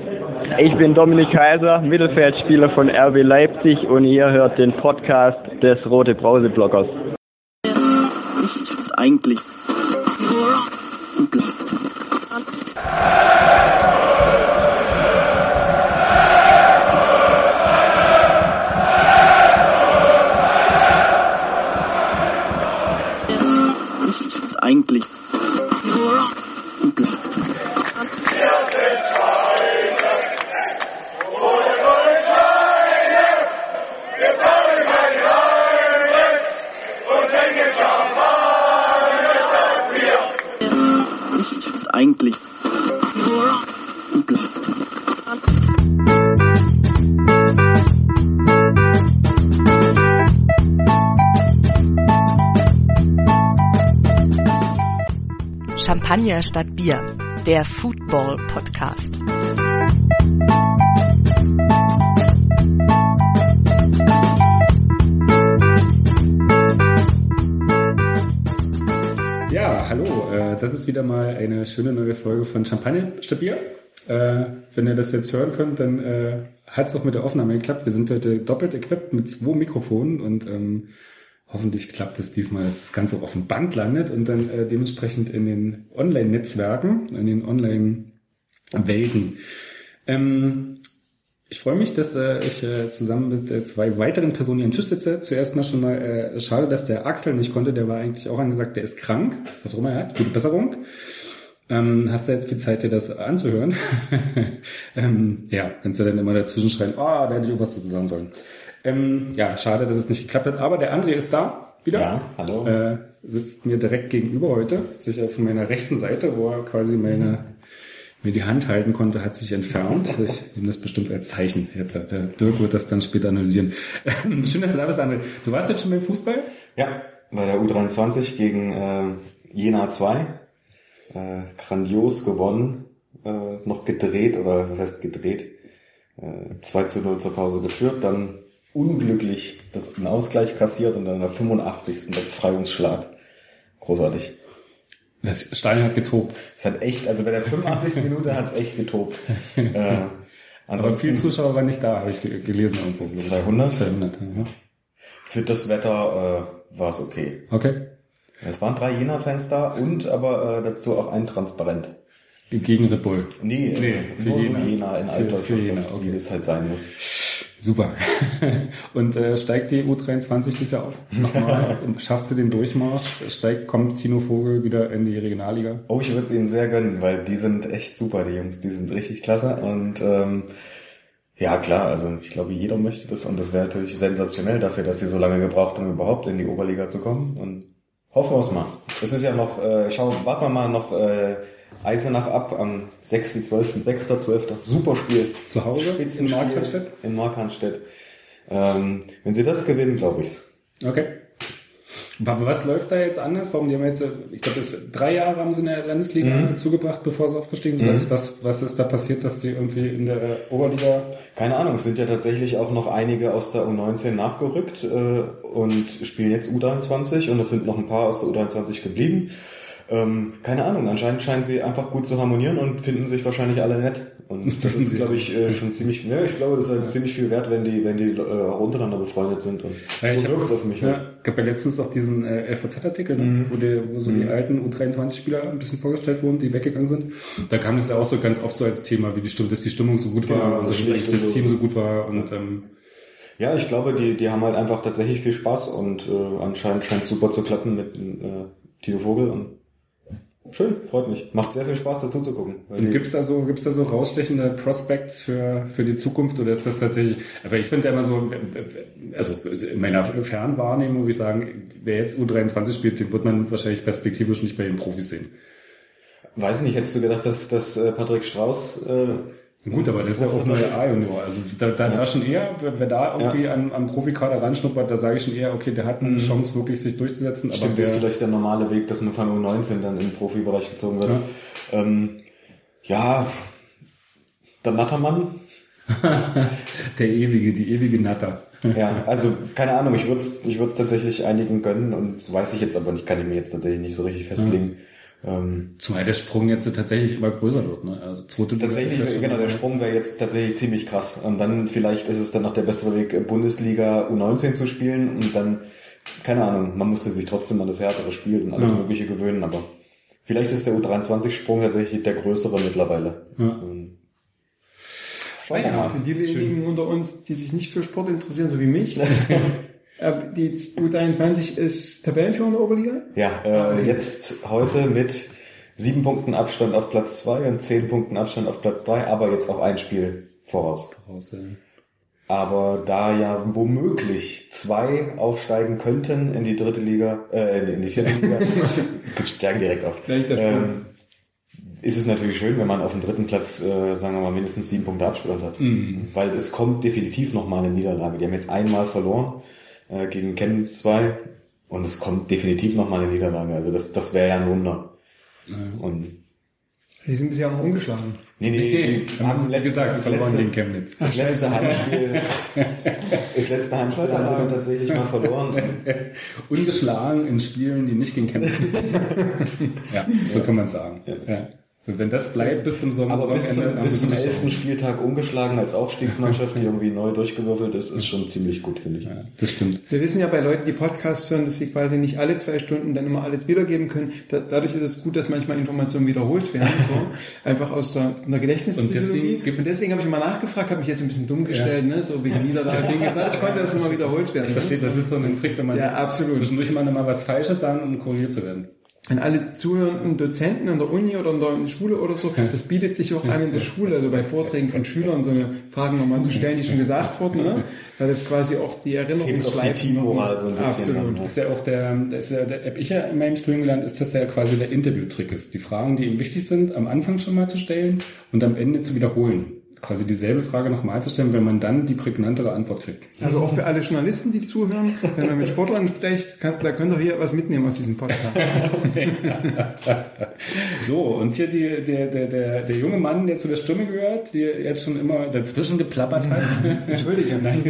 Ich bin Dominik Kaiser, Mittelfeldspieler von RB Leipzig und ihr hört den Podcast des Rote Brause Bloggers. Eigentlich. Eigentlich. Eigentlich. Champagner statt Bier, der Football-Podcast. Ja, hallo, das ist wieder mal eine schöne neue Folge von Champagner statt Bier. Wenn ihr das jetzt hören könnt, dann hat es auch mit der Aufnahme geklappt. Wir sind heute doppelt equipped mit 2 Mikrofonen und hoffentlich klappt es diesmal, dass das Ganze auf dem Band landet und dann dementsprechend in den Online-Netzwerken, in den Online-Welten. Ich freue mich, dass ich zusammen mit 2 weiteren Personen hier am Tisch sitze. Zuerst mal schon mal schade, dass der Axel nicht konnte. Der war eigentlich auch angesagt, der ist krank. Was auch immer er hat. Gute Besserung. Hast du jetzt viel Zeit, dir das anzuhören? Ja, kannst du dann immer dazwischen schreien, da hätte ich auch was dazu sagen sollen. Ja, schade, dass es nicht geklappt hat. Aber der André ist da. Wieder. Ja, hallo. Sitzt mir direkt gegenüber heute. Sich von meiner rechten Seite, wo er quasi mir die Hand halten konnte, hat sich entfernt. Ich nehme das bestimmt als Zeichen. Jetzt, der Dirk wird das dann später analysieren. Schön, dass du da bist, André. Du warst jetzt schon beim Fußball? Ja, bei der U23 gegen Jena 2. Grandios gewonnen. Noch gedreht, oder was heißt gedreht? 2:0 zur Pause geführt, dann unglücklich einen Ausgleich kassiert und dann in der 85. der Befreiungsschlag. Großartig. Das Stadion hat getobt. Es hat echt, also bei der 85. Minute hat es echt getobt. Aber viele Zuschauer waren nicht da, habe ich gelesen irgendwo. 200? 200, ja. Für das Wetter war es okay. Okay. Es waren 3 Jena-Fans da und aber dazu auch ein Transparent. Gegen Red Bull? Nee, für nur Jena. Jena in alter für Jena, okay. Wie es halt sein muss. Super. Und steigt die U23 dieses Jahr auf? Nochmal? Schafft sie den Durchmarsch? Kommt Tino Vogel wieder in die Regionalliga? Oh, ich würde es ihnen sehr gönnen, weil die sind echt super, die Jungs. Die sind richtig klasse und ja klar, also ich glaube, jeder möchte das und das wäre natürlich sensationell dafür, dass sie so lange gebraucht haben, überhaupt in die Oberliga zu kommen und hoffen wir es mal. Es ist ja noch, warten wir mal noch Eisenach ab am 6.12., 6.12. Super Spiel. Zu Hause? In Markranstädt? In Markranstädt. Wenn sie das gewinnen, glaube ich's. Okay. Aber was läuft da jetzt anders? Warum die haben jetzt, ich glaube, 3 Jahre haben sie in der Landesliga zugebracht, bevor sie aufgestiegen sind. Was ist da passiert, dass die irgendwie in der Oberliga? Keine Ahnung, es sind ja tatsächlich auch noch einige aus der U19 nachgerückt und spielen jetzt U23 und es sind noch ein paar aus der U23 geblieben. Keine Ahnung, anscheinend scheinen sie einfach gut zu harmonieren und finden sich wahrscheinlich alle nett. Und das ist, glaube ich, schon ziemlich, ich glaube, das ist halt ziemlich viel wert, wenn die untereinander befreundet sind. Und ja, so wirkt es auf mich. Ja, gab ja letztens auch diesen FAZ-Artikel, wo so die alten U23-Spieler ein bisschen vorgestellt wurden, die weggegangen sind. Da kam das ja auch so ganz oft so als Thema, dass die Stimmung so gut war und das Team so gut war. Und ja, ich glaube, die haben halt einfach tatsächlich viel Spaß und anscheinend scheint es super zu klappen mit Tino Vogel und schön, freut mich. Macht sehr viel Spaß, dazu zu gucken. Und gibt's da so rausstechende Prospects für die Zukunft oder ist das tatsächlich, aber ich finde ja immer so, also in meiner Fernwahrnehmung würde ich sagen, wer jetzt U23 spielt, den wird man wahrscheinlich perspektivisch nicht bei den Profis sehen. Weiß nicht, hättest du gedacht, dass Patrick Strauß Gut, aber das ist ja auch neue A-Junior. Also da schon eher, wer da irgendwie am Profikader ranschnuppert, da sage ich schon eher, okay, der hat eine Chance, wirklich sich durchzusetzen. Stimmt, aber das ist vielleicht der normale Weg, dass man von U19 dann in den Profibereich gezogen wird. Ja, der Nattermann. Die ewige Natter. Ja, also keine Ahnung, ich würde es tatsächlich einigen gönnen und weiß ich jetzt aber nicht, kann ich mir jetzt tatsächlich nicht so richtig festlegen. Zumal der Sprung jetzt tatsächlich immer größer wird, ne? Also zweite Liga Tatsächlich, ist ja genau, der Sprung wäre jetzt tatsächlich ziemlich krass. Und dann vielleicht ist es dann noch der bessere Weg, Bundesliga U19 zu spielen und dann, keine Ahnung, man müsste sich trotzdem an das härtere Spiel und alles Mögliche gewöhnen, aber vielleicht ist der U23-Sprung tatsächlich der größere mittlerweile. Ja. Schauen wir mal. Für diejenigen unter uns, die sich nicht für Sport interessieren, so wie mich, die U23 ist Tabellenführer in der Oberliga? Ja, jetzt heute mit 7 Punkten Abstand auf Platz 2 und 10 Punkten Abstand auf Platz 3, aber jetzt auch ein Spiel voraus. Ja. Aber da ja womöglich 2 aufsteigen könnten in die dritte Liga, in die vierte Liga, steigen direkt auf. Ist es natürlich schön, wenn man auf dem dritten Platz, sagen wir mal, mindestens 7 Punkte Abstand hat. Weil es kommt definitiv nochmal eine Niederlage. Die haben jetzt einmal verloren gegen Chemnitz 2 und es kommt definitiv nochmal eine Niederlage. Also das wäre ja ein Wunder. Und die sind bisher noch ungeschlagen. Nee, haben verloren gegen Chemnitz. Das letzte Heimspiel haben sie tatsächlich mal verloren. Ungeschlagen in Spielen, die nicht gegen Chemnitz sind. Ja, so kann man es sagen. Ja. Und wenn das bleibt bis zum Sommer, aber bis zum 11. Spieltag ungeschlagen als Aufstiegsmannschaft, die irgendwie neu durchgewürfelt ist schon ziemlich gut, finde ich. Ja, das stimmt. Wir wissen ja bei Leuten, die Podcasts hören, dass sie quasi nicht alle 2 Stunden dann immer alles wiedergeben können. Dadurch ist es gut, dass manchmal Informationen wiederholt werden, so einfach aus der Gedächtnispsychologie. Und deswegen habe ich mal nachgefragt, habe mich jetzt ein bisschen dumm gestellt, ne, so wegen Niederlage. Deswegen gesagt, ich konnte das immer wiederholt werden. Ich verstehe, das ist so ein Trick, wenn man zwischendurch mal was Falsches sagen, um korrigiert zu werden. An alle zuhörenden Dozenten an der Uni oder in der Schule oder so, das bietet sich auch an in der Schule, also bei Vorträgen von Schülern so eine Frage nochmal zu stellen, die schon gesagt wurden, ne? Weil das quasi auch die Erinnerungsschleifen. Die Teammoral so ein bisschen. Absolut. Das ist ja auch habe ich ja in meinem Studium gelernt, ist das ja quasi der Interviewtrick ist. Die Fragen, die ihm wichtig sind, am Anfang schon mal zu stellen und am Ende zu wiederholen. Quasi dieselbe Frage nochmal zu stellen, wenn man dann die prägnantere Antwort kriegt. Also auch für alle Journalisten, die zuhören, wenn man mit Sportlern spricht, da könnt ihr hier was mitnehmen aus diesem Podcast. So, und hier der junge Mann, der zu der Stimme gehört, die jetzt schon immer dazwischen geplappert hat. Entschuldige. Nein,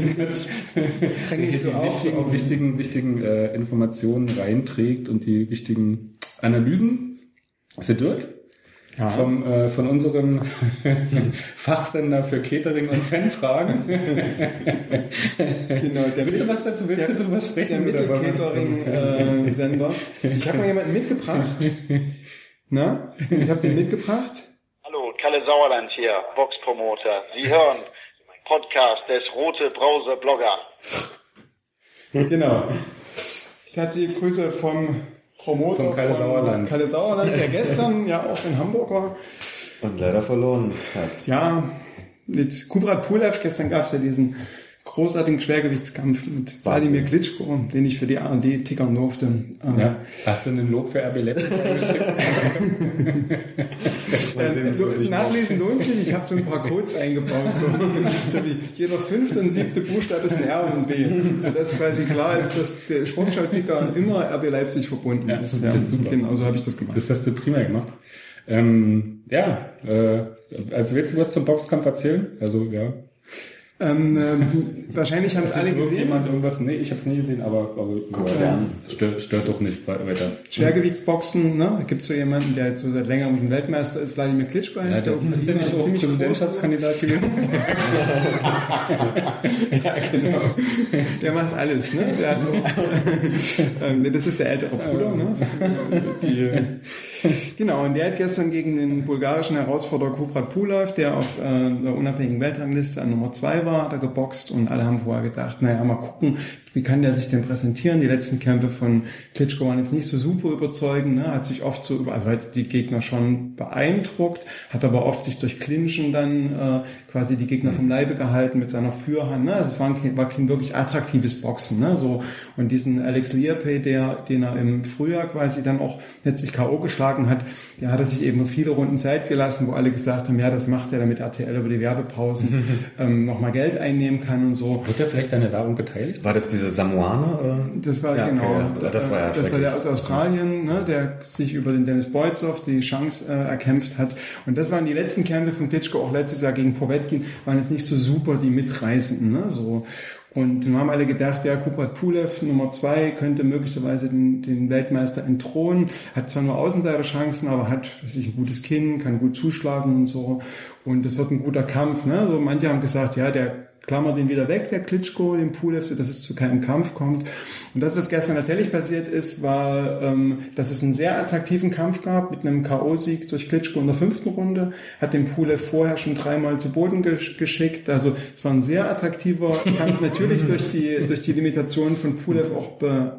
die wichtigen Informationen reinträgt und die wichtigen Analysen. Ist der Dirk? Ja. Von unserem Fachsender für Catering und Fanfragen. Genau, willst du was dazu? Willst du drüber sprechen? Der Mittel-Catering-Sender. Ich habe mal jemanden mitgebracht. Na? Ich habe den mitgebracht. Hallo, Kalle Sauerland hier, Boxpromoter. Sie hören Podcast des Rote Brause Blogger. Genau. Herzliche Grüße vom Promoter von Kalle Sauerland. Kalle Sauerland, der gestern ja auch in Hamburg war. Und leider verloren hat. Ja, mit Kubrat Pulev. Gestern gab es ja diesen großartigen Schwergewichtskampf mit Wladimir Klitschko, den ich für die ARD tickern durfte. Ja. Hast du einen Lob für RB Leipzig Nachlesen lohnt sich. Ich habe so ein paar Codes eingebaut. So wie jeder 5. und 7. Buchstabe ist ein R und ein B. Sodass quasi klar ist, dass der Sportschau-Ticker immer RB Leipzig verbunden ist. Das ist super. Genau, so habe ich das gemacht. Das hast du prima gemacht. Also willst du was zum Boxkampf erzählen? Also, ja. Wahrscheinlich haben es alle gesehen. Jemand irgendwas? Nee, ich habe es nie gesehen, aber stört doch nicht weiter. Schwergewichtsboxen, ne? Da gibt es so jemanden, der jetzt so seit längerem ein Weltmeister ist, Wladimir Klitschko heißt. Ja, ist der nicht auch Präsidentschaftskandidat gewesen? Ja, genau. Der macht alles, ne? Das ist der ältere Bruder, ne? Genau, und der hat gestern gegen den bulgarischen Herausforderer Kubrat Pulev, der auf der unabhängigen Weltrangliste an Nummer 2 war, hat er geboxt und alle haben vorher gedacht, naja, mal gucken, wie kann der sich denn präsentieren? Die letzten Kämpfe von Klitschko waren jetzt nicht so super überzeugend, ne? Hat sich oft also hat die Gegner schon beeindruckt, hat aber oft sich durch Clinchen dann quasi die Gegner vom Leibe gehalten mit seiner Fürhand, ne? Also es war kein wirklich attraktives Boxen, ne? So, und diesen Alex Liepay, den er im Frühjahr quasi dann auch letztlich K.O. geschlagen hat, der hat er sich eben viele Runden Zeit gelassen, wo alle gesagt haben, ja, das macht er, damit RTL über die Werbepausen nochmal Geld einnehmen kann und so. Wird er vielleicht an der Werbung beteiligt? War das diese Samoaner? Oder? Das war ja, genau. Okay, das war der aus Australien, ne, der sich über den Dennis Boyzov die Chance erkämpft hat. Und das waren die letzten Kämpfe von Klitschko, auch letztes Jahr gegen Povetkin, waren jetzt nicht so super die mitreißenden, ne, so. Und dann haben alle gedacht, ja, Kubrat Pulev, Nummer 2, könnte möglicherweise den Weltmeister entthronen. Hat zwar nur Außenseiterchancen, aber hat ein gutes Kinn, kann gut zuschlagen und so. Und das wird ein guter Kampf. Ne? So, manche haben gesagt, ja, der klammert den wieder weg, der Klitschko, den Pulev, so dass es zu keinem Kampf kommt. Und das, was gestern tatsächlich passiert ist, war, dass es einen sehr attraktiven Kampf gab mit einem K.O.-Sieg durch Klitschko in der 5. Runde, hat den Pulev vorher schon 3-mal zu Boden geschickt. Also es war ein sehr attraktiver Kampf, natürlich durch die Limitation von Pulev auch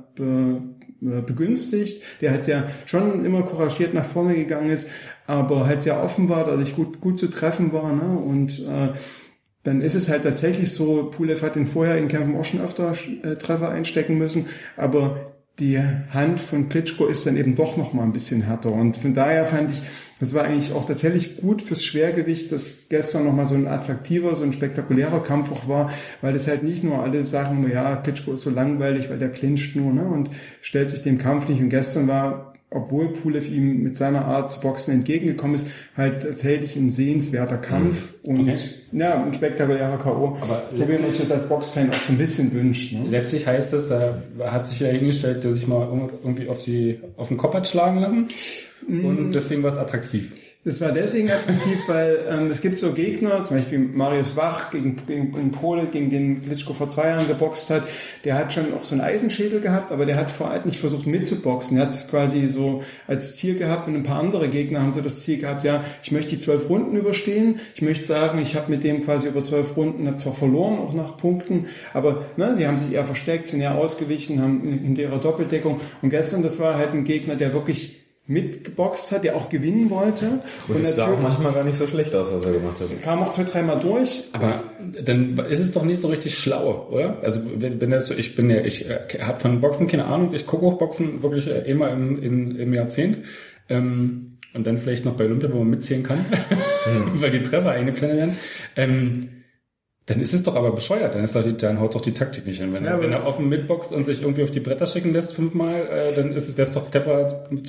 begünstigt, der halt ja schon immer couragiert nach vorne gegangen ist, aber halt sehr offen war, dass ich gut zu treffen war, ne? Und dann ist es halt tatsächlich so, Pulev hat in vorherigen Kämpfen auch schon öfter Treffer einstecken müssen, aber die Hand von Klitschko ist dann eben doch noch mal ein bisschen härter. Und von daher fand ich, das war eigentlich auch tatsächlich gut fürs Schwergewicht, dass gestern noch mal so ein attraktiver, so ein spektakulärer Kampf auch war, weil es halt nicht nur alle sagen, ja, Klitschko ist so langweilig, weil der clincht nur, ne, und stellt sich dem Kampf nicht. Und gestern war, obwohl Pulev ihm mit seiner Art zu boxen entgegengekommen ist, halt tatsächlich ein sehenswerter Kampf und ja, ein spektakulärer K.O. Aber so wie man sich das als Boxfan auch so ein bisschen wünscht. Ne? Letztlich heißt es, er hat sich ja hingestellt, der sich mal irgendwie auf den Kopf hat schlagen lassen und deswegen war es attraktiv. Das war deswegen attraktiv, weil es gibt so Gegner, zum Beispiel Marius Wach gegen Pole, gegen den Klitschko vor 2 Jahren geboxt hat, der hat schon auch so einen Eisenschädel gehabt, aber der hat vor allem nicht versucht mitzuboxen. Er hat es quasi so als Ziel gehabt und ein paar andere Gegner haben so das Ziel gehabt, ja, ich möchte die 12 Runden überstehen, ich möchte sagen, ich habe mit dem quasi über 12 Runden zwar verloren, auch nach Punkten, aber ne, die haben sich eher versteckt, sind eher ausgewichen, haben hinter ihrer Doppeldeckung und gestern, das war halt ein Gegner, der wirklich mitgeboxt hat, der auch gewinnen wollte. Und es sah auch manchmal gar nicht so schlecht aus, was er gemacht hat. Kam auch 2-3 Mal durch. Aber dann ist es doch nicht so richtig schlau, oder? Also wenn das so, ich habe von Boxen keine Ahnung, ich gucke auch Boxen wirklich immer im Jahrzehnt. Und dann vielleicht noch bei Olympia, wo man mitzählen kann, weil die Treffer eingeplant werden. Dann ist es doch aber bescheuert, dann haut doch die Taktik nicht hin. Wenn er offen mitboxt und sich irgendwie auf die Bretter schicken lässt 5-mal, dann ist es doch clever,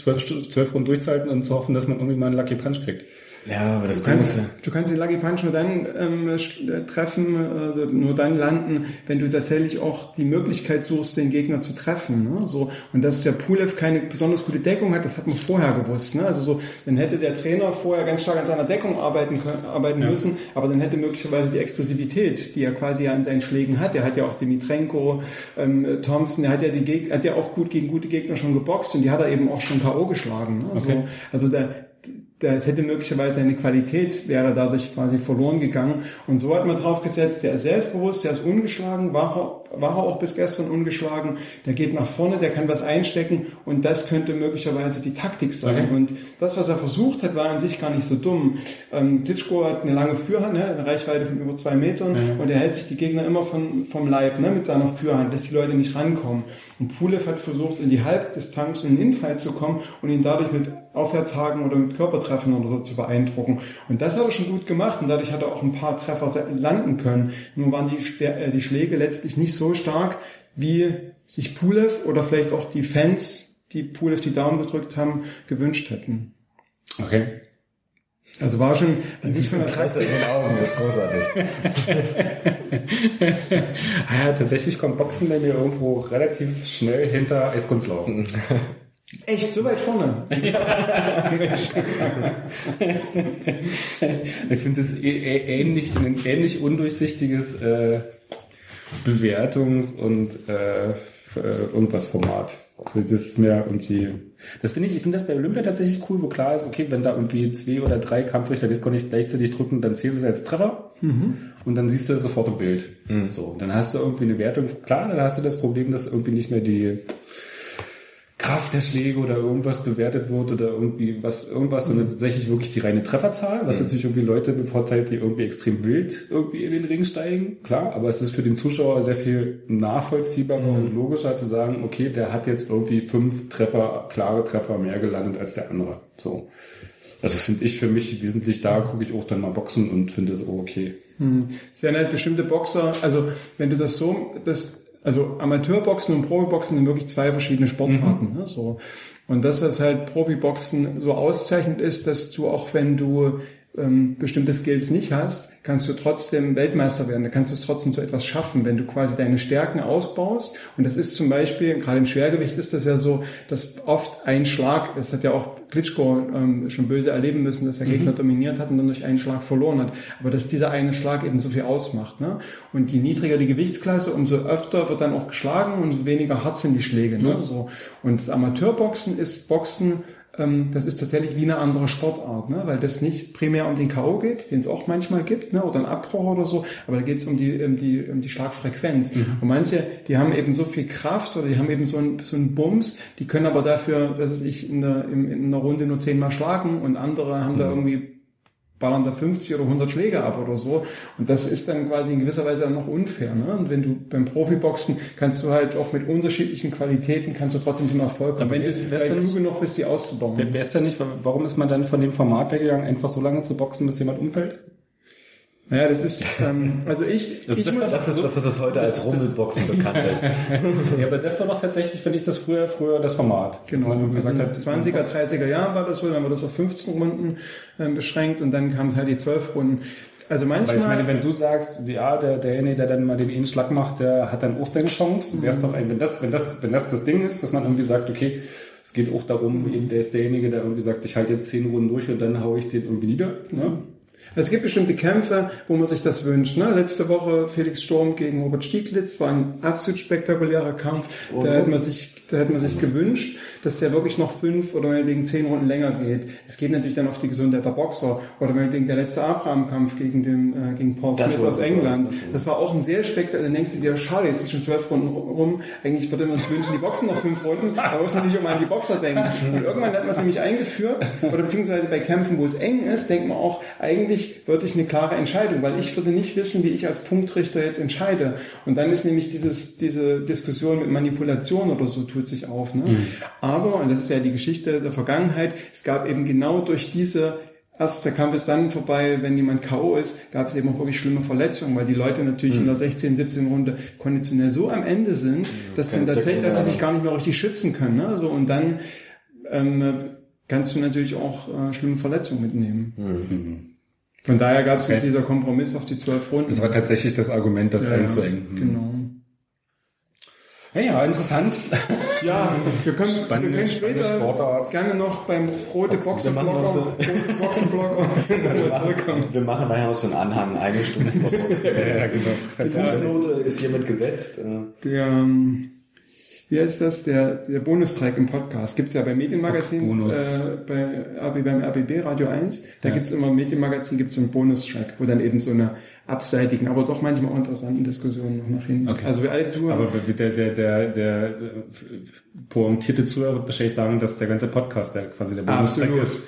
12 Runden durchzuhalten und zu hoffen, dass man irgendwie mal einen Lucky Punch kriegt. Ja, aber du kannst den Lucky Punch nur dann treffen, nur dann landen, wenn du tatsächlich auch die Möglichkeit suchst, den Gegner zu treffen. Ne? So, und dass der Pulev keine besonders gute Deckung hat, das hat man vorher gewusst. Ne? Also so, dann hätte der Trainer vorher ganz stark an seiner Deckung arbeiten müssen, aber dann hätte möglicherweise die Explosivität, die er quasi an seinen Schlägen hat. Er hat ja auch Dimitrenko, Thompson, er hat ja auch gut gegen gute Gegner schon geboxt und die hat er eben auch schon K.O. geschlagen. Ne? Okay. Also es hätte möglicherweise eine Qualität, wäre dadurch quasi verloren gegangen. Und so hat man drauf gesetzt, der ist selbstbewusst, der ist ungeschlagen, war er auch bis gestern ungeschlagen, der geht nach vorne, der kann was einstecken und das könnte möglicherweise die Taktik sein. Okay. Und das, was er versucht hat, war an sich gar nicht so dumm. Klitschko hat eine lange Führhand, ne, eine Reichweite von über 2 Metern und er hält sich die Gegner immer vom Leib, ne, mit seiner Führhand, dass die Leute nicht rankommen. Und Pulev hat versucht, in die Halbdistanz und in den Infight zu kommen und ihn dadurch mit Aufwärtshaken oder mit Körpertreffen oder so zu beeindrucken. Und das hat er schon gut gemacht und dadurch hat er auch ein paar Treffer landen können. Nur waren die Schläge letztlich nicht so stark, wie sich Pulev oder vielleicht auch die Fans, die Pulev die Daumen gedrückt haben, gewünscht hätten. Okay. Also war schon nicht von der Klasse in den Augen, das ist großartig. Ja, tatsächlich kommt Boxen bei mir irgendwo relativ schnell hinter Eiskunstlaufen. Echt, so weit vorne? Ich finde das ein ähnlich undurchsichtiges Bewertungs- und irgendwas Format. Das ist mehr irgendwie, ich finde das bei Olympia tatsächlich cool, wo klar ist, okay, wenn da irgendwie 2 oder 3 Kampfrichter nicht gleichzeitig drücken, dann zählt es als Treffer und dann siehst du sofort im Bild. So, dann hast du irgendwie eine Wertung, klar, dann hast du das Problem, dass irgendwie nicht mehr die Kraft der Schläge oder irgendwas bewertet wird oder irgendwas, sondern tatsächlich wirklich die reine Trefferzahl, was natürlich irgendwie Leute bevorteilt, die irgendwie extrem wild irgendwie in den Ring steigen, klar, aber es ist für den Zuschauer sehr viel nachvollziehbarer und logischer zu sagen, okay, der hat jetzt irgendwie 5 klare Treffer mehr gelandet als der andere, so. Also finde ich für mich wesentlich, da gucke ich auch dann mal Boxen und finde es okay. Es werden halt bestimmte Boxer, also wenn du also Amateurboxen und Profiboxen sind wirklich 2 verschiedene Sportarten. Ne, so. Und das, was halt Profiboxen so auszeichnet, ist, dass du auch, wenn du bestimmte Skills nicht hast, kannst du trotzdem Weltmeister werden. Da kannst du es trotzdem zu etwas schaffen, wenn du quasi deine Stärken ausbaust. Und das ist zum Beispiel, gerade im Schwergewicht ist das ja so, dass oft ein Schlag, das hat ja auch Klitschko schon böse erleben müssen, dass der Gegner dominiert hat und dann durch einen Schlag verloren hat. Aber dass dieser eine Schlag eben so viel ausmacht. Ne? Und je niedriger die Gewichtsklasse, umso öfter wird dann auch geschlagen und weniger hart sind die Schläge. Ne? So. Und das Amateurboxen ist Boxen, das ist tatsächlich wie eine andere Sportart, ne? Weil das nicht primär um den K.O. geht, den es auch manchmal gibt, ne? Oder einen Abbruch oder so, aber da geht es um die Schlagfrequenz. Und manche, die haben eben so viel Kraft oder die haben eben so einen Bums, die können aber dafür, in einer Runde nur 10-mal schlagen und andere haben da irgendwie ballern da 50 oder 100 Schläge ab oder so. Und das ist dann quasi in gewisser Weise dann noch unfair. Ne? Und wenn du beim Profiboxen kannst du halt auch mit unterschiedlichen Qualitäten kannst du trotzdem zum Erfolg kommen. Wenn du klug genug bist, die auszubauen. Wer ist denn nicht, warum ist man dann von dem Format weggegangen, einfach so lange zu boxen, bis jemand umfällt? Naja, das ist, das ist das heute als Rummelboxen bekannt ist. Ja, aber das war doch tatsächlich, finde ich, das früher das Format. Genau. Man gesagt hat, 20er, 30er Jahren war das so, dann war das auf 15 Runden beschränkt und dann kamen halt die 12 Runden. Also manchmal. Weil ich meine, wenn du sagst, ja, derjenige, der dann mal den einen Schlag macht, der hat dann auch seine Chance. Wär's doch wenn das Ding ist, dass man irgendwie sagt, okay, es geht auch darum, eben der ist derjenige, der irgendwie sagt, ich halte jetzt 10 Runden durch und dann haue ich den irgendwie nieder. Ne? Es gibt bestimmte Kämpfe, wo man sich das wünscht. Ne? Letzte Woche Felix Sturm gegen Robert Stieglitz war ein absolut spektakulärer Kampf. Da hätte man sich gewünscht, dass der wirklich noch 5 oder meinetwegen 10 Runden länger geht. Es geht natürlich dann auf die Gesundheit der Boxer. Oder meinetwegen der letzte Abraham-Kampf gegen Paul Smith aus England. Das war auch ein sehr spektakulärer. Dann denkst du dir, schade, jetzt ist schon 12 Runden rum. Eigentlich würde man sich wünschen, die boxen noch 5 Runden. Da muss man nicht immer an die Boxer denken. Und irgendwann hat man es nämlich eingeführt. Oder beziehungsweise bei Kämpfen, wo es eng ist, denkt man auch, eigentlich würde ich eine klare Entscheidung, weil ich würde nicht wissen, wie ich als Punktrichter jetzt entscheide. Und dann ist nämlich diese Diskussion mit Manipulation oder so tut sich auf. Ne? Aber, und das ist ja die Geschichte der Vergangenheit, es gab eben genau durch der Kampf ist dann vorbei, wenn jemand K.O. ist, gab es eben auch wirklich schlimme Verletzungen, weil die Leute natürlich in der 16, 17 Runde konditionell so am Ende sind, dass sie sich gar nicht mehr richtig schützen können. Ne? So, und dann kannst du natürlich auch schlimme Verletzungen mitnehmen. Von daher gab es jetzt dieser Kompromiss auf die 12 Runden. Das war tatsächlich das Argument, das einzuengen. Genau. Ja, interessant. Ja, wir können später Sportart. gerne noch beim Rote Boxenblogger zurückkommen. Wir machen nachher aus dem Anhang eine Stunde. Ja, genau. Die Fußlose ist hiermit gesetzt. Wie heißt das? Der Bonustrack im Podcast. Gibt's ja beim Medienmagazin, beim RBB Radio 1. Da gibt's immer im Medienmagazin gibt's so einen Bonustrack, wo dann eben so eine abseitigen, aber doch manchmal auch interessanten Diskussionen noch nach hinten. Okay. Also wir alle Zuhörer. Aber der pointierte Zuhörer wird wahrscheinlich sagen, dass der ganze Podcast quasi der Bonustrack ist.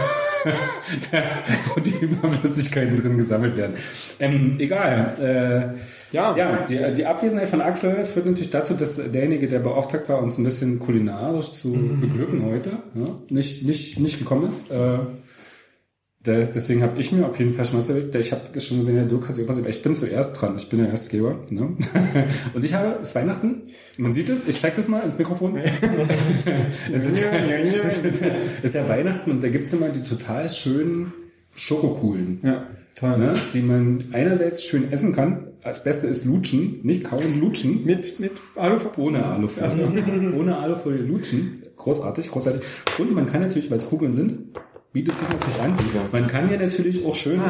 Wo die Überflüssigkeiten drin gesammelt werden. Egal. Die Abwesenheit von Axel führt natürlich dazu, dass derjenige, der beauftragt war, uns ein bisschen kulinarisch zu beglücken heute, nicht gekommen ist. Deswegen habe ich mir auf jeden Fall schon was überlegt. Ich habe schon gesehen, ja, du kannst irgendwas über. Ich bin zuerst dran. Ich bin der Erstgeber. Ne? Und ich habe, es ist Weihnachten. Man sieht es. Ich zeige das mal ins Mikrofon. Es ist ja Weihnachten und da gibt's immer die total schönen Schokokugeln. Ja, toll. Ne? Die man einerseits schön essen kann. Das Beste ist lutschen. Nicht kauen, lutschen. Mit Alufolie? Ohne Alufolie. Also. Ohne Alufolie lutschen. Großartig. Und man kann natürlich, weil es Kugeln sind, bietet sich natürlich an. Man kann ja natürlich auch schön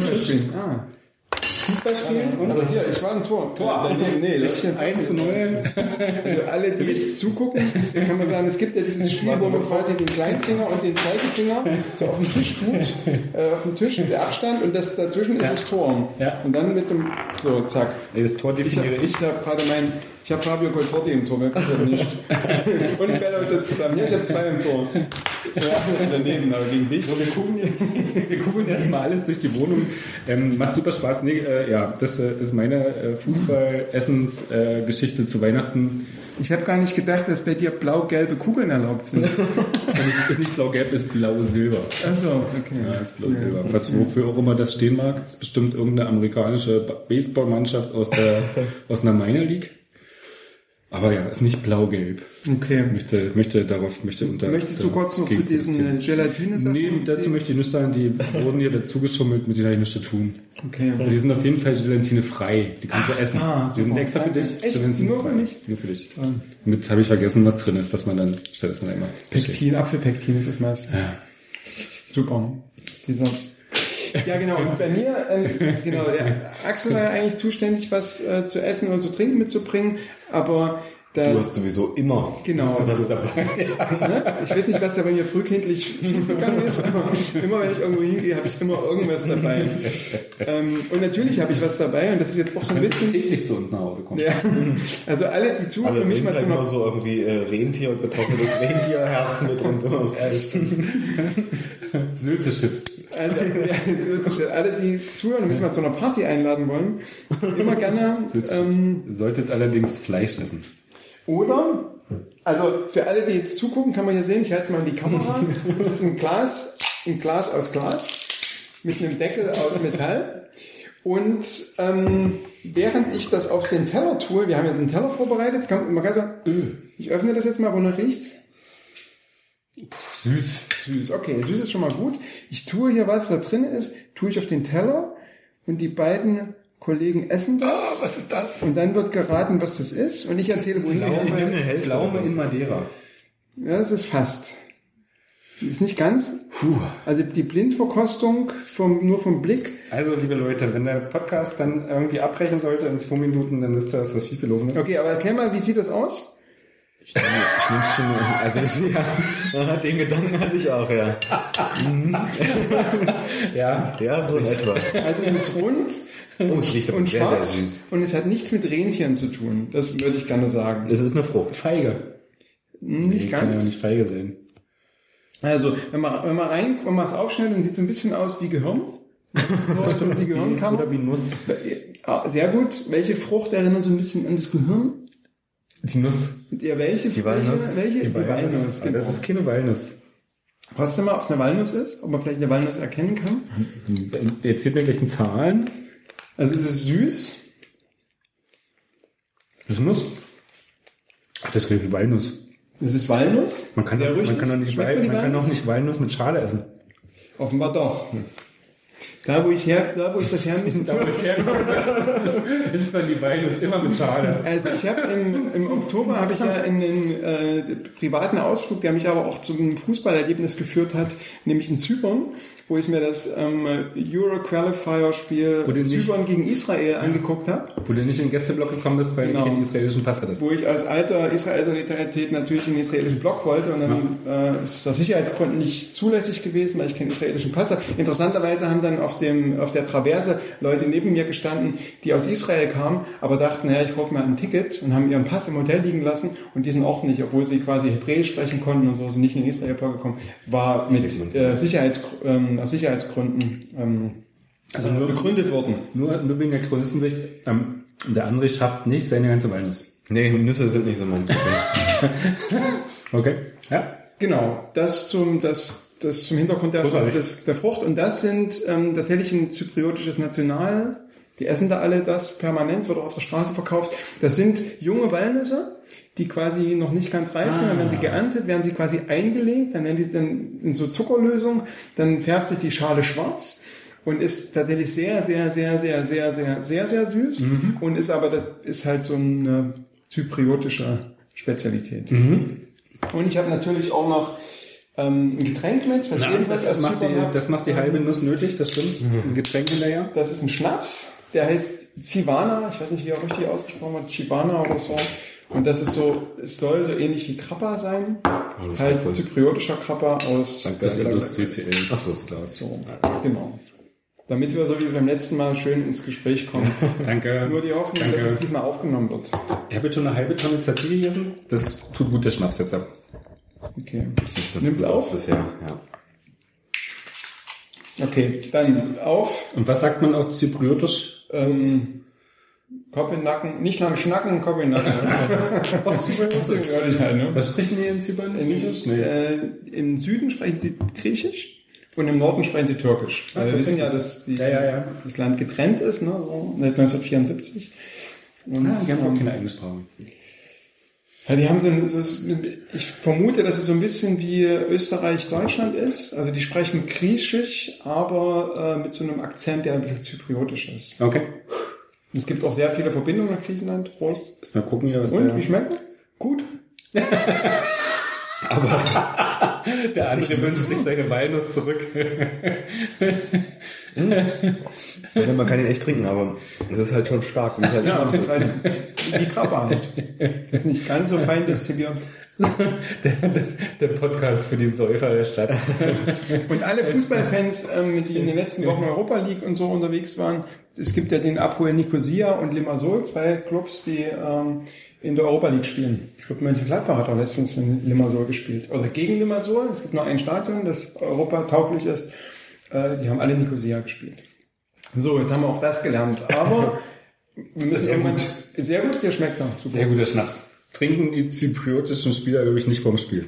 Fußball spielen. Und also hier, ich war ein Tor. Nee, das ist 1:0. Also alle, die jetzt zugucken, dann kann man sagen, es gibt ja dieses Spiel, wo man quasi den Kleinfinger und den Zeigefinger so auf den Tisch tut, auf dem Tisch, der Abstand und das dazwischen ist das Tor. Ja. Und dann mit dem, so, zack. Das Tor definiere ich. Ich habe Fabio Colforti im Tor, nicht. Und Bella zusammen. Ja, ich habe 2 im Tor. Ja, daneben, aber gegen dich. So, wir gucken erstmal alles durch die Wohnung. Macht super Spaß. Das ist meine Fußball-Essens-Geschichte zu Weihnachten. Ich habe gar nicht gedacht, dass bei dir blau-gelbe Kugeln erlaubt sind. Ist nicht blau-gelb, ist blau-silber. Ach so, okay. Ja, ist blau-silber. Ja. Wofür auch immer das stehen mag, ist bestimmt irgendeine amerikanische Baseballmannschaft aus einer Minor League. Aber ja, ist nicht blau-gelb. Okay. Möchtest du kurz noch zu diesen Gelatine-Sachen? Nee, dazu möchte ich nicht sagen, die wurden hier dazu geschummelt, mit denen habe ich nichts zu tun. Okay. Die sind auf jeden Fall Gelatine-frei. Die kannst du essen. Die sind extra für dich. Echt? Nur für mich? Nur für dich. Mit habe ich vergessen, was drin ist, was man dann stattdessen immer... Pektin, Apfelpektin ist das meiste. Ja. Super. Ja, genau. Und bei mir, der Axel war ja eigentlich zuständig, was zu essen und zu trinken mitzubringen, aber du hast sowieso immer was dabei. Ne? Ich weiß nicht, was da bei mir frühkindlich schiefgegangen ist, aber immer wenn ich irgendwo hingehe, habe ich immer irgendwas dabei. Und natürlich habe ich was dabei und das ist jetzt auch so ein bisschen... täglich zu uns nach Hause kommen. Ja. Also alle, die zuhören, für mich mal zu immer so irgendwie Rentier und getrocknetes Rentierherz mit und sowas. Sülze-Chips. Also, alle, die zuhören und mich mal zu einer Party einladen wollen, immer gerne... Solltet allerdings Fleisch essen. Oder, also für alle, die jetzt zugucken, kann man hier sehen, ich halte es mal in die Kamera. Das ist ein Glas aus Glas mit einem Deckel aus Metall. Und während ich das auf den Teller tue, wir haben jetzt einen Teller vorbereitet, man kann sagen, ich öffne das jetzt mal, wonach riecht's? Süß. Okay, süß ist schon mal gut. Ich tue hier, was da drin ist, tue ich auf den Teller und die beiden Kollegen essen das. Oh, was ist das? Und dann wird geraten, was das ist. Und ich erzähle, wo ich nehme eine Hälfte. Pflaume in Madeira. Ja, das ist fast. Ist nicht ganz. Also die Blindverkostung nur vom Blick. Also, liebe Leute, wenn der Podcast dann irgendwie abbrechen sollte in 2 Minuten, dann ist das, was schiefgelaufen ist. Okay, aber erklär mal, wie sieht das aus? Ich nehme es schon mal. Also, den Gedanken hatte ich auch, ja. Ja, so in etwa. Also, es ist rund. Es riecht aber sehr, schwarz, sehr süß. und es hat nichts mit Rentieren zu tun. Das würde ich gerne sagen. Es ist eine Frucht. Feige. Nicht ganz. Kann ja nicht Feige sein. Also, wenn man es aufschneidet, dann sieht es so ein bisschen aus wie Gehirn. So, also die Gehirnkammer. Oder wie Nuss. Sehr gut. Welche Frucht erinnert so ein bisschen an das Gehirn? Die Nuss. Ja, welche? Die Walnuss. Die Walnuss. Genau. Das ist keine Walnuss. Weißt du mal, ob es eine Walnuss ist? Ob man vielleicht eine Walnuss erkennen kann? Der erzählt mir gleich Zahlen. Also es ist süß. Das ist Nuss. Ach, das klingt wie Walnuss. Das ist Walnuss? Man kann doch nicht Walnuss mit Schale essen. Offenbar doch. Da, wo ich das hermittle. Ist man die Walnuss immer mit Schale. Also ich habe im Oktober habe ich ja einen privaten Ausflug, der mich aber auch zum Fußballerlebnis geführt hat, nämlich in Zypern, wo ich mir das Euro-Qualifier-Spiel Zypern gegen Israel angeguckt habe. Wo du nicht in den Gästeblock gekommen bist, weil du keinen israelischen Pass hattest. Wo ich als alter Israel-Solidarität natürlich in den israelischen Block wollte und dann ist das aus Sicherheitsgründen nicht zulässig gewesen, weil ich keinen israelischen Pass habe. Interessanterweise haben dann auf der Traverse Leute neben mir gestanden, die aus Israel kamen, aber dachten, naja, ich kaufe mir ein Ticket und haben ihren Pass im Hotel liegen lassen und diesen auch nicht, obwohl sie quasi Hebräisch sprechen konnten und so, sind nicht in den Israel-Block gekommen, war mit aus Sicherheitsgründen begründet worden. Nur wegen der größten Sicht. Der André schafft nicht seine ganze Walnuss. Nee, Nüsse sind nicht so meins. Okay, ja. Genau, das zum Hintergrund der Frucht. Und das sind tatsächlich ein zypriotisches National. Die essen da alle das permanent, wird auch auf der Straße verkauft. Das sind junge Walnüsse, die quasi noch nicht ganz reif sind. Dann werden sie geerntet, werden sie quasi eingelegt, dann werden die dann in so Zuckerlösung, dann färbt sich die Schale schwarz und ist tatsächlich sehr, sehr, sehr, sehr, sehr, sehr, sehr, sehr süß und ist halt so eine zypriotische Spezialität. Und ich habe natürlich auch noch ein Getränk mit, was das macht die halbe Nuss nötig, das stimmt. Ein Getränk hinterher. Das ist ein Schnaps, der heißt Civana, ich weiß nicht, wie er richtig ausgesprochen wird, Civana oder so. Und das ist so, es soll so ähnlich wie Krappa sein. Halt zypriotischer Krappa aus... Das CCL. Achso, das Glas. So, genau. Damit wir so wie beim letzten Mal schön ins Gespräch kommen. Danke. Nur die Hoffnung, dass es diesmal aufgenommen wird. Ich habe jetzt schon eine halbe Tonne Tzatziki gegessen. Das tut gut, der Schnaps jetzt ab. Okay. Nimm's auf? Bisher, ja. Okay, dann auf. Und was sagt man auf Zypriotisch? Kopf in den Nacken, nicht lang schnacken, Kopf in den Nacken. Was sprechen die in Zypern? Im Süden sprechen sie Griechisch und im Norden sprechen sie Türkisch. Weil wir wissen ja, dass das Land getrennt ist, ne, so seit 1974. Und, die haben auch keine eigene Sprache. Ja, die haben ich vermute, dass es so ein bisschen wie Österreich-Deutschland ist. Also die sprechen Griechisch, aber mit so einem Akzent, der ein bisschen zypriotisch ist. Okay. Es gibt auch sehr viele Verbindungen nach Griechenland. Prost. Lass mal gucken hier, was Und, wie schmeckt er? Gut. Aber der andere wünscht sich seine Walnuss zurück. Man kann ihn echt trinken, aber das ist halt schon stark. Wie halt Ja, das ist halt wie Krabbe halt. Das ist nicht ganz so fein destilliert. Der Podcast für die Säufer der Stadt. Und alle Fußballfans, die in den letzten Wochen Europa League und so unterwegs waren, es gibt ja den Apoel Nicosia und Limassol, 2 Clubs, die in der Europa League spielen. Ich glaube, Mönchengladbach hat auch letztens in Limassol gespielt. Oder gegen Limassol. Es gibt nur ein Stadion, das europatauglich ist. Die haben alle Nicosia gespielt. So, jetzt haben wir auch das gelernt. Aber wir müssen irgendwann... Sehr gut, der schmeckt noch. Super. Sehr guter Schnaps. Trinken die zypriotischen Spieler, glaube ich, nicht vorm Spiel.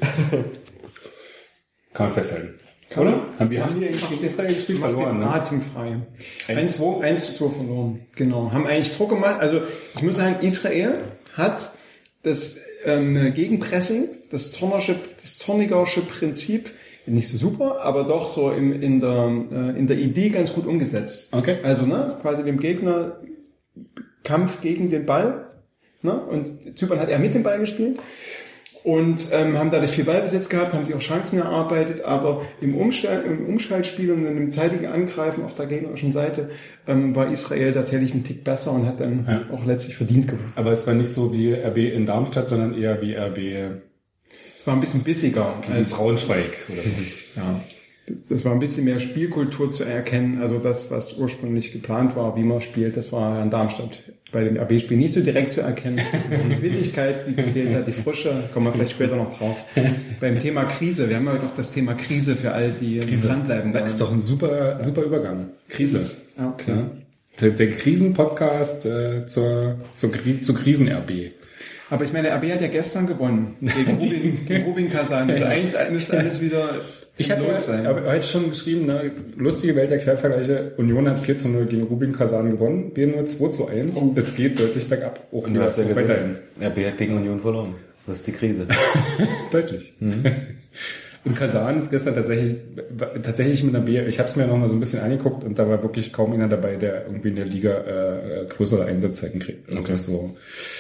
Kann man festhalten. Oder? Haben die eigentlich gegen Israel gespielt? Verloren, ne? Atemfrei. 1-2 verloren. Genau. Haben eigentlich Druck gemacht. Also, ich muss sagen, Israel hat das Gegenpressing, das Zornigersche Prinzip, nicht so super, aber doch so in der Idee ganz gut umgesetzt. Okay. Also, quasi dem Gegner Kampf gegen den Ball, und Zypern hat er mit dem Ball gespielt und haben dadurch viel Ballbesitz gehabt, haben sich auch Chancen erarbeitet, aber im Umschaltspiel und im zeitigen Angreifen auf der gegnerischen Seite war Israel tatsächlich ein Tick besser und hat dann auch letztlich verdient gewonnen. Aber es war nicht so wie RB in Darmstadt, sondern eher wie RB... Es war ein bisschen bissiger als Braunschweig. Oder so. Ja. Das war ein bisschen mehr Spielkultur zu erkennen, also das, was ursprünglich geplant war, wie man spielt, das war in Darmstadt bei dem RB-Spiel nicht so direkt zu erkennen. Die Billigkeit, die gefehlt hat, die Frische, kommen wir vielleicht später noch drauf. Beim Thema Krise, wir haben ja heute auch das Thema Krise für all die dranbleiben. Das ist doch ein super Übergang. Krise. Okay. Ja. Der Krisen-Podcast zu Krisen-RB. Aber ich meine, RB hat ja gestern gewonnen gegen Rubin Kazan. Also eigentlich müsste alles wieder Ich habe heute schon geschrieben, lustige Welt der Quervergleiche. Union hat 4-0 gegen Rubin Kazan gewonnen, wir nur 2-1. Oh. Es geht deutlich bergab. Auch und du hast ja gesehen, RB hat gegen Union verloren. Das ist die Krise. Deutlich. Mhm. Und Kazan ist gestern tatsächlich mit einer B. Ich habe es mir noch mal so ein bisschen angeguckt und da war wirklich kaum einer dabei, der irgendwie in der Liga größere Einsatzzeiten kriegt. Also das so.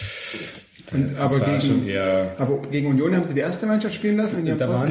Aber gegen Union haben sie die erste Mannschaft spielen lassen? Da waren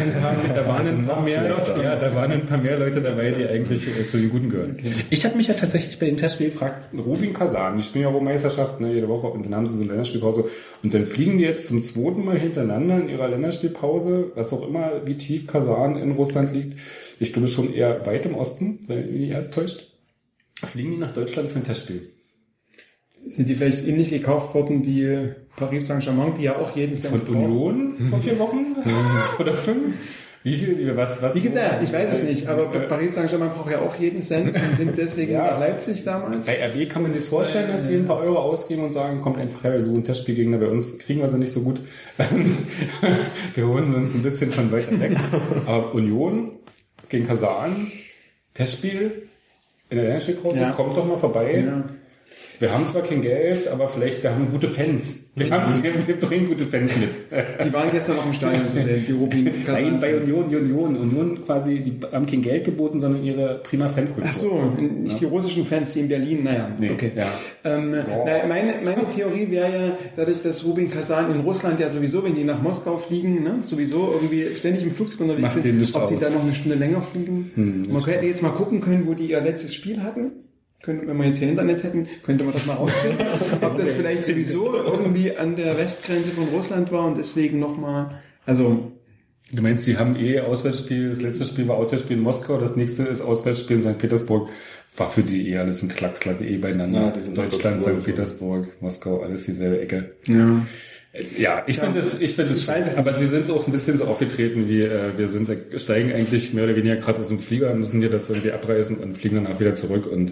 ein paar mehr Leute dabei, die eigentlich zu den Guten gehören. Okay. Ich habe mich ja tatsächlich bei den Testspielen gefragt, Rubin Kazan, die spielen ja Europameisterschaft jede Woche und dann haben sie so eine Länderspielpause und dann fliegen die jetzt zum 2. Mal hintereinander in ihrer Länderspielpause, was auch immer, wie tief Kazan in Russland liegt. Ich glaube schon eher weit im Osten, wenn mich erst täuscht. Fliegen die nach Deutschland für ein Testspiel. Sind die vielleicht ähnlich gekauft worden wie Paris Saint-Germain, die ja auch jeden Cent von Union vor 4 Wochen? Oder 5? Wie viel? Was? Wie gesagt, ich weiß es nicht, aber Paris Saint-Germain braucht ja auch jeden Cent und sind deswegen nach Leipzig damals. Bei RB kann man sich vorstellen, dass die ein paar Euro ausgeben und sagen, kommt einfach her, wir suchen Testspielgegner bei uns, kriegen wir sie nicht so gut. Wir holen sie uns ein bisschen von weiter weg. Aber Union gegen Kazan, Testspiel in der Länderspielpause, kommt doch mal vorbei. Ja. Wir haben zwar kein Geld, aber vielleicht wir haben gute Fans. Wir bringen gute Fans mit. Die waren gestern noch im Stadion zu sehen, die Rubin Kazan. Nein, bei Union quasi, die haben kein Geld geboten, sondern ihre prima Fankultur. Ach so, nicht die russischen Fans, die in Berlin, Nee, okay. Ja. Meine Theorie wäre ja, dadurch, dass Rubin Kazan in Russland ja sowieso, wenn die nach Moskau fliegen, sowieso irgendwie ständig im Flugzeug unterwegs sind, ob sie da noch eine Stunde länger fliegen. Man könnte jetzt mal gucken können, wo die ihr letztes Spiel hatten. Wenn wir jetzt hier Internet hätten, könnte man das mal ausfinden. Ob das vielleicht sowieso irgendwie an der Westgrenze von Russland war und deswegen nochmal, also... Du meinst, sie haben Auswärtsspiel, das letzte Spiel war Auswärtsspiel in Moskau, das nächste ist Auswärtsspiel in St. Petersburg. War für die alles ein Klackslack beieinander. Ja, Deutschland, St. Petersburg, Moskau, alles dieselbe Ecke. Ja. Ja, ich finde das scheiße, aber sie sind auch ein bisschen so aufgetreten wie, wir steigen eigentlich mehr oder weniger gerade aus dem Flieger, müssen hier das irgendwie abreißen und fliegen danach wieder zurück und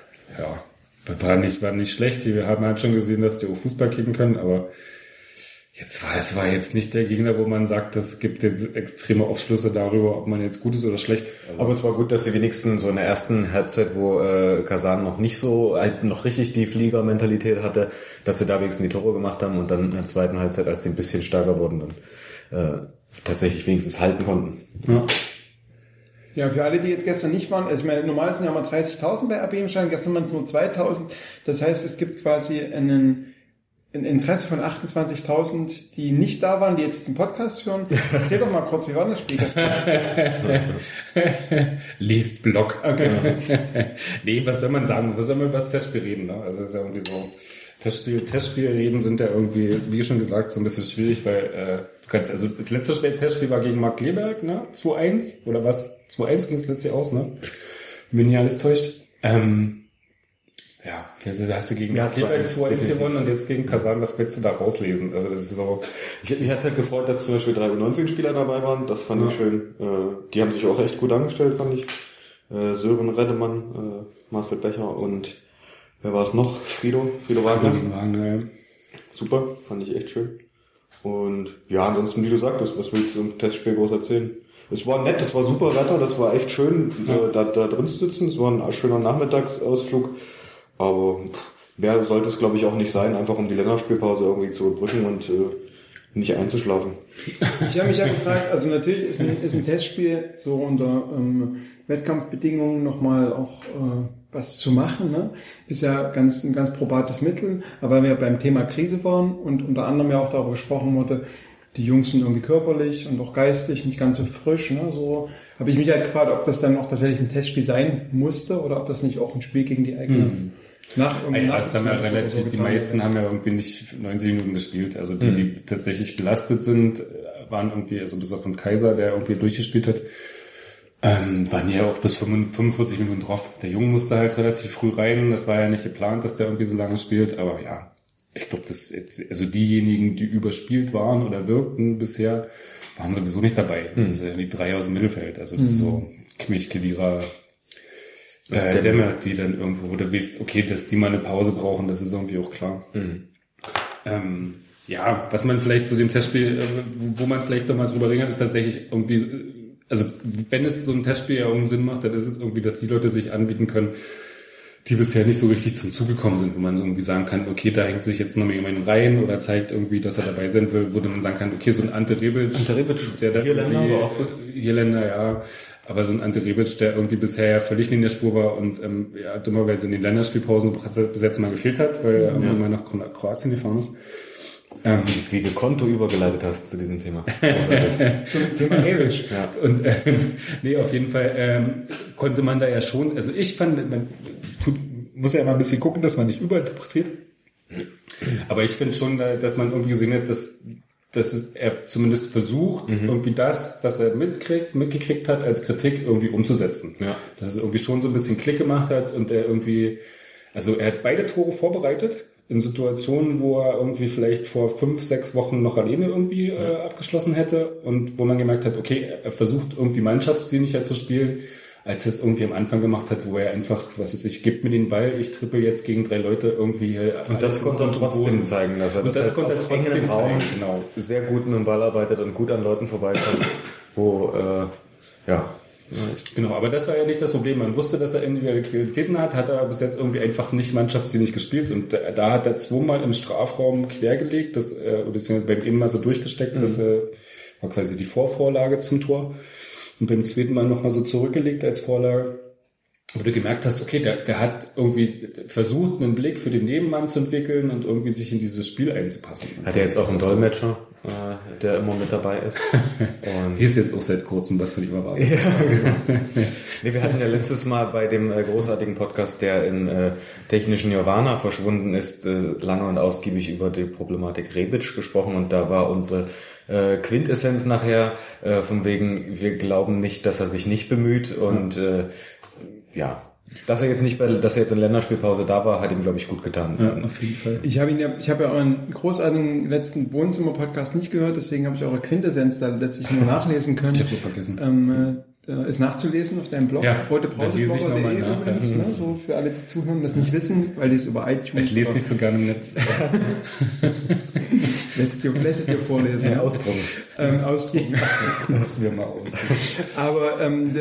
war nicht schlecht. Wir haben halt schon gesehen, dass die auch Fußball kicken können, aber Es war jetzt nicht der Gegner, wo man sagt, es gibt jetzt extreme Aufschlüsse darüber, ob man jetzt gut ist oder schlecht. Aber es war gut, dass sie wenigstens so in der ersten Halbzeit, wo Kasan noch nicht so, halt noch richtig die Fliegermentalität hatte, dass sie da wenigstens die Tore gemacht haben und dann in der zweiten Halbzeit, als sie ein bisschen stärker wurden, dann tatsächlich wenigstens halten konnten. Ja. Ja, für alle, die jetzt gestern nicht waren, also ich meine, normal sind ja mal 30.000 bei RB im Stadion, gestern waren es nur 2.000. Das heißt, es gibt quasi ein Interesse von 28.000, die nicht da waren, die jetzt diesen Podcast hören. Erzähl doch mal kurz, wie war das Spiel? Liest Blog. Okay. Nee, was soll man sagen? Was soll man über das Testspiel reden? Ne? Also es ist ja irgendwie so, Testspielreden sind ja irgendwie, wie schon gesagt, so ein bisschen schwierig, weil du kannst, also das letzte Testspiel war gegen Mark Kleberg, ne? 2-1 oder was? 2-1 ging es letztlich aus, ne? Wenn nicht alles täuscht. Ja, da hast du gegen Kleberg 2-1 gewonnen und jetzt gegen Kasan, was willst du da rauslesen? Also das ist so. Mich hat's halt gefreut, dass zum Beispiel 3 U19-Spieler dabei waren. Das fand ich schön. Die haben sich auch echt gut angestellt, fand ich. Sören Reddemann, Marcel Becher und wer war es noch? Frido Wagner. Ja. Super, fand ich echt schön. Und ja, ansonsten, wie du sagtest, was willst du im Testspiel groß erzählen? Es war nett, es war super Wetter, das war echt schön, da drin zu sitzen. Es war ein schöner Nachmittagsausflug. Aber wer sollte es, glaube ich, auch nicht sein, einfach um die Länderspielpause irgendwie zu überbrücken und nicht einzuschlafen. Ich habe mich ja gefragt, also natürlich ist ein Testspiel so unter Wettkampfbedingungen nochmal auch was zu machen, ne? Ist ja ein ganz probates Mittel, aber weil wir beim Thema Krise waren und unter anderem ja auch darüber gesprochen wurde, die Jungs sind irgendwie körperlich und auch geistig nicht ganz so frisch, ne? So habe ich mich halt gefragt, ob das dann auch tatsächlich ein Testspiel sein musste oder ob das nicht auch ein Spiel gegen die eigene die meisten haben ja irgendwie nicht 90 Minuten gespielt. Also die tatsächlich belastet sind, waren irgendwie, also bis auf den Kaiser, der irgendwie durchgespielt hat, waren ja auch bis 45 Minuten drauf. Der Junge musste halt relativ früh rein. Das war ja nicht geplant, dass der irgendwie so lange spielt. Aber ja, ich glaube, also diejenigen, die überspielt waren oder wirkten bisher, waren sowieso nicht dabei. Das sind ja die 3 aus dem Mittelfeld. Also das ist so Kimmich, Kedira, Dämme, die dann irgendwo, wo du willst, okay, dass die mal eine Pause brauchen, das ist irgendwie auch klar. Ja, was man vielleicht zu dem Testspiel, wo man vielleicht nochmal drüber reden kann, ist tatsächlich irgendwie, also wenn es so ein Testspiel ja irgendeinen Sinn macht, dann ist es irgendwie, dass die Leute sich anbieten können, die bisher nicht so richtig zum Zuge gekommen sind, wo man so irgendwie sagen kann, okay, da hängt sich jetzt noch mal jemand rein oder zeigt irgendwie, dass er dabei sein will, wo man sagen kann, okay, so ein Ante Rebic, der da Hierländer, ja, aber so ein Ante Rebic, der irgendwie bisher ja völlig in der Spur war und dummerweise in den Länderspielpausen bis jetzt mal gefehlt hat, weil er immer nach Kroatien gefahren ist. Wie gekonto übergeleitet hast zu diesem Thema. Zum Thema Rebic. Ja. Und nee, auf jeden Fall konnte man da ja schon, also ich fand, man muss ja immer ein bisschen gucken, dass man nicht überinterpretiert. Aber ich finde schon, dass man irgendwie gesehen hat, dass er zumindest versucht, irgendwie das, was er mitgekriegt hat, als Kritik irgendwie umzusetzen. Ja. Dass es irgendwie schon so ein bisschen Klick gemacht hat und er irgendwie, also er hat beide Tore vorbereitet in Situationen, wo er irgendwie vielleicht vor 5-6 Wochen noch alleine irgendwie abgeschlossen hätte und wo man gemerkt hat, okay, er versucht irgendwie mannschaftsdienlicher zu spielen, als er es irgendwie am Anfang gemacht hat, wo er einfach, was ist, ich gebe mir den Ball, ich trippel jetzt gegen 3 Leute irgendwie. Und das konnte er trotzdem zeigen, dass er das konnte er trotzdem zeigen, genau, sehr gut mit dem Ball arbeitet und gut an Leuten vorbeikommt, wo, Genau, aber das war ja nicht das Problem. Man wusste, dass er individuelle Qualitäten hat er bis jetzt irgendwie einfach nicht mannschaftsdienlich gespielt und da hat er 2-mal im Strafraum quergelegt, beziehungsweise beim einen Mal so durchgesteckt, das war quasi die Vorvorlage zum Tor. Und beim zweiten Mal nochmal so zurückgelegt als Vorlage, wo du gemerkt hast, okay, der hat irgendwie versucht, einen Blick für den Nebenmann zu entwickeln und irgendwie sich in dieses Spiel einzupassen. Hat er jetzt auch einen Dolmetscher, der immer mit dabei ist? Und hier ist jetzt auch seit kurzem was von ihm erwartet. Ja, genau. Nee, wir hatten ja letztes Mal bei dem großartigen Podcast, der in technischen Nirvana verschwunden ist, lange und ausgiebig über die Problematik Rebic gesprochen und da war unsere Quintessenz nachher, von wegen, wir glauben nicht, dass er sich nicht bemüht und dass er jetzt in Länderspielpause da war, hat ihm, glaube ich, gut getan. Ja, auf jeden Fall. Ich habe ja euren großartigen letzten Wohnzimmer-Podcast nicht gehört, deswegen habe ich eure Quintessenz da letztlich nur nachlesen können. Ich habe so vergessen. Ist nachzulesen auf deinem Blog, rotebrauseblogger.de übrigens, ne, so für alle, die zuhören, das nicht wissen, weil die es über iTunes... Ich lese nicht so gerne im Netz. Lässt es dir vorlesen. Ausdrucken. Ausdrucken. Lassen wir mal aus. Aber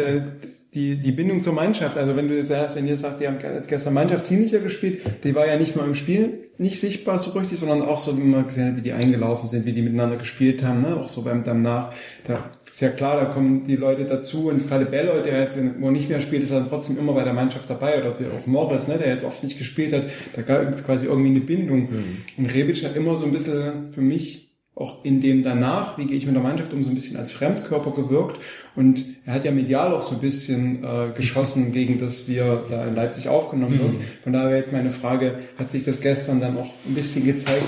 die Bindung zur Mannschaft, also wenn ihr sagt, die haben gestern Mannschaftsdienlicher gespielt, die war ja nicht nur im Spiel nicht sichtbar so richtig, sondern auch so, wie man gesehen hat, wie die eingelaufen sind, wie die miteinander gespielt haben, ne? Auch so beim Danach. Da ist ja klar, da kommen die Leute dazu und gerade Bello, der jetzt, wo nicht mehr spielt, ist dann trotzdem immer bei der Mannschaft dabei, oder auch Morris, ne, der jetzt oft nicht gespielt hat, da gab es quasi irgendwie eine Bindung. Und Rebic hat immer so ein bisschen für mich auch in dem Danach, wie gehe ich mit der Mannschaft um, so ein bisschen als Fremdkörper gewirkt, und er hat ja medial auch so ein bisschen geschossen gegen das, wie er da in Leipzig aufgenommen wird. Von daher jetzt meine Frage, hat sich das gestern dann auch ein bisschen gezeigt,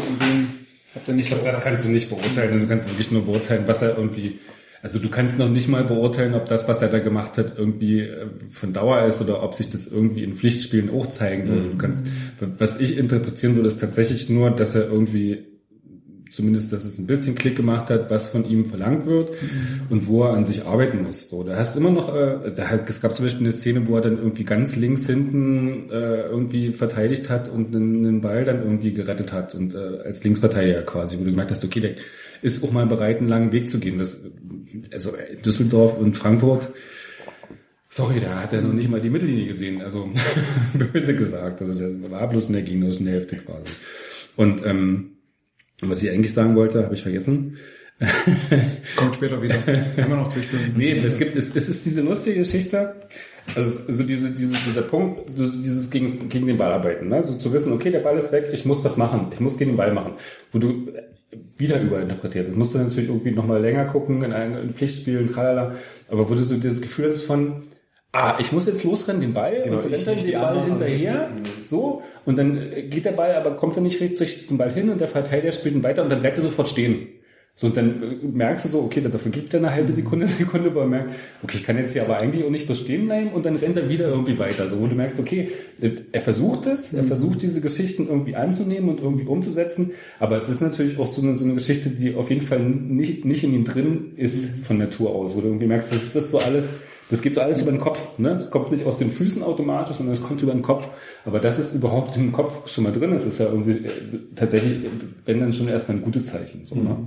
Ich glaube, das kannst du nicht beurteilen, du kannst wirklich nur beurteilen, was er irgendwie, also du kannst noch nicht mal beurteilen, ob das, was er da gemacht hat, irgendwie von Dauer ist oder ob sich das irgendwie in Pflichtspielen auch zeigen würde. Du kannst, was ich interpretieren würde, ist tatsächlich nur, dass er irgendwie zumindest, dass es ein bisschen Klick gemacht hat, was von ihm verlangt wird und wo er an sich arbeiten muss. So, da hast immer noch, es gab zum Beispiel eine Szene, wo er dann irgendwie ganz links hinten irgendwie verteidigt hat und einen Ball dann irgendwie gerettet hat und als Linksverteidiger quasi, wo du gemerkt hast, okay, der ist auch mal bereit, einen langen Weg zu gehen. Also Düsseldorf und Frankfurt, sorry, da hat er noch nicht mal die Mittellinie gesehen, also böse gesagt, also der war bloß in der gegnerischen Hälfte quasi. Und was ich eigentlich sagen wollte, habe ich vergessen. Kommt später wieder. Immer noch durchspielen. Nee, es ist diese lustige Geschichte, also dieser Punkt, dieses gegen den Ball arbeiten, ne? So zu wissen, okay, der Ball ist weg, ich muss was machen, ich muss gegen den Ball machen. Wo du wieder überinterpretiert, das musst du natürlich irgendwie nochmal länger gucken, in Pflichtspielen, tralala, aber wo du so dieses Gefühl hast von, ich muss jetzt losrennen, den Ball, genau, und rennt dann den Ball hinterher, so, und dann geht der Ball, aber kommt er nicht richtig zum Ball hin und der Verteidiger spielt ihn weiter und dann bleibt er sofort stehen. So, und dann merkst du so, okay, dafür gibt er eine halbe Sekunde, wo er merkt, okay, ich kann jetzt hier aber eigentlich auch nicht bloß stehen bleiben, und dann rennt er wieder irgendwie weiter, so, wo du merkst, okay, er versucht diese Geschichten irgendwie anzunehmen und irgendwie umzusetzen, aber es ist natürlich auch so eine Geschichte, die auf jeden Fall nicht in ihm drin ist von Natur aus, wo du irgendwie merkst, das ist so alles, das geht so alles über den Kopf, ne? Es kommt nicht aus den Füßen automatisch, sondern es kommt über den Kopf. Aber das ist überhaupt im Kopf schon mal drin. Das ist ja irgendwie tatsächlich, wenn dann schon erstmal ein gutes Zeichen. So, ne?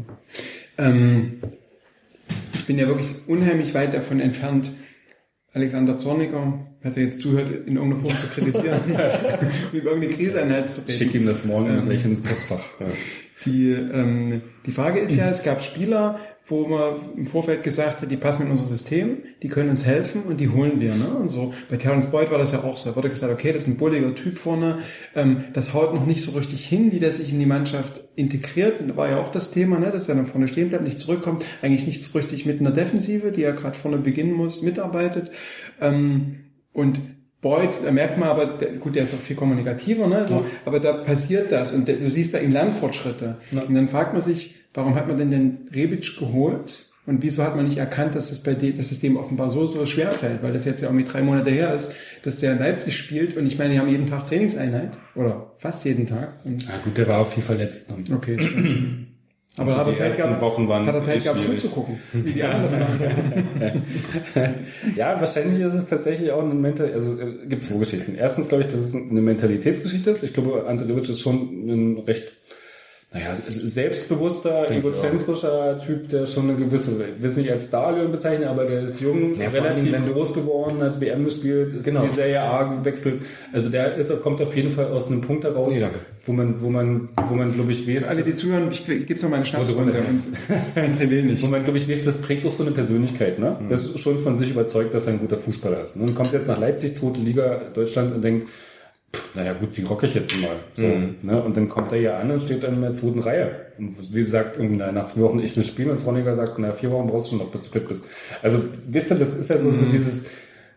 Ich bin ja wirklich unheimlich weit davon entfernt, Alexander Zorniger, falls er jetzt zuhört, in irgendeiner Form zu kritisieren, über irgendeine Krise einheitszureden. Schick ihm das morgen gleich ins Postfach. Ja. Die Frage ist ja, es gab Spieler, wo man im Vorfeld gesagt hat, die passen in unser System, die können uns helfen und die holen wir, ne? Und so. Bei Terence Boyd war das ja auch so. Da wurde gesagt, okay, das ist ein bulliger Typ vorne, das haut noch nicht so richtig hin, wie der sich in die Mannschaft integriert. Und da war ja auch das Thema, ne, dass er dann vorne stehen bleibt, nicht zurückkommt, eigentlich nicht so richtig mit einer Defensive, die ja gerade vorne beginnen muss, mitarbeitet. Und Boyd, da merkt man aber, der ist auch viel kommunikativer, ne? So, aber da passiert das und du siehst bei ihm Lernfortschritte. Ja. Und dann fragt man sich, warum hat man denn den Rebic geholt? Und wieso hat man nicht erkannt, dass es dem offenbar so schwer fällt? Weil das jetzt ja irgendwie 3 Monate her ist, dass der in Leipzig spielt. Und ich meine, die haben jeden Tag Trainingseinheit. Oder fast jeden Tag. Und gut, der war auch viel verletzt. Okay, stimmt. Aber also hat er Zeit gehabt zuzugucken, wie die anderen das machen. Ja, wahrscheinlich ist es tatsächlich auch gibt es 2 Geschichten. Erstens glaube ich, dass es eine Mentalitätsgeschichte ist. Ich glaube, Ante Rebic ist schon ein recht selbstbewusster, egozentrischer Typ, der schon eine gewisse, ich will es nicht als Star bezeichnen, aber der ist jung, relativ groß geworden, hat WM gespielt, ist in die Serie A gewechselt. Also kommt auf jeden Fall aus einem Punkt heraus, wo man, glaube ich, weiß. Alle, die zuhören, ich gebe noch mal eine Schnapsrunde und will nicht. Wo man, glaube ich, weiß, das prägt doch so eine Persönlichkeit, ne? Der ist schon von sich überzeugt, dass er ein guter Fußballer ist. Und kommt jetzt nach Leipzig, 2. Liga, Deutschland, und denkt, naja gut, die rocke ich jetzt mal. So, ne? Und dann kommt er hier an und steht dann in der 2. Reihe. Und wie gesagt, nach 2 Wochen ich will spielen, und Zorniger sagt, 4 Wochen brauchst du schon noch, bis du fit bist. Also, wisst ihr, das ist ja so dieses,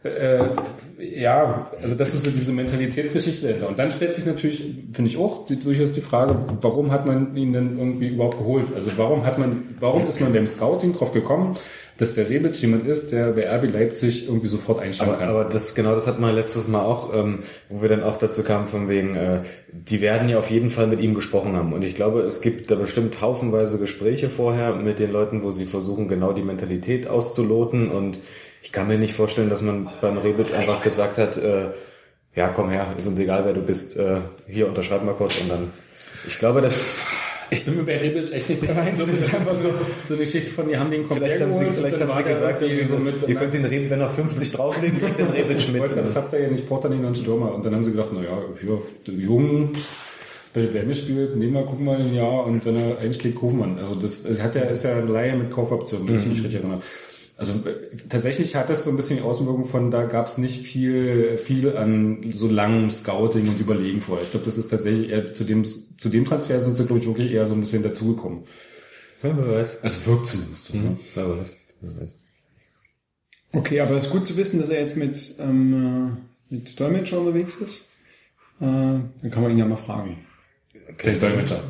also das ist so diese Mentalitätsgeschichte dahinter. Und dann stellt sich natürlich, finde ich auch, durchaus die Frage, warum hat man ihn denn irgendwie überhaupt geholt? Also warum ist man beim Scouting drauf gekommen, dass der Rebic jemand ist, der bei RB Leipzig irgendwie sofort einsteigen kann. Aber das hat man letztes Mal auch, wo wir dann auch dazu kamen von wegen, die werden ja auf jeden Fall mit ihm gesprochen haben. Und ich glaube, es gibt da bestimmt haufenweise Gespräche vorher mit den Leuten, wo sie versuchen, genau die Mentalität auszuloten. Und ich kann mir nicht vorstellen, dass man beim Rebic einfach gesagt hat, ja, komm her, ist uns egal, wer du bist, hier unterschreib mal kurz. Und dann, ich glaube, das Ich bin mir bei Rebic echt nicht sicher. Das ist einfach so eine Geschichte von, die haben den komplett Vielleicht haben sie gesagt, ihr könnt den Rebic, wenn er 50 drauflegen, kriegt den Rebic mit. Das habt ihr ja nicht, Porter nicht noch einen Stürmer. Und dann haben sie gedacht, naja, der Jungen, bei der WM spielt, nehmen wir, gucken wir ein Jahr und wenn er einschlägt, kaufen wir. Also das ist ja eine Leihe mit Kaufoption, wenn ich mich richtig erinnere. Also tatsächlich hat das so ein bisschen die Außenwirkung von, da gab es nicht viel an so langem Scouting und Überlegen vorher. Ich glaube, das ist tatsächlich eher zu dem Transfer sind sie, glaube ich, wirklich eher so ein bisschen dazugekommen. Ja, wer weiß. Also wirkt zumindest so. Ne? Wer weiß. Okay, aber es ist gut zu wissen, dass er jetzt mit Dolmetscher unterwegs ist. Dann kann man ihn ja mal fragen. Der Dolmetscher.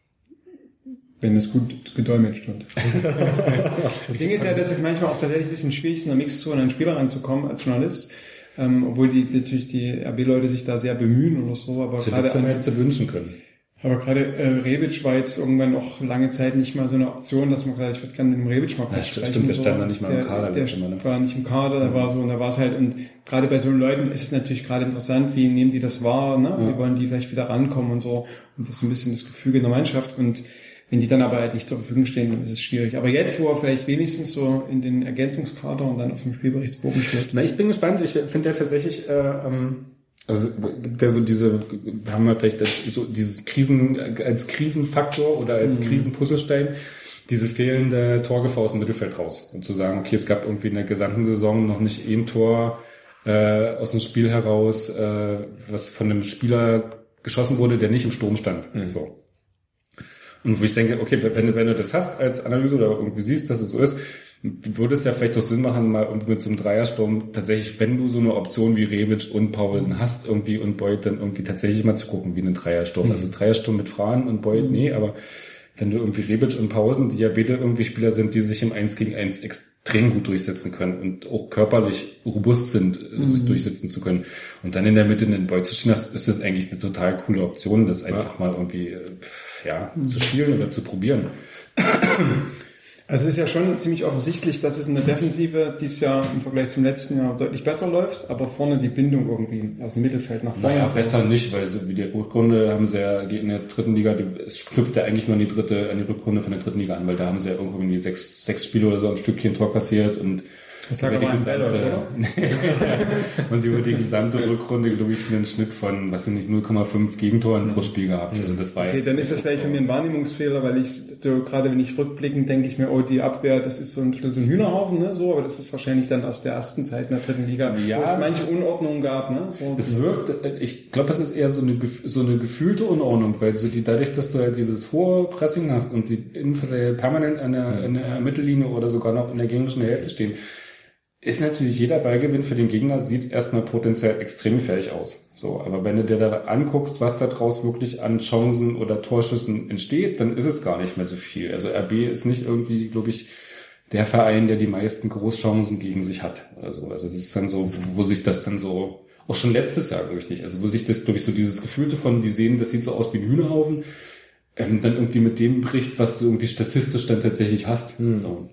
Wenn es gut gedolmetscht wird. Das Ding ist ja, dass es manchmal auch tatsächlich ein bisschen schwierig ist, in der Mixzone an Spieler ranzukommen als Journalist. Obwohl natürlich die RB-Leute sich da sehr bemühen oder so. Aber gerade hätte sie wünschen können. Aber gerade Rebic war jetzt irgendwann noch lange Zeit nicht mal so eine Option, dass man gesagt, ich würde gerne mit dem Rebic mal kurz sprechen. Stimmt, der stand da nicht mal im Kader. Der war nicht im Kader, da war so, und da war es halt, und gerade bei so Leuten ist es natürlich gerade interessant, wie nehmen die das wahr, ne? Wie wollen die vielleicht wieder rankommen und so. Und das ist so ein bisschen das Gefüge in der Mannschaft. Und wenn die dann aber halt nicht zur Verfügung stehen, dann ist es schwierig. Aber jetzt, wo er vielleicht wenigstens so in den Ergänzungskader und dann auf dem Spielberichtsbogen steht. Na, ich bin gespannt. Ich finde ja tatsächlich, also gibt ja so haben wir vielleicht so dieses als Krisenfaktor oder als Krisenpuzzlestein, diese fehlende Torgefahr aus dem Mittelfeld raus. Und zu sagen, okay, es gab irgendwie in der gesamten Saison noch nicht ein Tor aus dem Spiel heraus, was von einem Spieler geschossen wurde, der nicht im Sturm stand. So. Und wo ich denke, okay, wenn du das hast als Analyse oder irgendwie siehst, dass es so ist, würde es ja vielleicht doch Sinn machen, mal mit so einem Dreiersturm tatsächlich, wenn du so eine Option wie Rebic und Paulsen hast irgendwie und Boyd, dann irgendwie tatsächlich mal zu gucken, wie ein Dreiersturm. Also Dreiersturm mit Frahn und Boyd, nee, aber wenn du irgendwie Rebic und Paulsen, die ja beide irgendwie Spieler sind, die sich im 1 gegen 1 extrem gut durchsetzen können und auch körperlich robust sind, sich durchsetzen zu können. Und dann in der Mitte einen Boyd zu stehen, ist das eigentlich eine total coole Option, das einfach mal irgendwie, zu spielen oder zu probieren. Also es ist ja schon ziemlich offensichtlich, dass es in der Defensive dieses Jahr im Vergleich zum letzten Jahr deutlich besser läuft, aber vorne die Bindung irgendwie aus dem Mittelfeld nach vorne. Naja, besser nicht, weil so wie die Rückrunde haben sie ja in der dritten Liga, es knüpft ja eigentlich nur an die Rückrunde von der dritten Liga an, weil da haben sie ja irgendwie 6 Spiele oder so am Stückchen Tor kassiert und das lag aber oder? Und über die gesamte Rückrunde, glaube ich, einen Schnitt von, 0,5 Gegentoren pro Spiel gehabt. Also das war okay, dann ist das vielleicht für mich ein Wahrnehmungsfehler, weil ich so, gerade wenn ich rückblickend, denke ich mir, oh, die Abwehr, das ist so ein bisschen so ein Hühnerhaufen, ne, so, aber das ist wahrscheinlich dann aus der ersten Zeit in der dritten Liga, wo es manche Unordnungen gab, ne, so. Es wirkt, ich glaube, es ist eher so eine gefühlte Unordnung, weil dadurch, dass du halt dieses hohe Pressing hast und die Innenverteidiger permanent an der Mittellinie oder sogar noch in der gegnerischen Hälfte stehen, ist natürlich jeder Ballgewinn für den Gegner, sieht erstmal potenziell extrem gefährlich aus. So, aber wenn du dir da anguckst, was da draus wirklich an Chancen oder Torschüssen entsteht, dann ist es gar nicht mehr so viel. Also RB ist nicht irgendwie, glaube ich, der Verein, der die meisten Großchancen gegen sich hat. Also das ist dann so, wo sich das dann so, auch schon letztes Jahr, glaube ich nicht, also wo sich das, glaube ich, so dieses Gefühlte von, die sehen, das sieht so aus wie ein Hühnerhaufen, dann irgendwie mit dem bricht, was du irgendwie statistisch dann tatsächlich hast. So.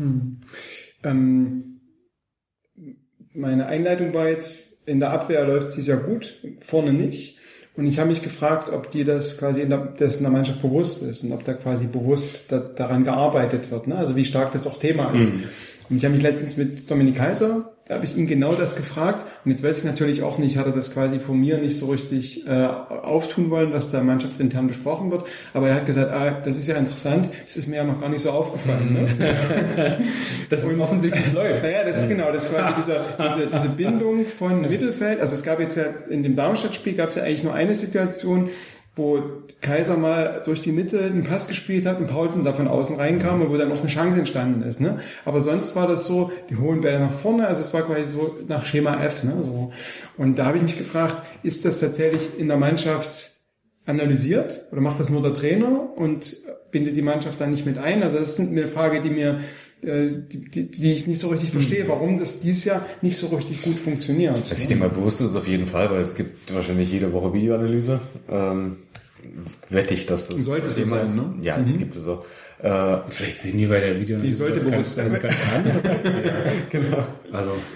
Meine Einleitung war jetzt, in der Abwehr läuft sie sehr gut, vorne nicht. Und ich habe mich gefragt, ob die das quasi in der Mannschaft bewusst ist und ob da quasi bewusst daran gearbeitet wird, ne? Also wie stark das auch Thema ist. Und ich habe mich letztens mit Dominik Kaiser, da habe ich ihn genau das gefragt. Und jetzt weiß ich natürlich auch nicht, hat er das quasi von mir nicht so richtig auftun wollen, was da mannschaftsintern besprochen wird. Aber er hat gesagt, das ist ja interessant, das ist mir ja noch gar nicht so aufgefallen. Ne? Das ist offensichtlich läuft. Naja, das ist genau, das ist quasi diese Bindung von Mittelfeld. Also es gab jetzt ja in dem Darmstadt-Spiel gab es ja eigentlich nur eine Situation, wo Kaiser mal durch die Mitte einen Pass gespielt hat und Paulsen da von außen reinkam und wo dann noch eine Chance entstanden ist, ne? Aber sonst war das so, die holen Bälle nach vorne, also es war quasi so nach Schema F, ne? So. Und da habe ich mich gefragt, ist das tatsächlich in der Mannschaft analysiert oder macht das nur der Trainer und bindet die Mannschaft da nicht mit ein? Also das ist eine Frage, die ich nicht so richtig verstehe, warum das dieses Jahr nicht so richtig gut funktioniert. Also ich denke mal, bewusst ist es auf jeden Fall, weil es gibt wahrscheinlich jede Woche Videoanalyse. Wette ich, dass das sollte so sein, ne? Ja, gibt es auch. Vielleicht sehen die bei der Videoanalyse die sollte bewusst sein. Das ist ganz anders als wir. Genau. Also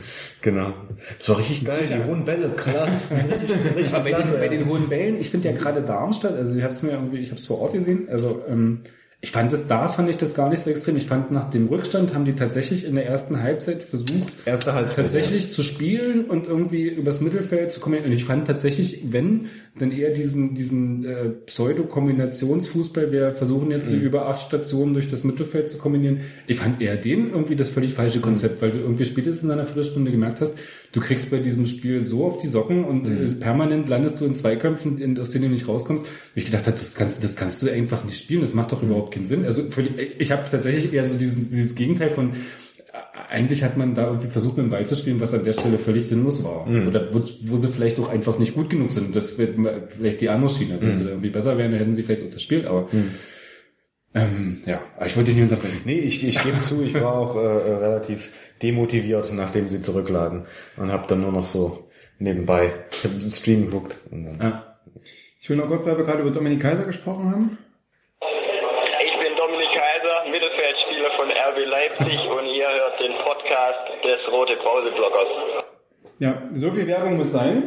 Genau. Das war richtig geil, die hohen Bälle, krass. Richtig Aber klasse. bei den hohen Bällen, ich finde ja gerade Darmstadt, also ich habe es vor Ort gesehen, also ich fand ich das gar nicht so extrem. Ich fand, nach dem Rückstand haben die tatsächlich in der ersten Halbzeit versucht, tatsächlich zu spielen und irgendwie übers Mittelfeld zu kommen. Und ich fand tatsächlich, wenn, dann eher diesen Pseudo-Kombinationsfußball, wir versuchen jetzt so über 8 Stationen durch das Mittelfeld zu kombinieren. Ich fand eher den irgendwie das völlig falsche Konzept, weil du irgendwie spätestens in einer Viertelstunde gemerkt hast, du kriegst bei diesem Spiel so auf die Socken und permanent landest du in Zweikämpfen, aus denen du nicht rauskommst. Und ich gedacht habe, das kannst du einfach nicht spielen, das macht doch überhaupt keinen Sinn. Also ich habe tatsächlich eher so dieses Gegenteil von, eigentlich hat man da irgendwie versucht, mit dem Ball zu spielen, was an der Stelle völlig sinnlos war. Oder wo sie vielleicht auch einfach nicht gut genug sind. Das wird vielleicht die andere Schiene. Wenn sie da irgendwie besser wären, dann hätten sie vielleicht auch das Spiel, aber aber ich wollte dich nicht unterbrechen. Nee, ich gebe zu, ich war auch relativ demotiviert, nachdem sie zurücklagen und habe dann nur noch so nebenbei, ich habe den Stream geguckt. Und dann Ich will noch kurz, weil wir gerade über Dominik Kaiser gesprochen haben. Ich bin Dominik Kaiser, Mittelfeldspieler von RB Leipzig und ihr hört den Podcast des Rote Brause Bloggers. Ja, so viel Werbung muss sein.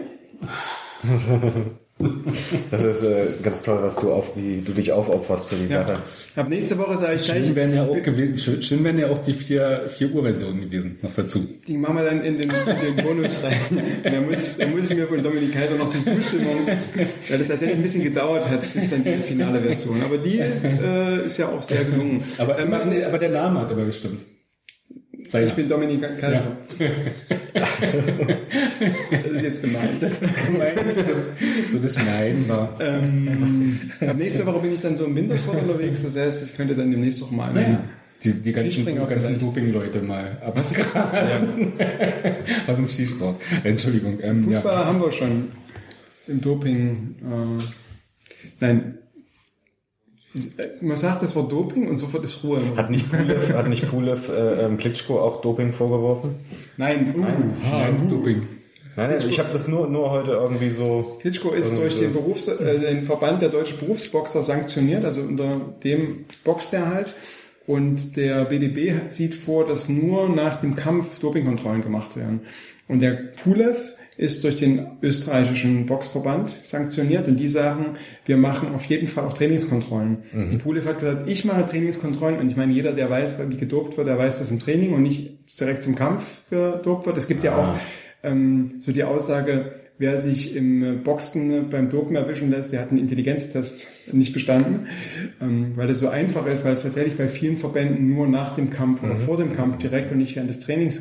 Das ist ganz toll, wie du dich aufopferst für die Sache. Ab nächste Woche sage ich Schön wären ja auch die 4 Uhr Versionen gewesen, noch dazu. Die machen wir dann in den Bonus rein. Dann muss ich mir von Dominik Kaiser noch die Zustimmung, weil das tatsächlich ein bisschen gedauert hat, bis dann die finale Version. Aber die ist ja auch sehr gelungen. Aber der Name hat aber gestimmt. Ich bin Dominik Kaiser. Ja. Das ist jetzt gemein. Das ist gemein. So das Schneiden war. Ab nächste Woche bin ich dann so im Wintersport unterwegs. Das heißt, ich könnte dann demnächst doch mal die ganzen Doping-Leute mal abgrasen. Aus dem Skisport. Entschuldigung. Fußball haben wir schon im Doping. Nein. Man sagt das Wort Doping und sofort ist Ruhe. Hat nicht Pulev Klitschko auch Doping vorgeworfen? Nein. Doping. Nein, also ich habe das nur heute irgendwie so... Klitschko ist durch den Verband der deutschen Berufsboxer sanktioniert, also unter dem boxt er halt. Und der BDB sieht vor, dass nur nach dem Kampf Dopingkontrollen gemacht werden. Und der Pulev ist durch den österreichischen Boxverband sanktioniert und die sagen, wir machen auf jeden Fall auch Trainingskontrollen. Und Pulev hat gesagt, ich mache Trainingskontrollen und ich meine, jeder, der weiß, wie gedopt wird, der weiß das im Training und nicht direkt zum Kampf gedopt wird. Es gibt ja auch so die Aussage, wer sich im Boxen beim Dopen erwischen lässt, der hat einen Intelligenztest nicht bestanden, weil das so einfach ist, weil es tatsächlich bei vielen Verbänden nur nach dem Kampf oder vor dem Kampf direkt und nicht während des Trainings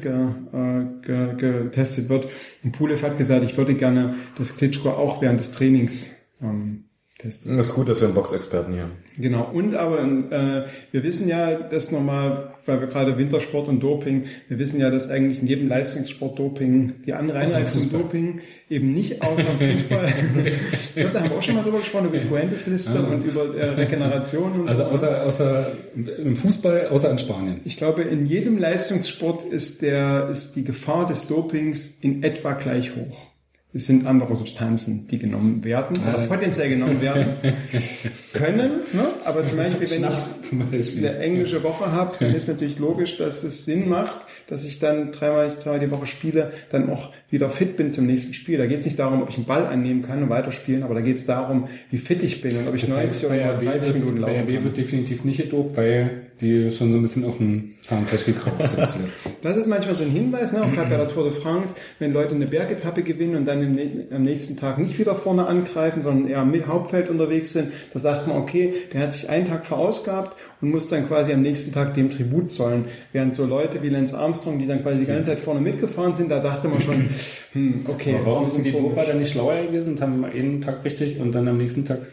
getestet wird. Und Pulev hat gesagt, ich würde gerne, dass Klitschko auch während des Trainings testet. Das ist gut, dass wir einen Boxexperten hier haben. Genau, und aber wir wissen ja, dass nochmal, weil wir gerade Wintersport und Doping, wir wissen ja, dass eigentlich in jedem Leistungssport Doping, die Anreize zum Doping eben nicht außer Fußball. Ich glaube, da haben wir auch schon mal drüber gesprochen, über die Fuentes-Liste und über Regeneration und also außer im Fußball, außer in Spanien. Ich glaube, in jedem Leistungssport ist die Gefahr des Dopings in etwa gleich hoch. Es sind andere Substanzen, die genommen werden oder potenziell genommen werden können. Ne? Aber zum Beispiel, wenn ich eine englische Woche habe, dann ist natürlich logisch, dass es Sinn macht, dass ich dann dreimal die Woche spiele, dann auch wieder fit bin zum nächsten Spiel. Da geht es nicht darum, ob ich einen Ball annehmen kann und weiterspielen, aber da geht es darum, wie fit ich bin und ob ich 90 oder 30 Minuten laufen kann. Bei RB wird definitiv nicht gedopt, weil die schon so ein bisschen auf dem Zahn festgekraucht sind. Das ist manchmal so ein Hinweis, ne? Auch gerade bei der Tour de France, wenn Leute eine Bergetappe gewinnen und dann am nächsten Tag nicht wieder vorne angreifen, sondern eher im Hauptfeld unterwegs sind, da sagt man, okay, der hat sich einen Tag verausgabt und muss dann quasi am nächsten Tag dem Tribut zollen. Während so Leute wie Lance Armstrong, die dann quasi die ganze Zeit vorne mitgefahren sind, da dachte man schon, okay. Aber warum sind die Doper dann nicht schlauer gewesen und haben einen Tag richtig und dann am nächsten Tag?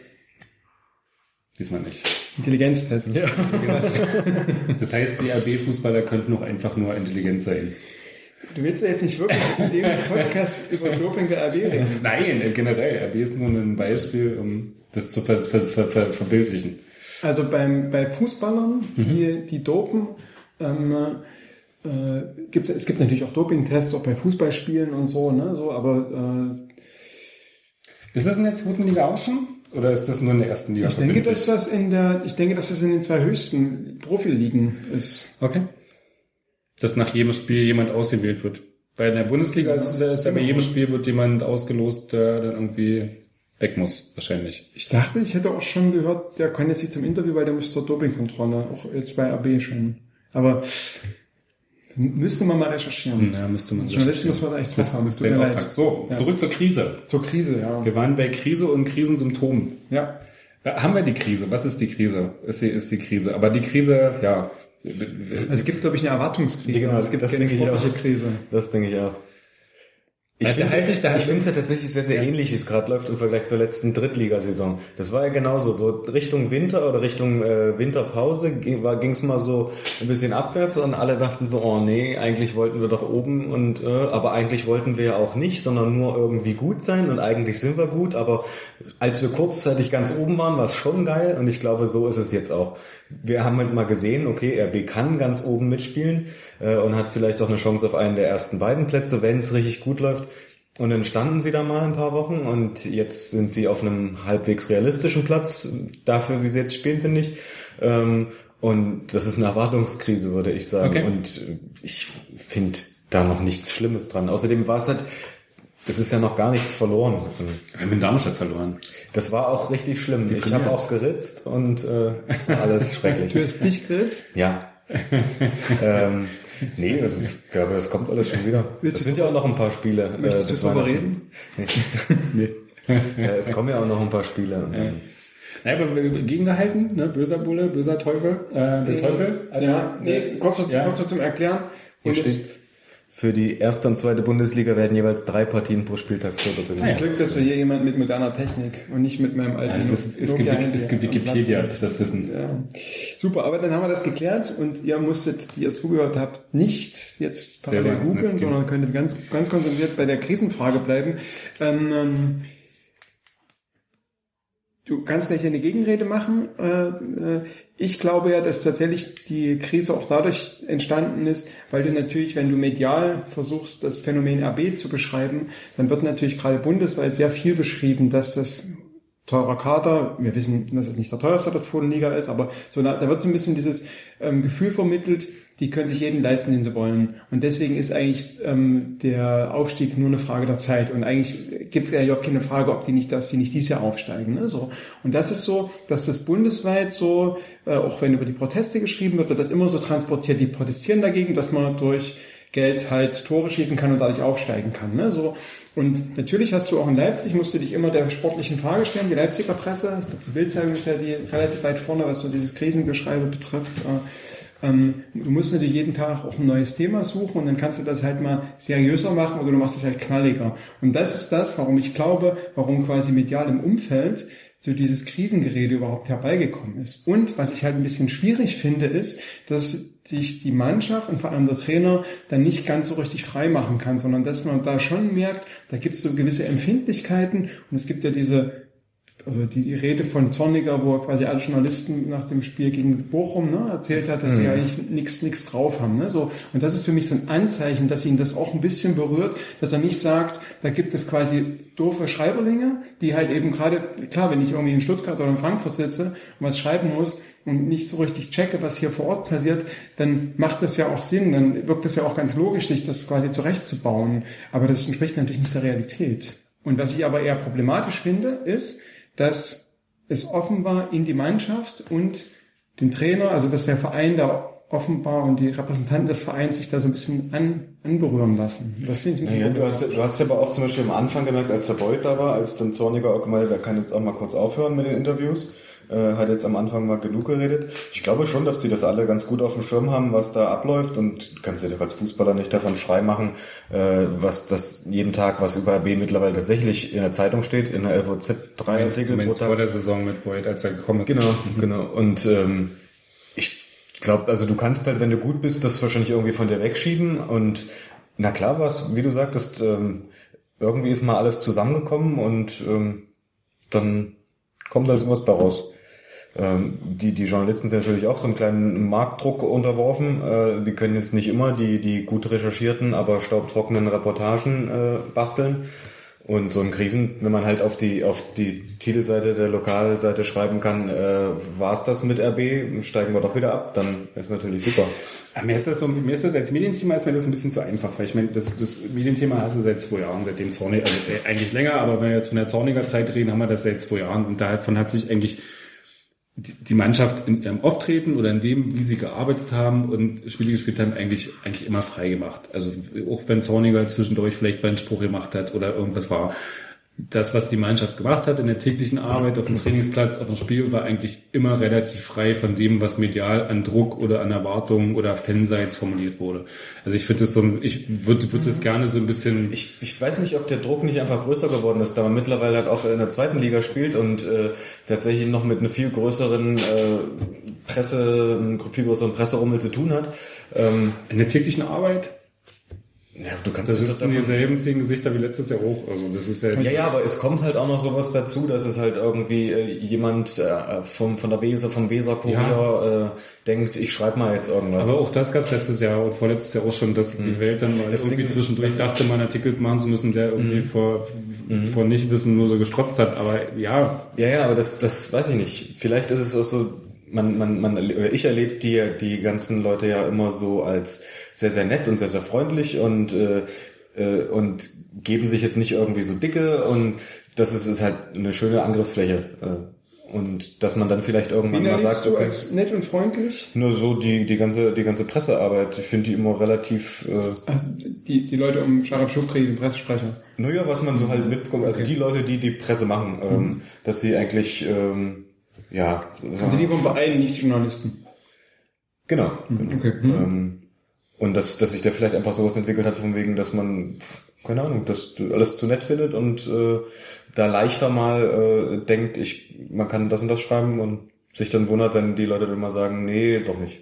Wies man nicht. Intelligenztest. Ja. Das heißt, die RB-Fußballer könnten noch einfach nur intelligent sein. Du willst ja jetzt nicht wirklich in dem Podcast über Doping der RB reden. Nein, generell. RB ist nur ein Beispiel, um das zu verbildlichen. Also bei Fußballern, die dopen, es gibt natürlich auch Dopingtests, auch bei Fußballspielen und so, ne, so, aber ist das in der zweiten Liga auch schon? Oder ist das nur in der ersten Liga? Ich denke, dass das in den 2 höchsten Profiligen ist. Okay. Dass nach jedem Spiel jemand ausgewählt wird. Weil in der Bundesliga ist ja bei jedem Spiel wird jemand ausgelost, der dann irgendwie weg muss, wahrscheinlich. Ich dachte, ich hätte auch schon gehört, der kann jetzt nicht zum Interview, weil der muss zur Dopingkontrolle, auch jetzt bei AB schon. Aber müsste man mal recherchieren. Ja, müsste man Journalisten müssen wir das eigentlich drauf haben. Das ist der Auftrag. So, zurück zur Krise. Zur Krise, ja. Wir waren bei Krise und Krisensymptomen. Ja. Haben wir die Krise? Was ist die Krise? Ist die Krise. Aber die Krise, ja. Es gibt, glaube ich, eine Erwartungskrise. Genau, es gibt das keine denke ich auch. sportliche Krise. Das denke ich auch. Ich Da finde halte ich- da- es ja tatsächlich sehr, sehr ähnlich, wie es gerade läuft im Vergleich zur letzten Drittligasaison. Das war ja genauso, so Richtung Winter oder Richtung Winterpause ging es mal so ein bisschen abwärts und alle dachten so, oh nee, eigentlich wollten wir doch oben und aber eigentlich wollten wir ja auch nicht, sondern nur irgendwie gut sein und eigentlich sind wir gut, aber als wir kurzzeitig ganz oben waren, war es schon geil und ich glaube, so ist es jetzt auch. Wir haben halt mal gesehen, okay, RB kann ganz oben mitspielen und hat vielleicht auch eine Chance auf einen der ersten beiden Plätze, wenn es richtig gut läuft. Und dann standen sie da mal ein paar Wochen und jetzt sind sie auf einem halbwegs realistischen Platz dafür, wie sie jetzt spielen, finde ich. Und das ist eine Erwartungskrise, würde ich sagen. Okay. Und ich finde da noch nichts Schlimmes dran. Außerdem war es halt, das ist ja noch gar nichts verloren. Wir haben in Darmstadt verloren. Das war auch richtig schlimm. Ich habe auch geritzt und alles schrecklich. Du hast dich geritzt? Ja. Nee, also ich glaube, das kommt alles schon wieder. Willst Es du- sind ja auch noch ein paar Spiele. Möchtest du bis drüber Weihnachten. reden? Ja, es kommen ja auch noch ein paar Spiele. Naja, aber wir haben gegengehalten, ne? Böser Bulle, böser Teufel, der Teufel. Ja, nee, kurz zum Erklären. Hier Und jetzt steht's. Für die erste und zweite Bundesliga werden jeweils 3 Partien pro Spieltag vorgebildet. Ah, ja. Glück, dass wir hier jemand mit moderner Technik und nicht mit meinem alten Es gibt Nokia-Handy Wikipedia, am Platz das Wissen. Ja. Super, aber dann haben wir das geklärt und ihr musstet, die ihr zugehört habt, nicht jetzt Selber parallel ins Netz googeln, gehen. sondern könntet ganz konzentriert bei der Krisenfrage bleiben. Du kannst gleich eine Gegenrede machen. Ich glaube ja, dass tatsächlich die Krise auch dadurch entstanden ist, weil du natürlich, wenn du medial versuchst, das Phänomen RB zu beschreiben, dann wird natürlich gerade bundesweit sehr viel beschrieben, dass das teurer Kader, wir wissen, dass es nicht der teuerste der zweiten Liga ist, aber so da wird so ein bisschen dieses Gefühl vermittelt, die können sich jeden leisten, den sie wollen. Und deswegen ist eigentlich der Aufstieg nur eine Frage der Zeit. Und eigentlich gibt es ja überhaupt keine Frage, dass sie nicht dieses Jahr aufsteigen. Ne? So. Und das ist so, dass das bundesweit so, auch wenn über die Proteste geschrieben wird das immer so transportiert. Die protestieren dagegen, dass man durch Geld halt Tore schießen kann und dadurch aufsteigen kann. Ne? So. Und natürlich hast du auch in Leipzig, musst du dich immer der sportlichen Frage stellen, die Leipziger Presse, ich glaube die Bild-Zeitung ist ja die relativ weit vorne, was so dieses Krisengeschreibe betrifft. Du musst natürlich jeden Tag auch ein neues Thema suchen und dann kannst du das halt mal seriöser machen oder du machst es halt knalliger. Und das ist das, warum ich glaube, warum quasi medial im Umfeld so dieses Krisengerede überhaupt herbeigekommen ist. Und was ich halt ein bisschen schwierig finde, ist, dass sich die Mannschaft und vor allem der Trainer dann nicht ganz so richtig frei machen kann, sondern dass man da schon merkt, da gibt es so gewisse Empfindlichkeiten und es gibt ja die Rede von Zorniger, wo er quasi alle Journalisten nach dem Spiel gegen Bochum erzählt hat, dass sie eigentlich nichts drauf haben. Ne? So, und das ist für mich so ein Anzeichen, dass ihn das auch ein bisschen berührt, dass er nicht sagt, da gibt es quasi doofe Schreiberlinge, die halt eben gerade, klar, wenn ich irgendwie in Stuttgart oder in Frankfurt sitze und was schreiben muss und nicht so richtig checke, was hier vor Ort passiert, dann macht das ja auch Sinn, dann wirkt das ja auch ganz logisch, sich das quasi zurechtzubauen. Aber das entspricht natürlich nicht der Realität. Und was ich aber eher problematisch finde, ist, dass es offenbar in die Mannschaft und den Trainer, also dass der Verein da offenbar und die Repräsentanten des Vereins sich da so ein bisschen anberühren lassen. Das finde ich ein bisschen du hast aber auch zum Beispiel am Anfang gemerkt, als der Beuth da war, als dann Zorniger auch gemeint, der kann jetzt auch mal kurz aufhören mit den Interviews, hat jetzt am Anfang mal genug geredet. Ich glaube schon, dass die das alle ganz gut auf dem Schirm haben, was da abläuft und du kannst dir doch als Fußballer nicht davon freimachen, was das jeden Tag, was über RB mittlerweile tatsächlich in der Zeitung steht, in der LVZ 3 Artikel pro Tag. Vor der Saison mit Boyd, als er gekommen ist. Genau. Und ich glaube, also du kannst halt, wenn du gut bist, das wahrscheinlich irgendwie von dir wegschieben und na klar, wie du sagtest, irgendwie ist mal alles zusammengekommen und dann kommt halt sowas bei raus. Die Journalisten sind natürlich auch so einem kleinen Marktdruck unterworfen. Die können jetzt nicht immer die gut recherchierten, aber staubtrockenen Reportagen basteln. Und so in Krisen, wenn man halt auf die Titelseite der Lokalseite schreiben kann, war's das mit RB, steigen wir doch wieder ab, dann ist natürlich super. Aber mir ist das als Medienthema ist mir das ein bisschen zu einfach, weil ich meine, das Medienthema hast du seit 2 Jahren, seitdem Zorniger, also eigentlich länger, aber wenn wir jetzt von der Zorniger Zeit reden, haben wir das seit 2 Jahren und davon hat sich eigentlich die Mannschaft in ihrem Auftreten oder in dem, wie sie gearbeitet haben und Spiele gespielt haben, eigentlich immer frei gemacht. Also auch wenn Zorniger zwischendurch vielleicht mal einen Spruch gemacht hat oder irgendwas war. Das, was die Mannschaft gemacht hat in der täglichen Arbeit auf dem Trainingsplatz, auf dem Spiel, war eigentlich immer relativ frei von dem, was medial an Druck oder an Erwartungen oder Fanseits formuliert wurde. Also ich finde das ich würde das gerne so ein bisschen... Ich weiß nicht, ob der Druck nicht einfach größer geworden ist, da man mittlerweile halt auch in der 2. Liga spielt und tatsächlich noch mit einer viel größeren Presserummel zu tun hat. In der täglichen Arbeit? Ja, du kannst das ist dieselben 10 Gesichter wie letztes Jahr auch. Also das ist ja, aber es kommt halt auch noch sowas dazu, dass es halt irgendwie jemand vom Weser-Kurier denkt, ich schreibe mal jetzt irgendwas. Aber auch das gab es letztes Jahr und vorletztes Jahr auch schon, dass die Welt dann mal irgendwie zwischendurch dachte, man einen Artikel machen zu müssen, der irgendwie vor Nichtwissen nur so gestrotzt hat. Aber ja. Ja, aber das weiß ich nicht. Vielleicht ist es auch so, ich erlebe die ganzen Leute ja immer so als sehr, sehr nett und sehr, sehr freundlich und geben sich jetzt nicht irgendwie so dicke und das ist halt eine schöne Angriffsfläche. Und dass man dann vielleicht irgendwann mal sagt, okay, als nett und freundlich? Nur so die ganze Pressearbeit, ich finde die immer relativ... Die Leute um Scharaf Schukri, den Pressesprecher? Naja, was man so halt mitbekommt, also die Leute, die Presse machen, dass sie eigentlich... Also die vom Verein, nicht Journalisten? Genau. Okay. Und dass sich da vielleicht einfach sowas entwickelt hat, von wegen, dass man, keine Ahnung, das alles zu nett findet und da leichter mal denkt, man kann das und das schreiben und sich dann wundert, wenn die Leute dann mal sagen, nee, doch nicht.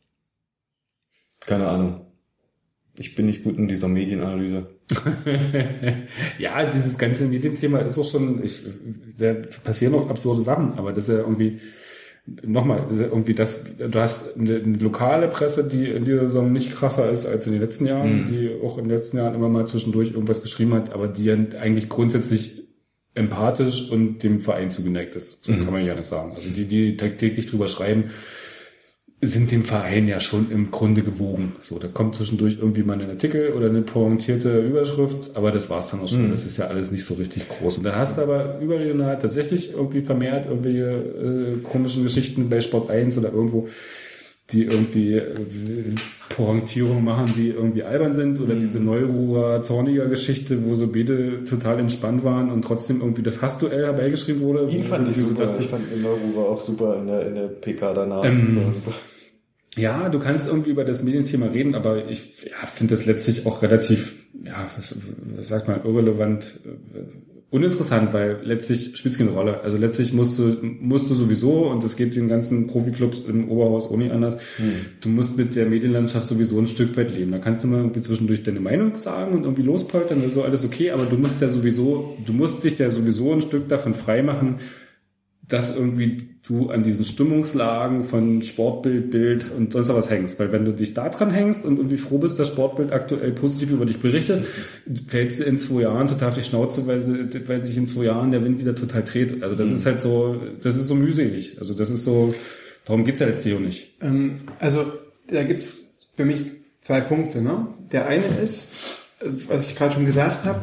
Keine Ahnung. Ich bin nicht gut in dieser Medienanalyse. Ja, dieses ganze Medienthema ist auch schon, da passieren auch absurde Sachen, aber das ist ja irgendwie, nochmal, du hast eine lokale Presse, die in dieser Saison nicht krasser ist als in den letzten Jahren, die auch in den letzten Jahren immer mal zwischendurch irgendwas geschrieben hat, aber die ja eigentlich grundsätzlich empathisch und dem Verein zugeneigt ist. So kann man ja nicht sagen. Also die täglich drüber schreiben, sind dem Verein ja schon im Grunde gewogen. So, da kommt zwischendurch irgendwie mal ein Artikel oder eine pointierte Überschrift, aber das war's dann auch schon. Das ist ja alles nicht so richtig groß. Und dann hast du aber überregional tatsächlich irgendwie vermehrt irgendwelche komischen Geschichten bei Sport 1 oder irgendwo, die irgendwie Pointierungen machen, die irgendwie albern sind, oder diese Neururer Zorniger Geschichte, wo so beide total entspannt waren und trotzdem irgendwie das Hassduell herbeigeschrieben wurde. Ihn fand ich super. Ich fand den Neururer auch super in der PK danach. Super. Ja, du kannst irgendwie über das Medienthema reden, aber ich finde das letztlich auch relativ, was sagt man, irrelevant, uninteressant, weil letztlich spielt es keine Rolle. Also letztlich musst du sowieso, und das geht den ganzen Profiklubs im Oberhaus auch nicht anders, du musst mit der Medienlandschaft sowieso ein Stück weit leben. Da kannst du mal irgendwie zwischendurch deine Meinung sagen und irgendwie lospoltern, das ist so alles okay, aber du musst dich ja sowieso ein Stück davon freimachen, dass irgendwie du an diesen Stimmungslagen von Sportbild, Bild und sonst was hängst. Weil wenn du dich da dran hängst und irgendwie froh bist, dass Sportbild aktuell positiv über dich berichtet, fällst du in 2 Jahren total auf die Schnauze, weil sich in 2 Jahren der Wind wieder total dreht. Also das ist halt so, das ist so mühselig. Also das ist so, darum geht's ja letztlich auch nicht. Also da gibt's für mich 2 Punkte. Ne? Der eine ist, was ich gerade schon gesagt habe,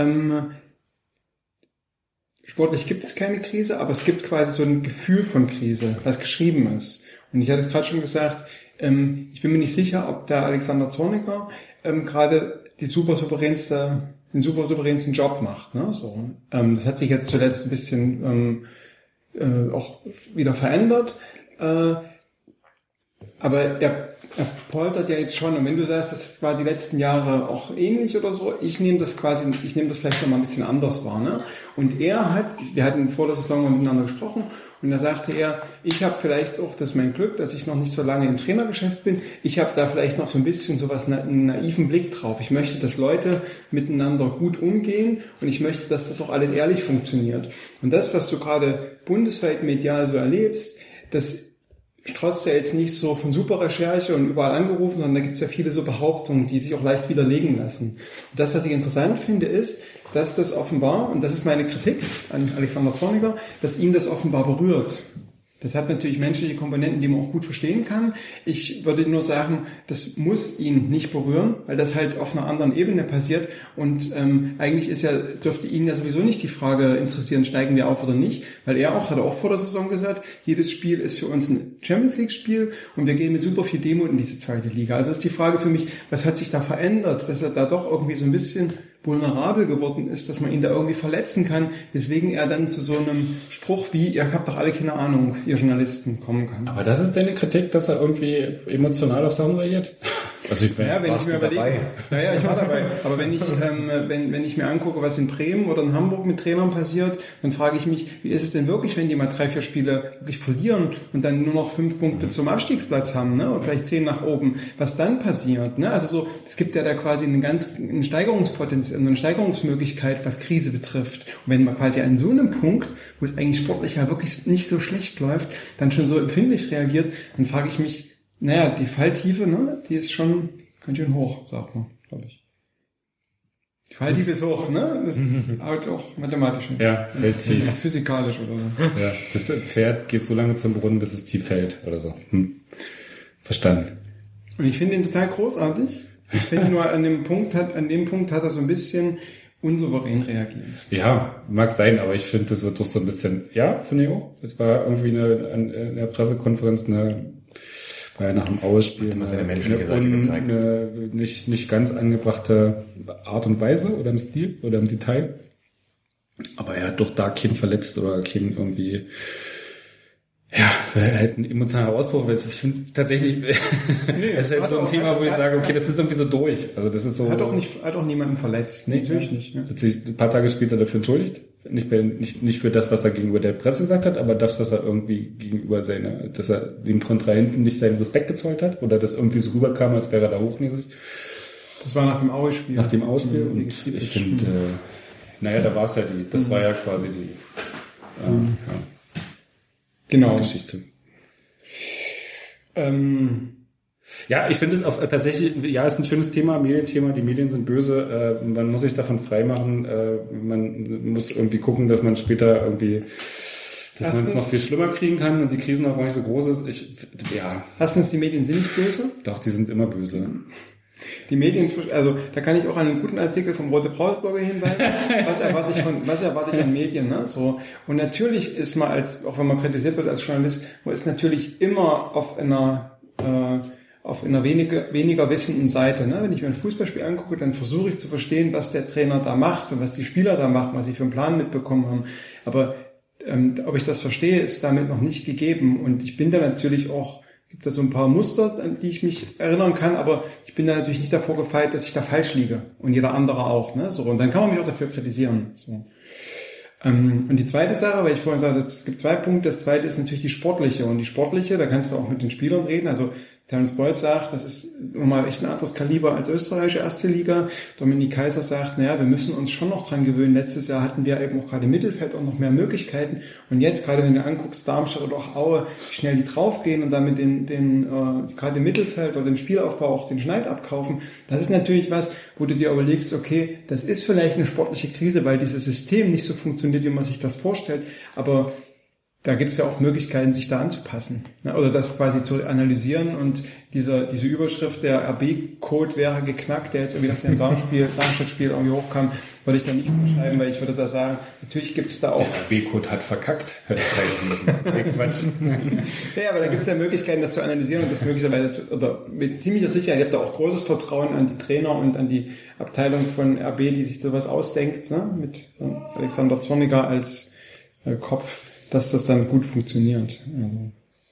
sportlich gibt es keine Krise, aber es gibt quasi so ein Gefühl von Krise, was geschrieben ist. Und ich hatte es gerade schon gesagt, ich bin mir nicht sicher, ob der Alexander Zorniger gerade den super souveränsten Job macht. Ne? So, das hat sich jetzt zuletzt ein bisschen auch wieder verändert. Aber er poltert ja jetzt schon, und wenn du sagst, das war die letzten Jahre auch ähnlich oder so, ich nehme das vielleicht noch mal ein bisschen anders wahr. Ne? Und wir hatten vor der Saison miteinander gesprochen, und da sagte er, ich habe vielleicht auch, das ist mein Glück, dass ich noch nicht so lange im Trainergeschäft bin, ich habe da vielleicht noch so ein bisschen sowas, einen naiven Blick drauf. Ich möchte, dass Leute miteinander gut umgehen, und ich möchte, dass das auch alles ehrlich funktioniert. Und das, was du gerade bundesweit medial so erlebst, das strotzt ja jetzt nicht so von super Recherche und überall angerufen, sondern da gibt es ja viele so Behauptungen, die sich auch leicht widerlegen lassen. Und das, was ich interessant finde, ist, dass das offenbar, und das ist meine Kritik an Alexander Zorniger, dass ihn das offenbar berührt. Das hat natürlich menschliche Komponenten, die man auch gut verstehen kann. Ich würde nur sagen, das muss ihn nicht berühren, weil das halt auf einer anderen Ebene passiert. Und eigentlich dürfte ihn ja sowieso nicht die Frage interessieren, steigen wir auf oder nicht, weil hat er auch vor der Saison gesagt, jedes Spiel ist für uns ein Champions-League-Spiel und wir gehen mit super viel Demut in diese zweite Liga. Also ist die Frage für mich, was hat sich da verändert, dass er da doch irgendwie so ein bisschen vulnerabel geworden ist, dass man ihn da irgendwie verletzen kann, weswegen er dann zu so einem Spruch wie, ihr habt doch alle keine Ahnung, ihr Journalisten, kommen kann. Aber das ist deine Kritik, dass er irgendwie emotional auf Sachen reagiert? Also ich bin, wenn ich mir überlege, ich war dabei. Aber wenn ich mir angucke, was in Bremen oder in Hamburg mit Trainern passiert, dann frage ich mich, wie ist es denn wirklich, wenn die mal 3-4 Spiele wirklich verlieren und dann nur noch 5 Punkte zum Abstiegsplatz haben, ne? Oder vielleicht 10 nach oben, was dann passiert, ne? Also so, es gibt ja da quasi ein Steigerungspotenzial, eine Steigerungsmöglichkeit, was Krise betrifft. Und wenn man quasi an so einem Punkt, wo es eigentlich sportlich ja wirklich nicht so schlecht läuft, dann schon so empfindlich reagiert, dann frage ich mich, die Falltiefe, ne, die ist schon ganz schön hoch, sagt man, glaube ich. Die Falltiefe ist hoch, ne? Das halt auch mathematisch. Ja, fällt tief. Physikalisch oder. Ja, das Pferd geht so lange zum Brunnen, bis es tief fällt oder so. Verstanden. Und ich finde ihn total großartig. Ich finde nur an dem Punkt hat er so ein bisschen unsouverän reagiert. Ja, mag sein, aber ich finde, das wird doch so ein bisschen, finde ich auch. Es war irgendwie in der Pressekonferenz war ja nach dem Aue-Spiel eine nicht ganz angebrachte Art und Weise oder im Stil oder im Detail. Aber er hat doch da keinen verletzt oder keinen irgendwie, halt einen emotionalen Ausbruch. Ich finde tatsächlich, es ist halt so ein Thema, wo ich sage, okay, das ist irgendwie so durch. Also das ist so. Hat auch niemanden verletzt. Nee, natürlich nicht. Ja. Hat sich ein paar Tage später dafür entschuldigt. Nicht für das, was er gegenüber der Presse gesagt hat, aber das, was er irgendwie gegenüber dass er dem Kontrahenten nicht seinen Respekt gezollt hat oder das irgendwie so rüberkam, als wäre er da hochnäsig. Das war nach dem Aue-Spiel. Nach dem Aue-Spiel. Und ich finde, da war es ja das war ja quasi die Geschichte. Ja, ich finde es tatsächlich, ist ein schönes Thema, Medienthema, die Medien sind böse, man muss sich davon freimachen, man muss irgendwie gucken, dass man später irgendwie, dass man es noch viel schlimmer kriegen kann und die Krisen auch nicht so groß ist. Erstens, die Medien sind nicht böse. Doch, die sind immer böse. Die Medien, also da kann ich auch an einen guten Artikel vom Rote Brause-Blogger hinweisen. Was erwarte ich an Medien, ne? So. Und natürlich ist man auch wenn man kritisiert wird als Journalist, man ist natürlich immer auf einer weniger wissenden Seite. Ne? Wenn ich mir ein Fußballspiel angucke, dann versuche ich zu verstehen, was der Trainer da macht und was die Spieler da machen, was sie für einen Plan mitbekommen haben. Aber ob ich das verstehe, ist damit noch nicht gegeben. Und ich bin da natürlich auch, gibt da so ein paar Muster, an die ich mich erinnern kann, aber ich bin da natürlich nicht davor gefeit, dass ich da falsch liege. Und jeder andere auch. Ne? So, und dann kann man mich auch dafür kritisieren. So. Und die zweite Sache, weil ich vorhin sagte, es gibt 2 Punkte. Das zweite ist natürlich die sportliche. Und die sportliche, da kannst du auch mit den Spielern reden. Also Terence Boyd sagt, das ist nochmal echt ein anderes Kaliber als österreichische erste Liga. Dominik Kaiser sagt, wir müssen uns schon noch dran gewöhnen. Letztes Jahr hatten wir eben auch gerade im Mittelfeld auch noch mehr Möglichkeiten. Und jetzt, gerade wenn du anguckst, Darmstadt oder auch Aue, wie schnell die draufgehen und damit gerade im Mittelfeld oder im Spielaufbau auch den Schneid abkaufen. Das ist natürlich was, wo du dir überlegst, okay, das ist vielleicht eine sportliche Krise, weil dieses System nicht so funktioniert, wie man sich das vorstellt. Aber da gibt es ja auch Möglichkeiten, sich da anzupassen, ne? Oder das quasi zu analysieren und diese Überschrift, der RB-Code wäre geknackt, der jetzt irgendwie nach dem Darmstadt-Spiel irgendwie hochkam, würde ich da nicht unterschreiben, weil ich würde da sagen, natürlich gibt es da auch... Der RB-Code hat verkackt, hätte ich sagen müssen. Quatsch. Ja, aber da gibt es ja Möglichkeiten, das zu analysieren und das möglicherweise, oder mit ziemlicher Sicherheit, ich habe da auch großes Vertrauen an die Trainer und an die Abteilung von RB, die sich sowas ausdenkt, ne? Mit Alexander Zorniger als Kopf, dass das dann gut funktioniert. Also.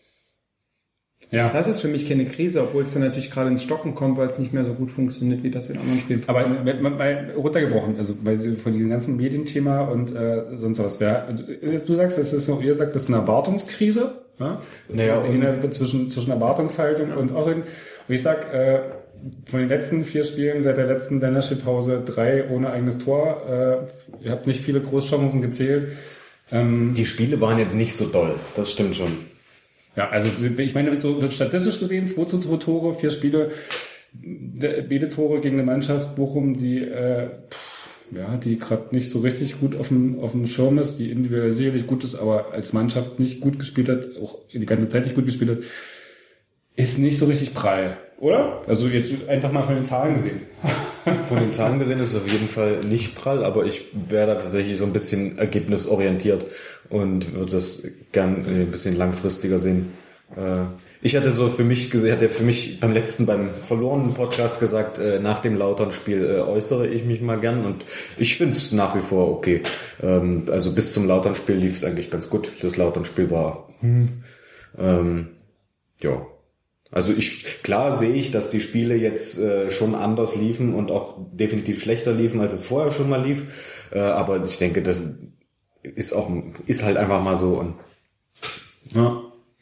Ja. Das ist für mich keine Krise, obwohl es dann natürlich gerade ins Stocken kommt, weil es nicht mehr so gut funktioniert, wie das in anderen Spielen. Aber runtergebrochen, also weil Sie von diesem ganzen Medienthema und sonst was. Du sagst, ihr sagt, das ist eine Erwartungskrise, ja? Zwischen Erwartungshaltung und Ausrichtung. Und ich sag, von den letzten 4 Spielen seit der letzten Länderspielpause 3 ohne eigenes Tor. Ihr habt nicht viele Großchancen gezählt. Die Spiele waren jetzt nicht so doll, das stimmt schon. Ja, also ich meine, so wird statistisch gesehen 2:2 Tore, 4 Spiele, beide Tore gegen eine Mannschaft, Bochum, die die gerade nicht so richtig gut auf dem Schirm ist, die individuell sicherlich gut ist, aber als Mannschaft nicht gut gespielt hat, auch die ganze Zeit nicht gut gespielt hat, ist nicht so richtig prall, oder? Also jetzt einfach mal von den Zahlen gesehen. Von den Zahlen gesehen ist es auf jeden Fall nicht prall, aber ich wäre da tatsächlich so ein bisschen ergebnisorientiert und würde das gern ein bisschen langfristiger sehen. Ich hatte so für mich beim verlorenen Podcast gesagt, nach dem Lautern-Spiel äußere ich mich mal gern und ich finde es nach wie vor okay. Also bis zum Lautern-Spiel lief es eigentlich ganz gut. Das Lautern-Spiel war ja. Also klar sehe ich, dass die Spiele jetzt schon anders liefen und auch definitiv schlechter liefen, als es vorher schon mal lief. Aber ich denke, das ist halt einfach mal so. Und ja.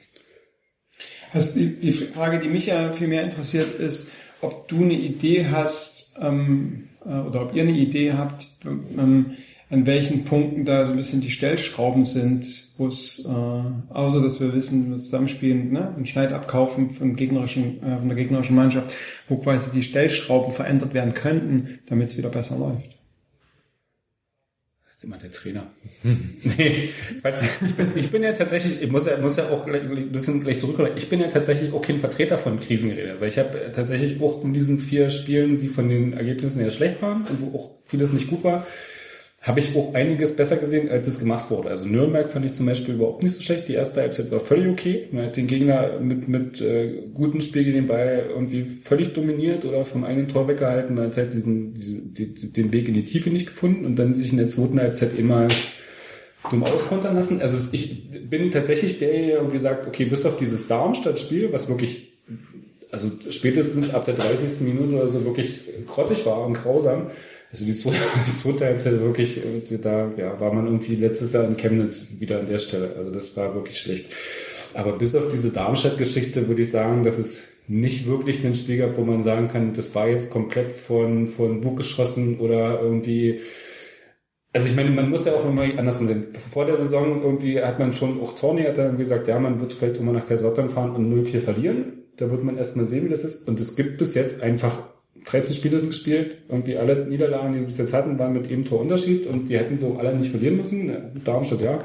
Die Frage, die mich ja viel mehr interessiert, ist, ob du eine Idee hast oder ob ihr eine Idee habt, an welchen Punkten da so ein bisschen die Stellschrauben sind, wo es, außer dass wir wissen, wir zusammenspielen, ne, einen Schneid abkaufen von der gegnerischen Mannschaft, wo quasi die Stellschrauben verändert werden könnten, damit es wieder besser läuft. Das ist immer der Trainer. Nee, Quatsch. Ich bin ja tatsächlich, ich muss ja auch ein bisschen gleich zurückkommen, ich bin ja tatsächlich auch kein Vertreter von Krisengeräten, weil ich habe tatsächlich auch in diesen 4 Spielen, die von den Ergebnissen her schlecht waren und wo auch vieles nicht gut war, habe ich auch einiges besser gesehen, als es gemacht wurde. Also Nürnberg fand ich zum Beispiel überhaupt nicht so schlecht. Die erste Halbzeit war völlig okay. Man hat den Gegner mit gutem Spiel gegen den Ball irgendwie völlig dominiert oder vom eigenen Tor weggehalten. Man hat halt den Weg in die Tiefe nicht gefunden und dann sich in der zweiten Halbzeit immer dumm auskontern lassen. Also ich bin tatsächlich der, der irgendwie sagt, okay, bis auf dieses Darmstadt-Spiel, was wirklich, also spätestens ab der 30. Minute oder so wirklich grottig war und grausam. Also die zweite Halbzeit wirklich, da war man irgendwie letztes Jahr in Chemnitz wieder an der Stelle. Also das war wirklich schlecht. Aber bis auf diese Darmstadt-Geschichte würde ich sagen, dass es nicht wirklich ein Spiel gab, wo man sagen kann, das war jetzt komplett von Bug geschossen oder irgendwie. Also ich meine, man muss ja auch immer andersrum sehen. Vor der Saison irgendwie hat man schon, auch Zorni hat dann gesagt, ja, man wird vielleicht immer nach Kaiserslautern fahren und 0-4 verlieren. Da wird man erstmal sehen, wie das ist. Und es gibt bis jetzt einfach 13 Spiele sind gespielt. Irgendwie alle Niederlagen, die wir bis jetzt hatten, waren mit eben Torunterschied und die hätten so alle nicht verlieren müssen. Darmstadt, ja.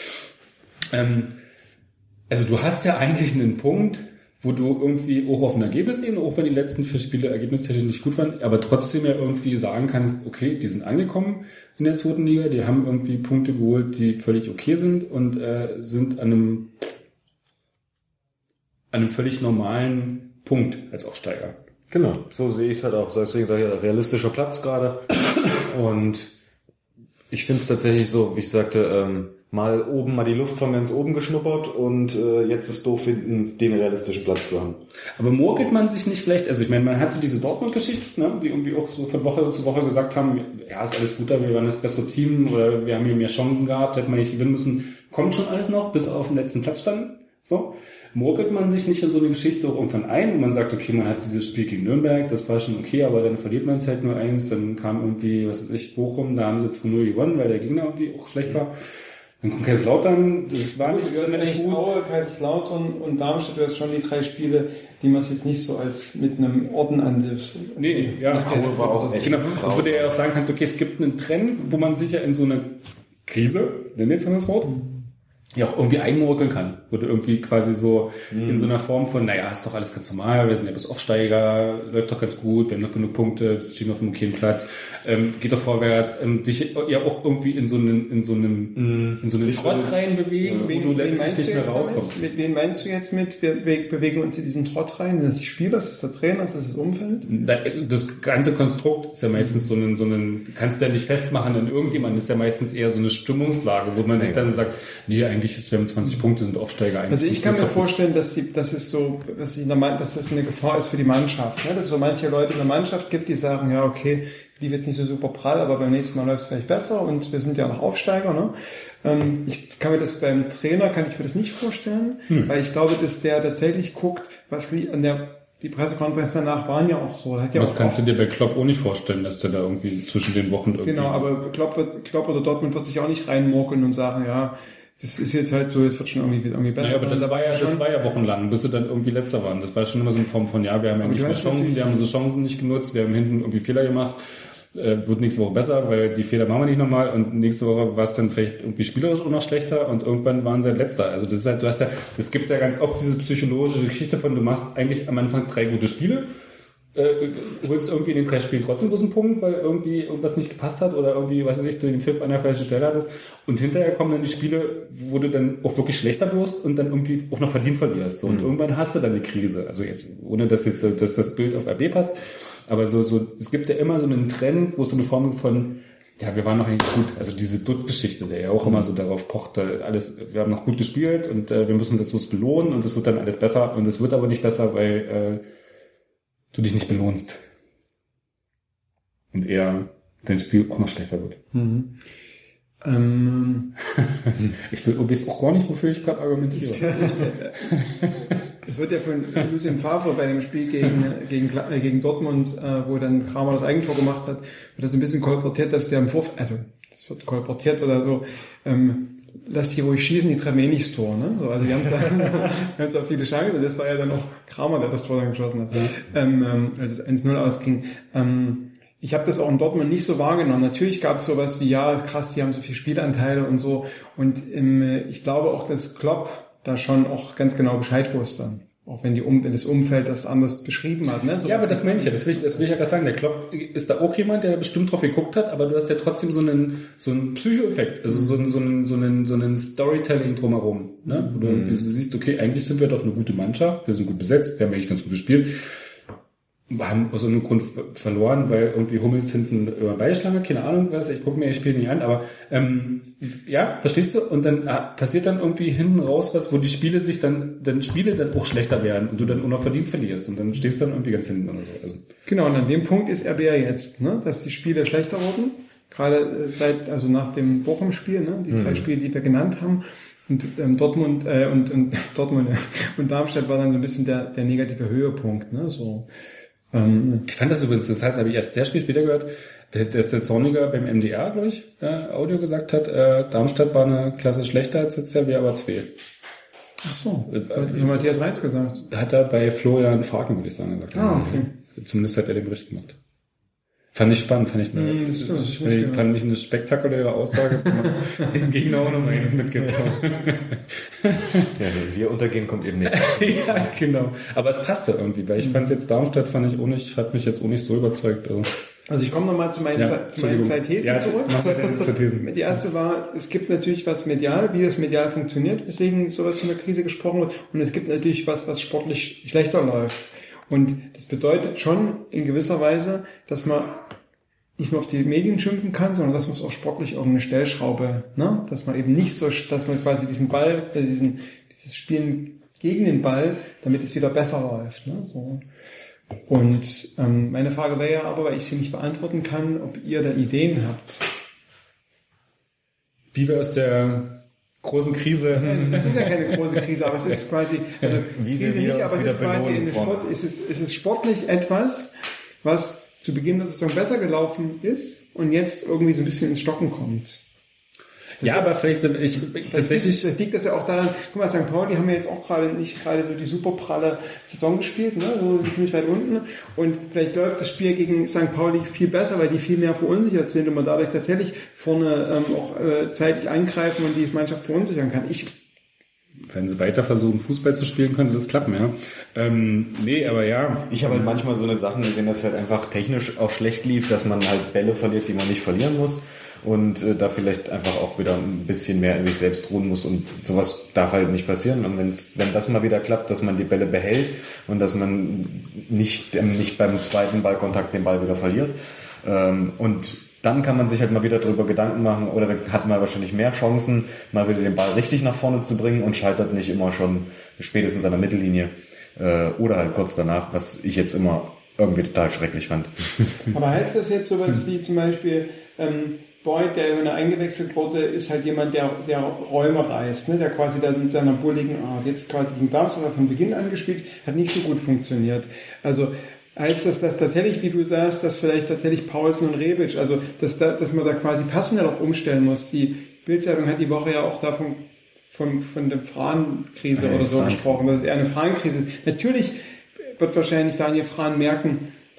Also du hast ja eigentlich einen Punkt, wo du irgendwie auch auf ein Ergebnis eben, auch wenn die letzten 4 Spiele ergebnistechnisch nicht gut waren, aber trotzdem ja irgendwie sagen kannst, okay, die sind angekommen in der zweiten Liga, die haben irgendwie Punkte geholt, die völlig okay sind und sind an einem völlig normalen Punkt als Aufsteiger. Genau, so sehe ich es halt auch. Deswegen sage ich, realistischer Platz gerade. Und ich finde es tatsächlich so, wie ich sagte, mal die Luft von ganz oben geschnuppert und jetzt ist doof finden, den realistischen Platz zu haben. Aber morgelt man sich nicht vielleicht, also ich meine, man hat so diese Dortmund-Geschichte, ne, die irgendwie auch so von Woche zu Woche gesagt haben, ja, ist alles gut da, wir waren das bessere Team oder wir haben hier mehr Chancen gehabt, hätten wir nicht gewinnen müssen. Kommt schon alles noch, bis auf den letzten Platz standen. So. Morgelt man sich nicht in so eine Geschichte auch irgendwann ein, wo man sagt, okay, man hat dieses Spiel gegen Nürnberg, das war schon okay, aber dann verliert man es halt nur 1, dann kam irgendwie, was weiß ich, Bochum, da haben sie 2-0 gewonnen, weil der Gegner irgendwie auch schlecht war. Dann kommt Kaiserslautern, das war nicht so echt gut. Aue, Kaiserslautern und Darmstadt, du hast schon die 3 Spiele, die man jetzt nicht so als mit einem Orden andilft. Nee, ja. Aue war auch echt. Genau, wo du ja auch sagen kannst, okay, es gibt einen Trend, wo man sich ja in so eine Krise, nenn jetzt mal das Wort, ja auch irgendwie einmorkeln kann. Wo du irgendwie quasi so in so einer Form von, naja, ist doch alles ganz normal, wir sind ja bis Aufsteiger, läuft doch ganz gut, wir haben noch genug Punkte, wir stehen auf einem okayen Platz, geht doch vorwärts, dich ja auch irgendwie in so einen Trott rein bewegst, wo du letztlich nicht mehr rauskommst. Mit wen meinst du jetzt mit, wir bewegen uns in diesen Trott rein? Ist das die Spieler, ist das der Trainer, ist das das Umfeld? Das ganze Konstrukt ist ja meistens so ein, du kannst ja nicht festmachen an irgendjemanden, das ist ja meistens eher so eine Stimmungslage, wo man sich dann sagt, nee, eigentlich ist, wir haben 20 Punkte, sind Aufsteiger. Also ich kann mir vorstellen, dass das eine Gefahr ist für die Mannschaft. Ne? Dass es so manche Leute in der Mannschaft gibt, die sagen, ja okay, lief jetzt nicht so super prall, aber beim nächsten Mal läuft es vielleicht besser und wir sind ja noch Aufsteiger. Ne? Beim Trainer kann ich mir das nicht vorstellen, weil ich glaube, dass der tatsächlich guckt, die Pressekonferenz danach waren ja auch so. Das kannst du dir bei Klopp auch nicht vorstellen, dass der da irgendwie zwischen den Wochen irgendwie... Genau, aber Klopp oder Dortmund wird sich auch nicht reinmurkeln und sagen, ja, das ist jetzt halt so, es wird schon irgendwie besser. Naja, aber das war ja wochenlang, bis sie dann irgendwie letzter waren. Das war schon immer so eine Form von, ja, wir haben ja nicht mehr Chancen, wir haben unsere Chancen nicht genutzt, wir haben hinten irgendwie Fehler gemacht. wird nächste Woche besser, weil die Fehler machen wir nicht nochmal und nächste Woche war es dann vielleicht irgendwie spielerisch auch noch schlechter und irgendwann waren sie halt letzter. Also das ist halt, es gibt ja ganz oft diese psychologische Geschichte von, du machst eigentlich am Anfang 3 gute Spiele, holst irgendwie in den 3 Spielen trotzdem bloß einen Punkt, weil irgendwie irgendwas nicht gepasst hat oder irgendwie, weiß ich nicht, du den Pfiff an der falschen Stelle hattest und hinterher kommen dann die Spiele, wo du dann auch wirklich schlechter wirst und dann irgendwie auch noch verdient verlierst. So. Und irgendwann hast du dann die Krise. Also jetzt, ohne dass jetzt dass das Bild auf RB passt, aber so, es gibt ja immer so einen Trend, wo es so eine Form von, ja, wir waren noch eigentlich gut. Also diese Dutt-Geschichte, der ja auch immer so darauf pocht, alles, wir haben noch gut gespielt und wir müssen uns jetzt was belohnen und es wird dann alles besser und es wird aber nicht besser, weil du dich nicht belohnst. Und eher dein Spiel auch noch schlechter wird. Mhm. Ich weiß auch gar nicht, wofür ich gerade argumentiere. Es wird ja von Lucien Favre bei dem Spiel gegen Dortmund, wo dann Kramer das Eigentor gemacht hat, wird das ein bisschen kolportiert, dass der im Vorfeld, also das wird kolportiert oder so, lass die ruhig schießen, die treffen eh nicht das Tor, ne? So, also die haben zwar viele Chancen, das war ja dann auch Kramer, der das Tor dann geschossen hat, als es 1-0 ausging. Ich habe das auch in Dortmund nicht so wahrgenommen. Natürlich gab es sowas wie, ja, ist krass, die haben so viele Spielanteile und so. Und ich glaube auch, dass Klopp da schon auch ganz genau Bescheid wusste. Auch wenn das Umfeld das anders beschrieben hat. Ne? So, ja, aber das meine ich ja. Das will ich ja gerade sagen. Der Klopp ist da auch jemand, der da bestimmt drauf geguckt hat, aber du hast ja trotzdem so einen Psychoeffekt, also so einen Storytelling drumherum. Ne? Du siehst, okay, eigentlich sind wir doch eine gute Mannschaft, wir sind gut besetzt, wir haben eigentlich ganz gut gespielt. Wir haben aus irgendeinem Grund verloren, weil irgendwie Hummels hinten über Beischlange, keine Ahnung was, ich gucke mir das Spiel nicht an, aber ja, verstehst du? Und dann passiert dann irgendwie hinten raus was, wo die Spiele dann auch schlechter werden und du dann unverdient verlierst und dann stehst du dann irgendwie ganz hinten oder so. Also. Genau, und an dem Punkt ist RB ja jetzt, ne, dass die Spiele schlechter wurden, gerade also nach dem Bochum-Spiel, ne, die 3 Spiele, die wir genannt haben. Und Dortmund und Darmstadt war dann so ein bisschen der negative Höhepunkt, ne, so. Ich fand das übrigens, das heißt, habe ich erst sehr spät später gehört, dass der Zorniger beim MDR, glaube ich, Audio gesagt hat, Darmstadt war eine Klasse schlechter als jetzt ja, wir aber 2. Ach so, hat Matthias Reitz gesagt. Hat er bei Florian Farken, würde ich sagen, gesagt. Okay. Zumindest hat er den Bericht gemacht. Fand ich spannend, fand ich eine spektakuläre Aussage. Dem Gegner auch noch mal eins mitgetan. Ja, wenn wir untergehen, kommt eben nicht. Ja, genau. Aber es passte irgendwie, weil ich fand jetzt Darmstadt hat mich jetzt auch nicht so überzeugt. Also ich komme nochmal zu meinen 2 Thesen zurück. Mach mal deine 2 Thesen. Die erste war, es gibt natürlich was medial, wie das medial funktioniert, weswegen sowas von der Krise gesprochen wird. Und es gibt natürlich was sportlich schlechter läuft. Und das bedeutet schon in gewisser Weise, dass man nicht nur auf die Medien schimpfen kann, sondern dass man es auch sportlich irgendeine Stellschraube, ne, dass man eben nicht so, dass man quasi diesen Ball, dieses Spielen gegen den Ball, damit es wieder besser läuft, ne, so. Und meine Frage wäre ja aber, weil ich sie nicht beantworten kann, ob ihr da Ideen habt. Wie wir aus der großen Krise. Das ist ja keine große Krise, aber es ist quasi, also Krise nicht, aber es ist quasi es ist sportlich etwas, was zu Beginn der Saison besser gelaufen ist und jetzt irgendwie so ein bisschen ins Stocken kommt. Ja, aber vielleicht tatsächlich liegt das ja auch daran, guck mal, St. Pauli haben ja jetzt auch nicht gerade so die super pralle Saison gespielt, ne, so ziemlich weit unten, und vielleicht läuft das Spiel gegen St. Pauli viel besser, weil die viel mehr verunsichert sind und man dadurch tatsächlich vorne auch zeitlich eingreifen und die Mannschaft verunsichern kann. Wenn sie weiter versuchen, Fußball zu spielen, könnte das klappen, ja. Nee, aber ja. Ich habe halt manchmal so eine Sachen gesehen, dass es halt einfach technisch auch schlecht lief, dass man halt Bälle verliert, die man nicht verlieren muss. Und da vielleicht einfach auch wieder ein bisschen mehr in sich selbst ruhen muss, und sowas darf halt nicht passieren. Und wenn das mal wieder klappt, dass man die Bälle behält und dass man nicht beim zweiten Ballkontakt den Ball wieder verliert, und dann kann man sich halt mal wieder darüber Gedanken machen, oder dann hat man wahrscheinlich mehr Chancen, mal wieder den Ball richtig nach vorne zu bringen und scheitert nicht immer schon spätestens an der Mittellinie oder halt kurz danach, was ich jetzt immer irgendwie total schrecklich fand. Aber heißt das jetzt sowas wie zum Beispiel Boyd, der immer eingewechselt wurde, ist halt jemand, der Räume reißt, ne? Der quasi da mit seiner bulligen Art, jetzt quasi gegen Darmstadt von Beginn an gespielt, hat nicht so gut funktioniert. Also heißt das tatsächlich, wie du sagst, dass vielleicht tatsächlich Paulsen und Rebic, also dass man da quasi personell auch umstellen muss. Die Bild-Zeitung hat die Woche ja auch davon von der Frahn-Krise oder so gesprochen, dass es eher eine Frahn-Krise ist. Natürlich wird wahrscheinlich Daniel Frahn merken,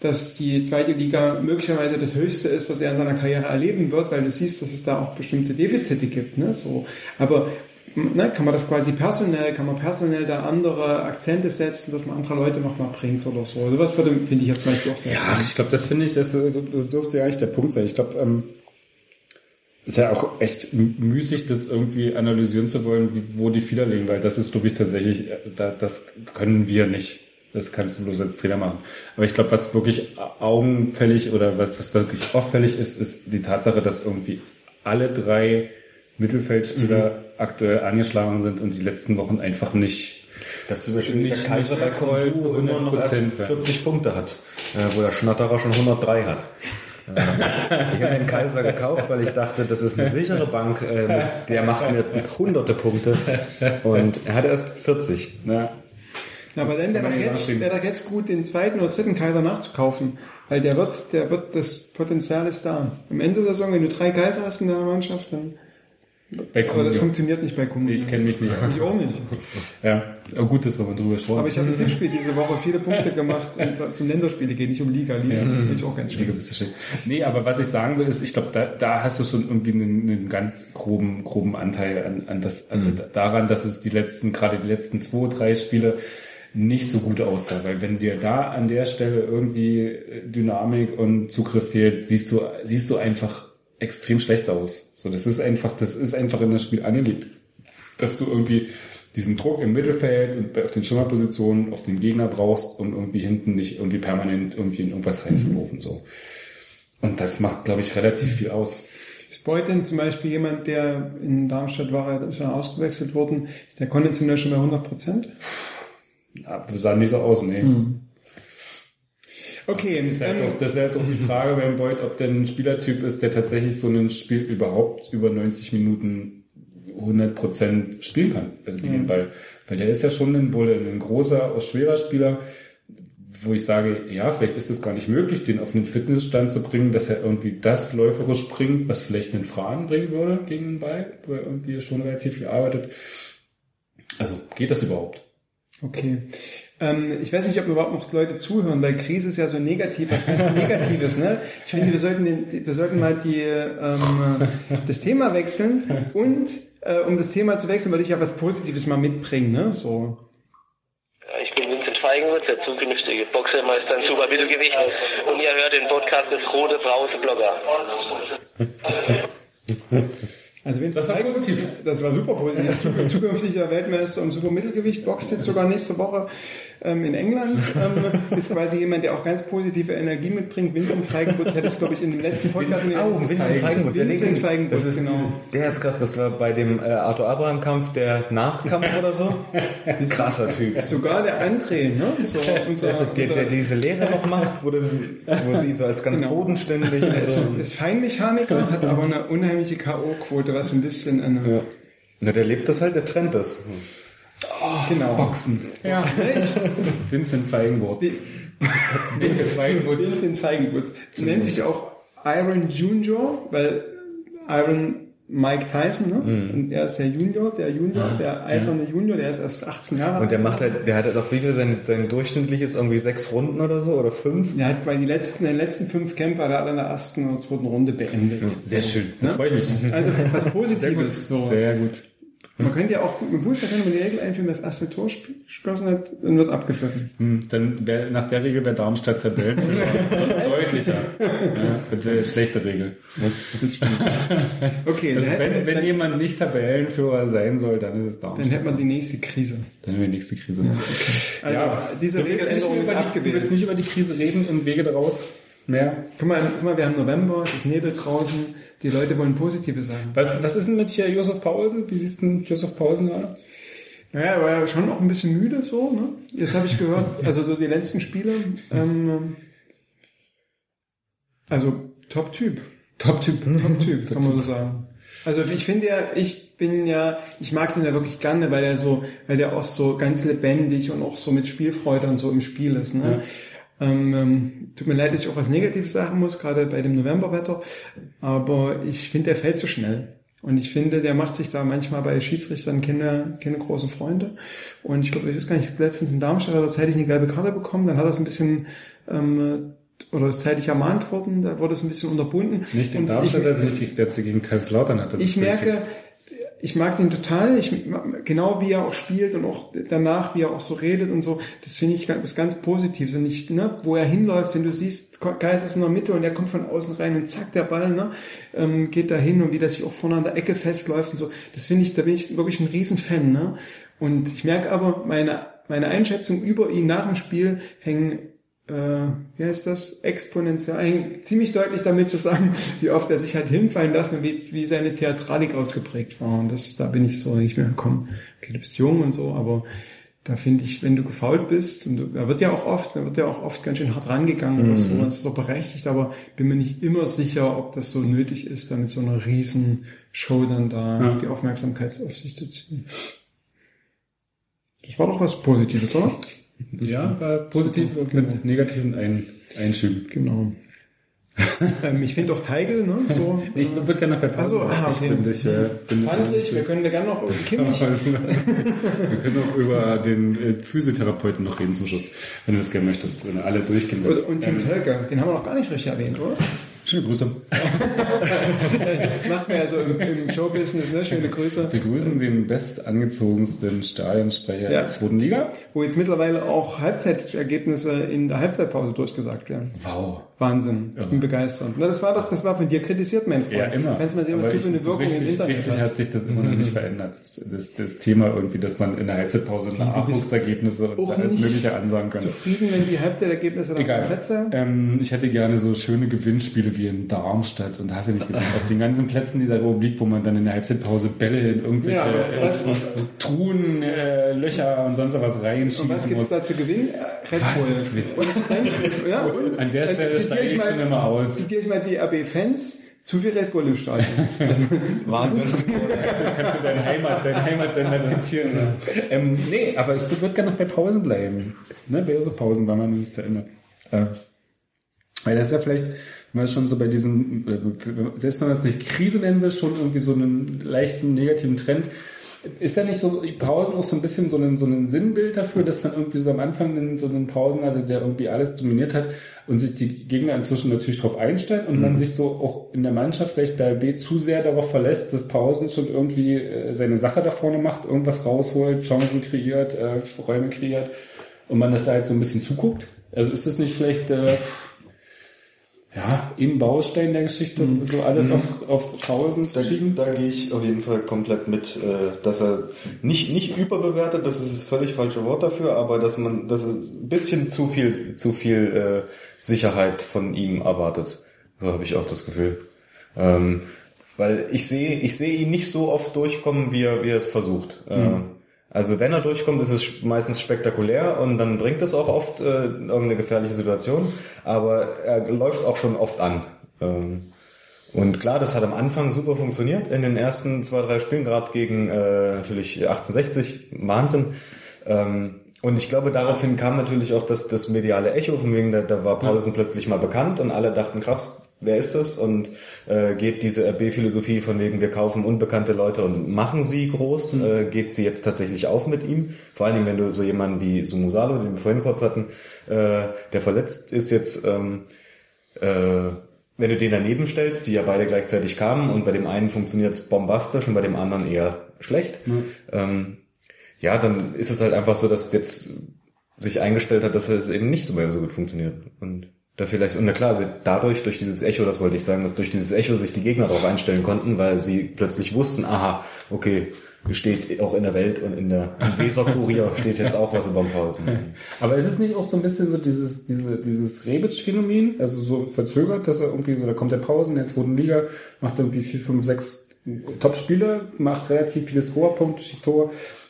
dass die zweite Liga möglicherweise das Höchste ist, was er in seiner Karriere erleben wird, weil du siehst, dass es da auch bestimmte Defizite gibt, ne, so. Aber, ne, kann man personell da andere Akzente setzen, dass man andere Leute nochmal bringt oder so. Sowas finde ich jetzt zum Beispiel auch sehr Ja, ich glaube, das dürfte ja eigentlich der Punkt sein. Ich glaube, ist ja auch echt müßig, das irgendwie analysieren zu wollen, wo die Fehler liegen, weil das ist, glaube ich, tatsächlich, das können wir nicht. Das kannst du bloß als Trainer machen. Aber ich glaube, was wirklich augenfällig oder was wirklich auffällig ist die Tatsache, dass irgendwie alle 3 Mittelfeldspieler aktuell angeschlagen sind und die letzten Wochen einfach nicht. Dass zum Beispiel Nicht der Kaiser bei Kontu immer noch erst 40 Punkte hat, wo der Schnatterer schon 103 hat. Ich habe den Kaiser gekauft, weil ich dachte, das ist eine sichere Bank, der macht mir hunderte Punkte und er hat erst 40. Ja. Na, aber dann wäre doch jetzt gut, den zweiten oder dritten Kaiser nachzukaufen, weil der wird, das Potenzial ist da. Am Ende der Saison, wenn du 3 Kaiser hast in deiner Mannschaft, dann, aber das funktioniert nicht bei Kommune. Ich kenne mich nicht. Ich auch nicht. Ja, aber gut, dass wir mal drüber sprechen. Aber ich habe im Tippspiel diese Woche viele Punkte gemacht und zum Länderspiele geht, nicht um Liga. Finde ich auch ganz schön. Nee, aber was ich sagen will, ist, ich glaube, da hast du schon irgendwie einen ganz groben Anteil daran, dass es gerade die letzten 2, 3 Spiele nicht so gut aussah, weil wenn dir da an der Stelle irgendwie Dynamik und Zugriff fehlt, siehst du einfach extrem schlecht aus. So, das ist einfach in das Spiel angelegt, dass du irgendwie diesen Druck im Mittelfeld und auf den Schimmerpositionen auf den Gegner brauchst, um irgendwie hinten nicht irgendwie permanent irgendwie in irgendwas reinzurufen, so. Und das macht, glaube ich, relativ viel aus. Ist Beuthen zum Beispiel jemand, der in Darmstadt war, ist ja ausgewechselt worden, ist der konditionell schon bei 100%? Ja, das sah nicht so aus, nee. Okay. Das ist halt doch die Frage beim Beuth, ob der ein Spielertyp ist, der tatsächlich so ein Spiel überhaupt über 90 Minuten 100% spielen kann, also gegen den Ball. Weil der ist ja schon ein Bulle, ein großer, schwerer Spieler, wo ich sage, ja, vielleicht ist es gar nicht möglich, den auf einen Fitnessstand zu bringen, dass er irgendwie das läuferisch bringt, was vielleicht einen Fragen bringen würde gegen den Ball, wo er irgendwie schon relativ viel arbeitet. Also, geht das überhaupt? Okay. Ich weiß nicht, ob überhaupt noch Leute zuhören, weil Krise ist ja so negativ, was ganz Negatives, ne? Ich finde, wir sollten mal das Thema wechseln und, um das Thema zu wechseln, würde ich ja was Positives mal mitbringen, ne? So. Ich bin Vincent Feigenwitz, der zukünftige Boxermeister in Supermittelgewicht und ihr hört den Podcast des Rote Brause Blogger. Also das war positiv. Das war super positiv. Zukünftiger Weltmeister und Supermittelgewicht boxt jetzt sogar nächste Woche in England. Ist quasi jemand, der auch ganz positive Energie mitbringt. Vincent Feigenwitz hätte es, glaube ich, in dem letzten Podcast... Vincent Feigenwitz. Vincent Feigenwitz, genau. Der ist krass, das war bei dem Arthur Abraham-Kampf der Nachkampf oder so. Krasser Typ. Sogar der André, ne? So, der diese Lehre noch macht, wo sie ihn so als ganz bodenständig... Ist Feinmechaniker, hat aber eine unheimliche K.O.-Quote, was ein bisschen eine... Ja, der lebt das halt, der trennt das. Oh, genau. Boxen. Ja. Vincent Feigenwitz. Vincent Feigenwitz. Nennt sich auch Iron Junior, weil Iron Mike Tyson, ne? Und er ist der eiserne Junior, der ist erst 18 Jahre alt. Und der hat doch wie viel sein durchschnittliches, irgendwie 6 Runden oder so, oder 5? Der hat bei den letzten 5 Kämpfe hat er alle in der ersten oder zweiten Runde beendet. Sehr schön, ne? Freut mich. Also was Positives. Sehr gut. Man könnte ja auch mit Fußball die Regel einführen, wer das erste Tor geschossen hat, dann wird abgepfiffen. Dann nach der Regel wäre Darmstadt Tabellenführer. Deutlicher. Ja, das wäre eine schlechte Regel. Okay. Also wenn jemand nicht Tabellenführer sein soll, dann ist es Darmstadt. Dann hätte man die nächste Krise. Ja, okay. Also diese Regeländerung ist abgewählt. Du willst nicht über die Krise reden im Wege daraus? Mehr. Guck mal, wir haben November, es ist Nebel draußen, die Leute wollen positive Sachen. Was ist denn mit hier Josef Paulsen? Wie siehst du denn Josef Paulsen gerade? Naja, er war ja schon auch ein bisschen müde, so, ne? Jetzt habe ich gehört, also so die letzten Spiele, also Top-Typ, kann man so sagen. Also ich finde ja, ich mag den ja wirklich gerne, weil der auch so ganz lebendig und auch so mit Spielfreude und so im Spiel ist, ne? Ja. Tut mir leid, dass ich auch was Negatives sagen muss, gerade bei dem Novemberwetter, aber ich finde, der fällt so schnell. Und ich finde, der macht sich da manchmal bei Schiedsrichtern keine großen Freunde. Und ich weiß gar nicht, letztens in Darmstadt hat er zeitig eine gelbe Karte bekommen, dann hat er es ein bisschen oder ist zeitig ermahnt worden, da wurde es ein bisschen unterbunden. Nicht den Darmstadt, also nicht der gegen Kaiserslautern hat. Ich merke, ich mag den total, genau wie er auch spielt und auch danach, wie er auch so redet und so, das finde ich was ganz Positives. Und nicht, ne, wo er hinläuft, wenn du siehst, Kaiser ist in der Mitte und er kommt von außen rein und zack, der Ball, ne, geht da hin und wie der sich auch vorne an der Ecke festläuft und so, das finde ich, da bin ich wirklich ein Riesenfan, ne. Und ich merke aber, meine Einschätzung über ihn nach dem Spiel hängen, wie heißt das, exponentiell, hängt ziemlich deutlich damit zu sagen, wie oft er sich hat hinfallen lassen und wie seine Theatralik ausgeprägt war. Und da bin ich so nicht mehr gekommen. Okay, du bist jung und so, aber da finde ich, wenn du gefoult bist, und er wird ja auch oft ganz schön hart rangegangen oder so, das ist doch berechtigt, aber bin mir nicht immer sicher, ob das so nötig ist, da mit so einer riesen Show dann da die Aufmerksamkeit auf sich zu ziehen. Das war doch was Positives, oder? Ja, war positiv mit negativen Einschüben. Genau. Ich finde auch Teigl, ne? So, ich würde gerne noch bei Pause. Handlich, wir können gerne noch Kimmich. Wir können auch über den Physiotherapeuten noch reden zum Schluss, wenn du das gerne möchtest, wenn du alle durchgehen willst. Und Tim Tölker, den haben wir noch gar nicht richtig erwähnt, oder? Schöne Grüße. Das macht man ja so im Showbusiness, ne? Schöne Grüße. Wir grüßen den bestangezogensten Stadionsprecher der 2. Liga. Wo jetzt mittlerweile auch Halbzeitergebnisse in der Halbzeitpause durchgesagt werden. Wow. Wahnsinn. Ich bin begeistert. Na, das war von dir kritisiert, mein Freund. Ja, immer. Kannst du mal sehen, was du für eine Wirkung im Internet richtig hat sich das immer noch nicht verändert. Das Thema irgendwie, dass man in der Halbzeitpause Nachwuchsergebnisse und alles Mögliche ansagen kann. Zufrieden, wenn die Halbzeitergebnisse dann Plätze? Ich hätte gerne so schöne Gewinnspiele wie in Darmstadt und hast du nicht gesehen, auf den ganzen Plätzen dieser Republik, wo man dann in der Halbzeitpause Bälle in irgendwelche Truhen, Löcher und sonst was reinschießen muss. Und was gibt's da zu gewinnen? Red Bull. An der Stelle steige ich schon immer aus. Zitiere ich mal die RB-Fans. Zu viel Red Bull im Stadion. Also, Wahnsinn. Kannst du deinen Heimatsender zitieren. Nee, aber ich würde gerne noch bei Pausen bleiben. Ne, bei so Pausen war man nicht zu Ende. Weil das ist ja vielleicht, wenn man schon so bei diesen, selbst wenn man es nicht Krise nennen will, schon irgendwie so einen leichten negativen Trend. Ist ja nicht so, die Pausen auch so ein bisschen so ein Sinnbild dafür, dass man irgendwie so am Anfang so einen Pausen hatte, der irgendwie alles dominiert hat und sich die Gegner inzwischen natürlich drauf einstellen und man sich so auch in der Mannschaft vielleicht bei RB zu sehr darauf verlässt, dass Pausen schon irgendwie seine Sache da vorne macht, irgendwas rausholt, Chancen kreiert, Räume kreiert und man das halt so ein bisschen zuguckt. Also ist das nicht vielleicht ein Baustein der Geschichte, so alles auf Pausen zu schieben? Da gehe ich auf jeden Fall komplett mit, dass er nicht überbewertet, das ist das völlig falsche Wort dafür, aber dass er ein bisschen zu viel Sicherheit von ihm erwartet. So habe ich auch das Gefühl. Weil ich sehe ihn nicht so oft durchkommen, wie er es versucht. Also wenn er durchkommt, ist es meistens spektakulär und dann bringt es auch oft irgendeine gefährliche Situation, aber er läuft auch schon oft an. Und klar, das hat am Anfang super funktioniert, in den ersten 2-3 Spielen, gerade gegen natürlich 1860, Wahnsinn. Und ich glaube, daraufhin kam natürlich auch das mediale Echo, von wegen, da war Pausen plötzlich mal bekannt und alle dachten, krass, wer ist das? Und geht diese RB-Philosophie von wegen, wir kaufen unbekannte Leute und machen sie groß, geht sie jetzt tatsächlich auf mit ihm? Vor allen Dingen, wenn du so jemanden wie Sumusalo, den wir vorhin kurz hatten, der verletzt ist jetzt, wenn du den daneben stellst, die ja beide gleichzeitig kamen und bei dem einen funktioniert es bombastisch und bei dem anderen eher schlecht, dann ist es halt einfach so, dass es jetzt sich eingestellt hat, dass es eben nicht so gut funktioniert. Und da vielleicht, und na klar, durch dieses Echo, das wollte ich sagen, dass durch dieses Echo sich die Gegner darauf einstellen konnten, weil sie plötzlich wussten, aha, okay, steht auch in der Welt und im Weser-Kurier steht jetzt auch was über Pausen. Aber ist es nicht auch so ein bisschen so dieses Rebic-Phänomen, also so verzögert, dass er irgendwie so, da kommt der Pausen in der 2. Liga, macht irgendwie 4, 5, 6 Top-Spiele, macht relativ viele Scorerpunkte, schießt Tore,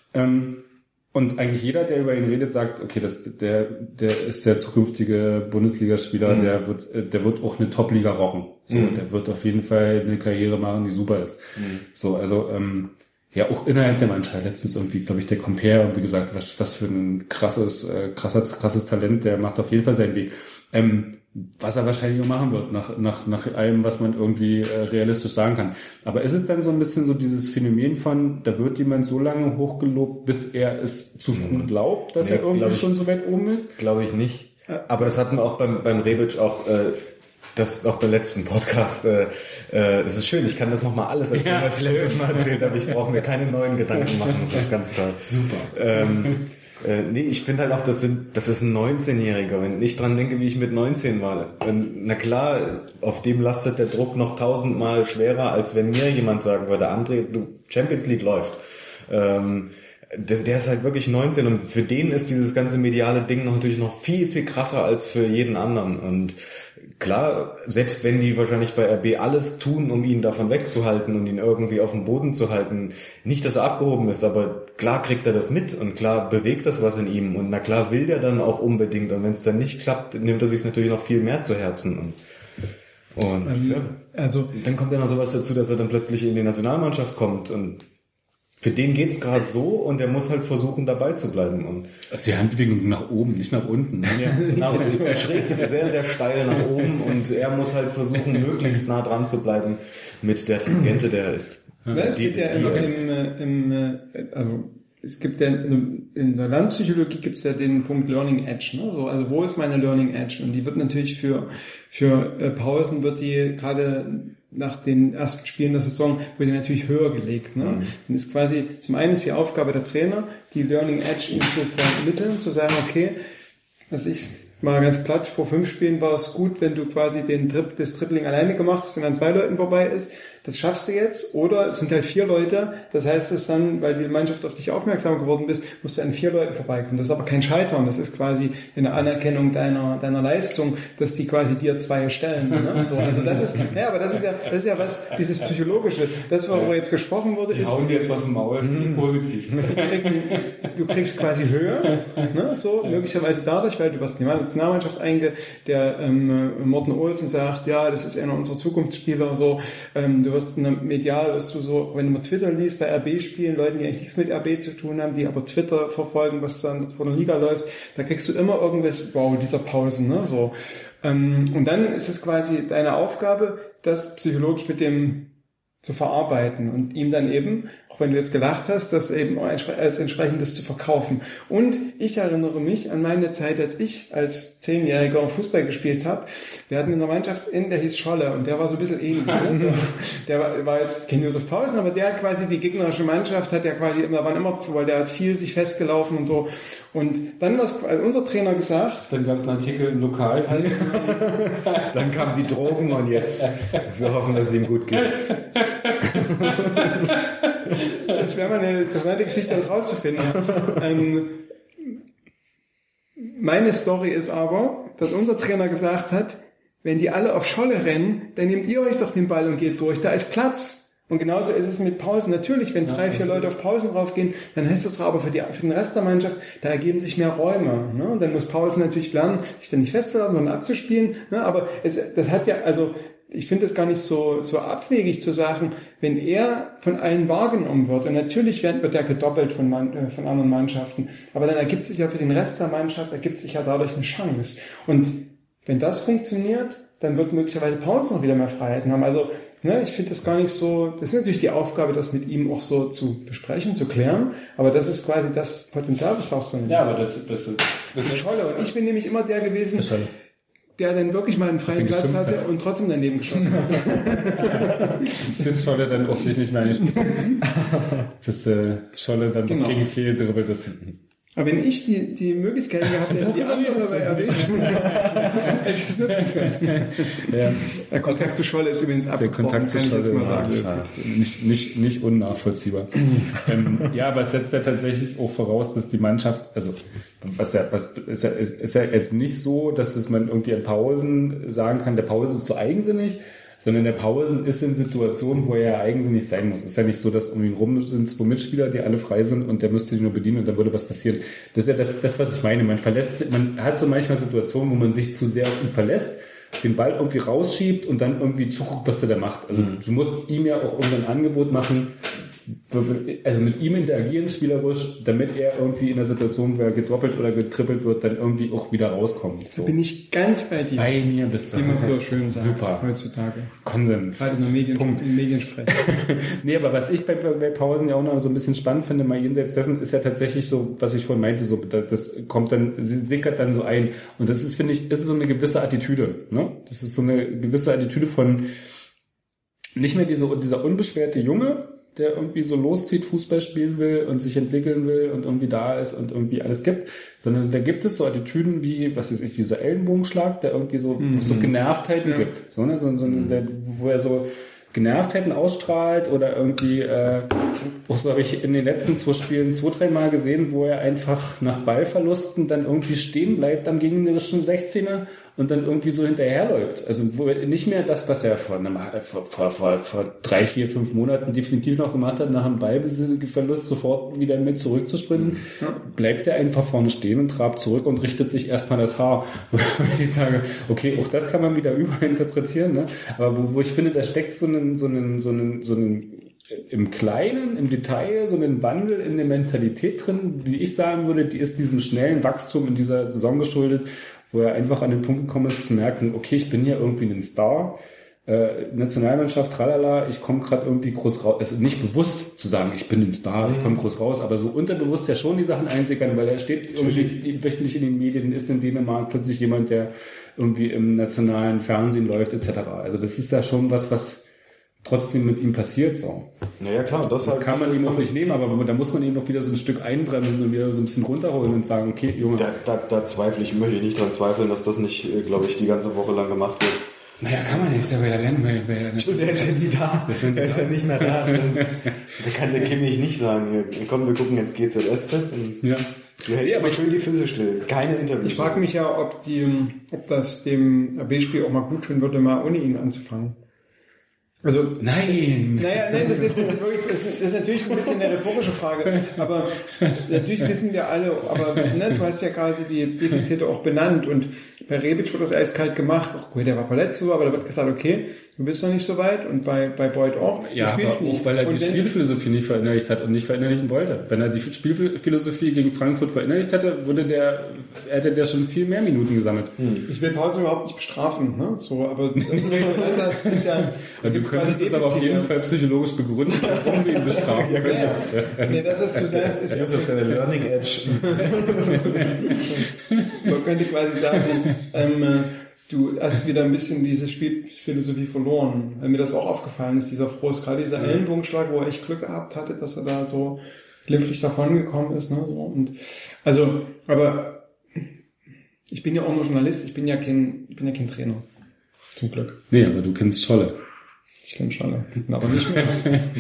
und eigentlich jeder, der über ihn redet, sagt, okay, der ist der zukünftige Bundesligaspieler, der wird auch eine Top-Liga rocken. So, der wird auf jeden Fall eine Karriere machen, die super ist. So, also, auch innerhalb der Mannschaft. Letztens irgendwie, glaube ich, der Compare, wie gesagt, was für ein krasses Talent, der macht auf jeden Fall seinen Weg. Was er wahrscheinlich auch machen wird, nach allem, was man irgendwie realistisch sagen kann. Aber ist es dann so ein bisschen so dieses Phänomen von, da wird jemand so lange hochgelobt, bis er es zu früh glaubt, dass er irgendwie schon so weit oben ist? Glaube ich nicht. Aber das hatten wir auch beim Rebic auch, das auch beim letzten Podcast. Es ist schön, ich kann das nochmal alles erzählen, was ich letztes Mal erzählt habe. Ich brauche mir keine neuen Gedanken machen, das ist ganz toll. Super. Nee, ich finde halt auch, das ist ein 19-Jähriger. Wenn ich dran denke, wie ich mit 19 war. Na klar, auf dem lastet der Druck noch 1000-mal schwerer, als wenn mir jemand sagen würde, André, du, Champions League läuft. Der ist halt wirklich 19 und für den ist dieses ganze mediale Ding natürlich noch viel, viel krasser als für jeden anderen. Und klar, selbst wenn die wahrscheinlich bei RB alles tun, um ihn davon wegzuhalten und ihn irgendwie auf dem Boden zu halten, nicht, dass er abgehoben ist, aber klar kriegt er das mit und klar bewegt das was in ihm und na klar will der dann auch unbedingt und wenn es dann nicht klappt, nimmt er sich natürlich noch viel mehr zu Herzen. Und also dann kommt ja noch sowas dazu, dass er dann plötzlich in die Nationalmannschaft kommt und für den geht's gerade so und der muss halt versuchen, dabei zu bleiben. Und also die Handbewegung nach oben, nicht nach unten. Ja, genau, er schrägt sehr, sehr steil nach oben und er muss halt versuchen, möglichst nah dran zu bleiben mit der Tangente, der er ist. Es gibt ja in der Lernpsychologie gibt es ja den Punkt Learning Edge, ne? So, also wo ist meine Learning Edge? Und die wird natürlich für Pausen wird die gerade nach den ersten Spielen der Saison wird die natürlich höher gelegt. Ne? Dann ist quasi, zum einen ist die Aufgabe der Trainer, die Learning Edge ihm zu vermitteln, zu sagen, okay, dass ich mal ganz platt, vor 5 Spielen war es gut, wenn du quasi das Dribbling alleine gemacht hast und an 2 Leuten vorbei ist. Das schaffst du jetzt. Oder es sind halt 4 Leute. Das heißt, es dann, weil die Mannschaft auf dich aufmerksam geworden bist, musst du an 4 Leuten vorbeikommen. Das ist aber kein Scheitern. Das ist quasi eine Anerkennung deiner Leistung, dass die quasi dir 2 stellen. Ne? So, also das ist, ja, aber das ist ja was, dieses Psychologische. Das, worüber jetzt gesprochen wurde, die ist. hauen dir jetzt auf den Maul, das ist positiv. Du kriegst quasi Höhe, ne? So, möglicherweise dadurch, weil du was die Nationalmannschaft der Morten Olsen sagt, ja, das ist einer unserer Zukunftsspieler und so, du wirst medial, wirst du so, wenn du mal Twitter liest, bei RB-Spielen, Leuten, die eigentlich nichts mit RB zu tun haben, die aber Twitter verfolgen, was dann vor der Liga läuft, da kriegst du immer irgendwas, wow, dieser Pausen, ne, so. Und dann ist es quasi deine Aufgabe, das psychologisch mit dem zu verarbeiten und ihm dann eben, auch wenn du jetzt gelacht hast, das eben als entsprechendes zu verkaufen. Und ich erinnere mich an meine Zeit, als ich als 10-Jähriger Fußball gespielt habe. Wir hatten in der Mannschaft der hieß Scholle und der war so ein bisschen ähnlich. Ne? Der war jetzt kein Josef Pausen, aber der hat quasi die gegnerische Mannschaft, da waren immer 2, weil der hat viel sich festgelaufen und so. Und dann hat unser Trainer gesagt. Dann gab es einen Artikel im Lokal. Dann kamen die Drogen und jetzt wir hoffen, dass es ihm gut geht. Das wäre mal eine interessante Geschichte, das rauszufinden. Meine Story ist aber, dass unser Trainer gesagt hat, wenn die alle auf Scholle rennen, dann nehmt ihr euch doch den Ball und geht durch, da ist Platz. Und genauso ist es mit Pausen. Natürlich, wenn 3, 4 Leute auf Pausen draufgehen, dann heißt das aber für den Rest der Mannschaft, da ergeben sich mehr Räume. Ne? Und dann muss Pausen natürlich lernen, sich dann nicht festzuhalten, sondern abzuspielen. Ne? Aber das hat ja, also ich finde es gar nicht so abwegig zu sagen, wenn er von allen wahrgenommen wird, und natürlich wird er gedoppelt von anderen Mannschaften, aber dann ergibt sich ja für den Rest der Mannschaft, ergibt sich ja dadurch eine Chance. Und wenn das funktioniert, dann wird möglicherweise Pausen noch wieder mehr Freiheiten haben. Also, ne, ich finde das gar nicht so, das ist natürlich die Aufgabe, das mit ihm auch so zu besprechen, zu klären, aber das ist quasi das Potenzial, das auch drin. Ja, aber das ist Scholle. Und ich bin nämlich immer der gewesen, der dann wirklich mal einen freien Platz hatte und trotzdem daneben geschossen hat. Bis Scholle dann auch sich nicht mehr einspielen. Bis Scholle dann doch gegen Fehl dribbelt das hinten. Aber wenn ich die Möglichkeit gehabt hätte, die andere dabei erwischt, hätte ich es nutzen können. Ja. Der Kontakt zu Scholle ist übrigens abgebrochen. Der Kontakt zu Scholle ist nicht unnachvollziehbar. Ja, aber es setzt ja tatsächlich auch voraus, dass die Mannschaft, also ist ja jetzt nicht so, dass man irgendwie in Pausen sagen kann, der Pause ist zu eigensinnig, sondern der Pausen ist in Situationen, wo er ja eigensinnig sein muss. Es ist ja nicht so, dass um ihn rum sind 2 Mitspieler, die alle frei sind und der müsste die nur bedienen und dann würde was passieren. Das ist ja das, was ich meine. Man hat so manchmal Situationen, wo man sich zu sehr auf ihn verlässt, den Ball irgendwie rausschiebt und dann irgendwie zuguckt, was der da macht. Also du musst ihm ja auch irgendein Angebot machen, also mit ihm interagieren spielerisch, damit er irgendwie in der Situation, wo er gedoppelt oder gekribbelt wird, dann irgendwie auch wieder rauskommt. So. Da bin ich ganz bei dir. Bei mir bist du. Wie man so schön sagt, super. Heutzutage. Konsens. Gerade in Medien sprechen. Nee, aber was ich bei Pausen ja auch noch so ein bisschen spannend finde, mal jenseits dessen, ist ja tatsächlich so, was ich vorhin meinte, so, das kommt dann, sickert dann so ein. Und das ist, finde ich, ist so eine gewisse Attitüde, ne? Das ist so eine gewisse Attitüde von, nicht mehr dieser unbeschwerte Junge, der irgendwie so loszieht, Fußball spielen will und sich entwickeln will und irgendwie da ist und irgendwie alles gibt, sondern da gibt es so Attitüden wie, was weiß ich, dieser Ellenbogenschlag, der irgendwie so Genervtheiten gibt, so, ne, wo er so Genervtheiten ausstrahlt oder irgendwie, auch so habe ich in den letzten 2 Spielen 2-3 Mal gesehen, wo er einfach nach Ballverlusten dann irgendwie stehen bleibt am gegnerischen 16er und dann irgendwie so hinterherläuft. Also wo er nicht mehr das, was er vor 3, 4, 5 Monaten definitiv noch gemacht hat, nach einem Ballverlust sofort wieder mit zurückzusprinten, bleibt er einfach vorne stehen und trabt zurück und richtet sich erstmal das Haar. Wo ich sage, okay, auch das kann man wieder überinterpretieren, ne? Aber wo ich finde, da steckt so einen im Kleinen, im Detail, so einen Wandel in der Mentalität drin, wie ich sagen würde, die ist diesem schnellen Wachstum in dieser Saison geschuldet, wo er einfach an den Punkt gekommen ist, zu merken, okay, ich bin hier irgendwie ein Star, Nationalmannschaft, tralala, ich komme gerade irgendwie groß raus, also nicht bewusst zu sagen, ich bin ein Star, ich komme groß raus, aber so unterbewusst ja schon die Sachen einsickern, weil er steht irgendwie wöchentlich in den Medien, ist in Dänemark plötzlich jemand, der irgendwie im nationalen Fernsehen läuft, etc. Also das ist ja schon was trotzdem mit ihm passiert, so. Naja, klar, das kann man ihm auch nicht nehmen, aber da muss man ihm noch wieder so ein Stück einbremsen und wieder so ein bisschen runterholen und sagen, okay, Junge. Da zweifle ich, möchte ich nicht dran zweifeln, dass das nicht, glaube ich, die ganze Woche lang gemacht wird. Naja, kann man nicht, ist ja bei der Lernen. Stimmt, der ist ja nie da. Der ist ja nicht mehr da. Da kann der Kimmich nicht sagen, komm, wir gucken jetzt GZSZ. Ja. Du hältst aber schön die Füße still. Keine Interviews. Ich frage mich ja, ob das dem RB-Spiel auch mal gut tun würde, mal ohne ihn anzufangen. Also, nein, das ist natürlich ein bisschen eine rhetorische Frage, aber natürlich wissen wir alle, aber ne, du hast ja quasi die Defizite auch benannt und bei Rebic wird das eiskalt gemacht. Ach gut, der war verletzt so, aber da wird gesagt, okay, du bist noch nicht so weit und bei Boyd auch. Ja, aber auch, weil er die Spielphilosophie nicht verinnerlicht hat und nicht verinnerlichen wollte. Wenn er die Spielphilosophie gegen Frankfurt verinnerlicht hätte, hätte der schon viel mehr Minuten gesammelt. Ich will Pausen überhaupt nicht bestrafen, ne? So, aber das ist ja. Du könntest es aber auf jeden Fall psychologisch begründen, warum du ihn bestrafen könntest. Nee, das, was du sagst, ist auf deine Learning Edge. Man könnte quasi sagen, du hast wieder ein bisschen diese Spielphilosophie verloren. Weil mir das auch aufgefallen ist, dieser Frust, gerade dieser Ellenbogenschlag, wo er echt Glück gehabt hatte, dass er da so glimpflich davongekommen ist. Ne? So. Und also, aber ich bin ja auch nur Journalist, ich bin ja kein Trainer. Zum Glück. Nee, aber du kennst Scholle. Ich kenne Scholle, aber nicht mehr.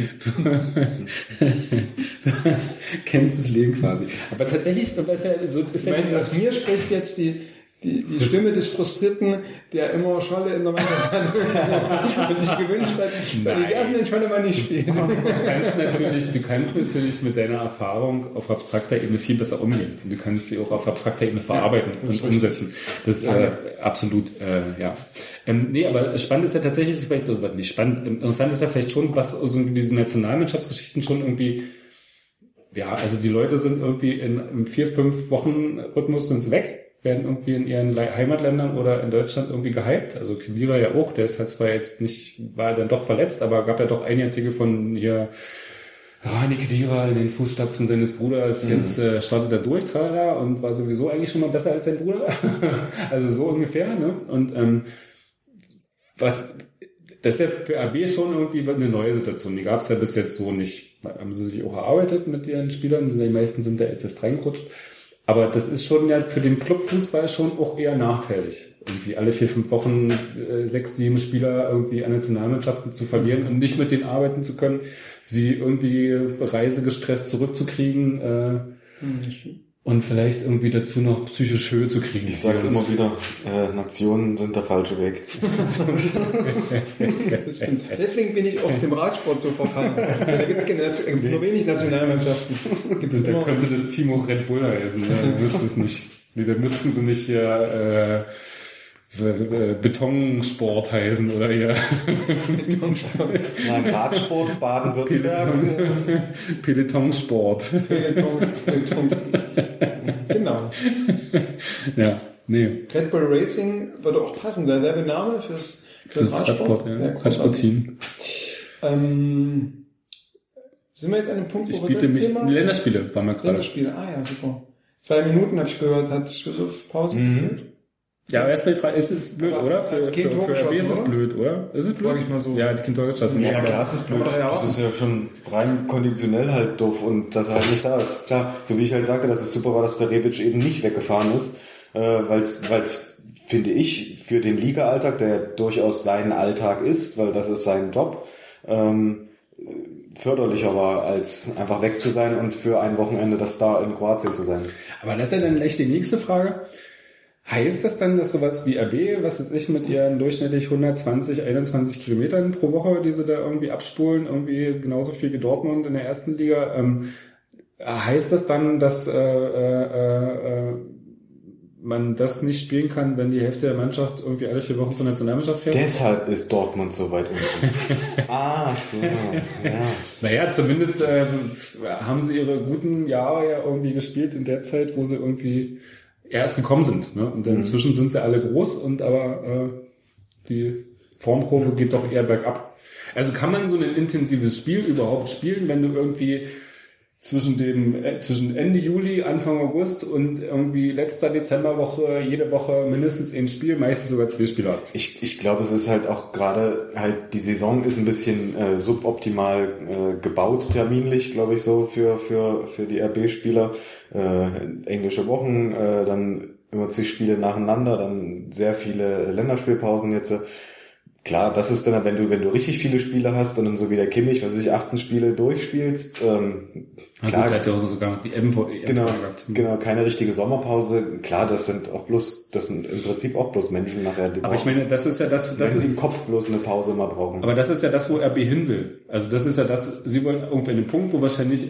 Du kennst das Leben quasi. Aber tatsächlich, ist ja so, ist ja. Aus mir spricht jetzt die Stimme des Frustrierten, der immer Scholle in der Mannschaft hat und sich gewünscht hat, bei den ersten den Scholle mal nicht spielen. Du kannst natürlich mit deiner Erfahrung auf abstrakter Ebene viel besser umgehen. Und du kannst sie auch auf abstrakter Ebene verarbeiten und umsetzen. Das ist absolut, ja. Nee, aber spannend ist ja tatsächlich, vielleicht, oder nicht spannend, interessant ist ja vielleicht schon, was so diese Nationalmannschaftsgeschichten schon irgendwie, ja, also die Leute sind irgendwie im 4-5 Wochen Rhythmus sind sie weg, werden irgendwie in ihren Heimatländern oder in Deutschland irgendwie gehypt. Also Khedira ja auch, der ist halt zwar jetzt nicht, war dann doch verletzt, aber gab ja doch einige Artikel von hier, Rani Khedira in den Fußstapfen seines Bruders, jetzt startet er durch, tralala, und war sowieso eigentlich schon mal besser als sein Bruder. Also so ungefähr, ne? Und das ist ja für RB schon irgendwie eine neue Situation. Die gab es ja bis jetzt so nicht. Haben sie sich auch erarbeitet mit ihren Spielern, die meisten sind da jetzt erst reingerutscht. Aber das ist schon ja für den Clubfußball schon auch eher nachteilig. Irgendwie alle 4-5 Wochen 6-7 Spieler irgendwie an Nationalmannschaften zu verlieren und nicht mit denen arbeiten zu können, sie irgendwie reisegestresst zurückzukriegen und vielleicht irgendwie dazu noch psychisch Höhe zu kriegen. Ich sag's immer wieder, Nationen sind der falsche Weg. Deswegen bin ich auch dem Radsport so verfallen. Da gibt's nur wenig Nationalmannschaften. Da könnte das Team auch Red Bull heißen. Da müsste es nicht. Nee, da müssten sie nicht Betonsport heißen oder eher Nein, Radsport, Baden-Württemberg. Pelotonsport. Peloton. Genau. Ja, nee. Red Bull Racing würde auch passen, der Name fürs Radsport, ja. Radsportteam. Sind wir jetzt an einem Punkt, Ich wo wir biete das mich, Thema... Länderspiele waren wir gerade. Länderspiele, ja, super. 2 Minuten habe ich gehört, hat Schluss Pause gefühlt. Ja, aber erstmal die Frage, ist es blöd, Aber oder? Für RB ist es blöd, oder? Ist es blöd? Frag ich mal so. Ja, die Kind geschossen. Ja, klar, es ist blöd. Das ist ja schon rein konditionell halt doof und dass er halt nicht da ist. Klar, so wie ich halt sagte, dass es super war, dass der Rebic eben nicht weggefahren ist, weil's, finde ich, für den Liga-Alltag, der durchaus sein Alltag ist, weil das ist sein Job, förderlicher war, als einfach weg zu sein und für ein Wochenende das Star in Kroatien zu sein. Aber das ist ja dann echt die nächste Frage. Heißt das dann, dass sowas wie RB, was jetzt ich mit ihren durchschnittlich 120, 21 Kilometern pro Woche, die sie da irgendwie abspulen, irgendwie genauso viel wie Dortmund in der ersten Liga, heißt das dann, dass man das nicht spielen kann, wenn die Hälfte der Mannschaft irgendwie alle 4 Wochen zur Nationalmannschaft fährt? Deshalb ist Dortmund so weit unten. So, ja. Naja, zumindest haben sie ihre guten Jahre ja irgendwie gespielt in der Zeit, wo sie irgendwie erst gekommen sind. Ne? Und inzwischen sind sie alle groß, aber die Formkurve geht doch eher bergab. Also kann man so ein intensives Spiel überhaupt spielen, wenn du irgendwie zwischen Ende Juli, Anfang August und irgendwie letzter Dezemberwoche jede Woche mindestens ein Spiel, meistens sogar 2 Spiele hast? Ich glaube, es ist halt auch gerade halt, die Saison ist ein bisschen suboptimal gebaut terminlich, glaube ich, so für die RB-Spieler. Englische Wochen, dann immer 10 Spiele nacheinander, dann sehr viele Länderspielpausen jetzt. Klar, das ist dann, wenn du richtig viele Spiele hast und dann so wie der Kimmich, 18 Spiele durchspielst, klar. Gut, hat ja auch sogar die EM gehabt. Genau, keine richtige Sommerpause. Klar, das sind im Prinzip auch bloß Menschen nachher, die aber ich meine, das ist ja das sie im Kopf bloß eine Pause mal brauchen. Aber das ist ja das, wo RB hin will. Also das ist ja das, sie wollen irgendwie einen Punkt, wo wahrscheinlich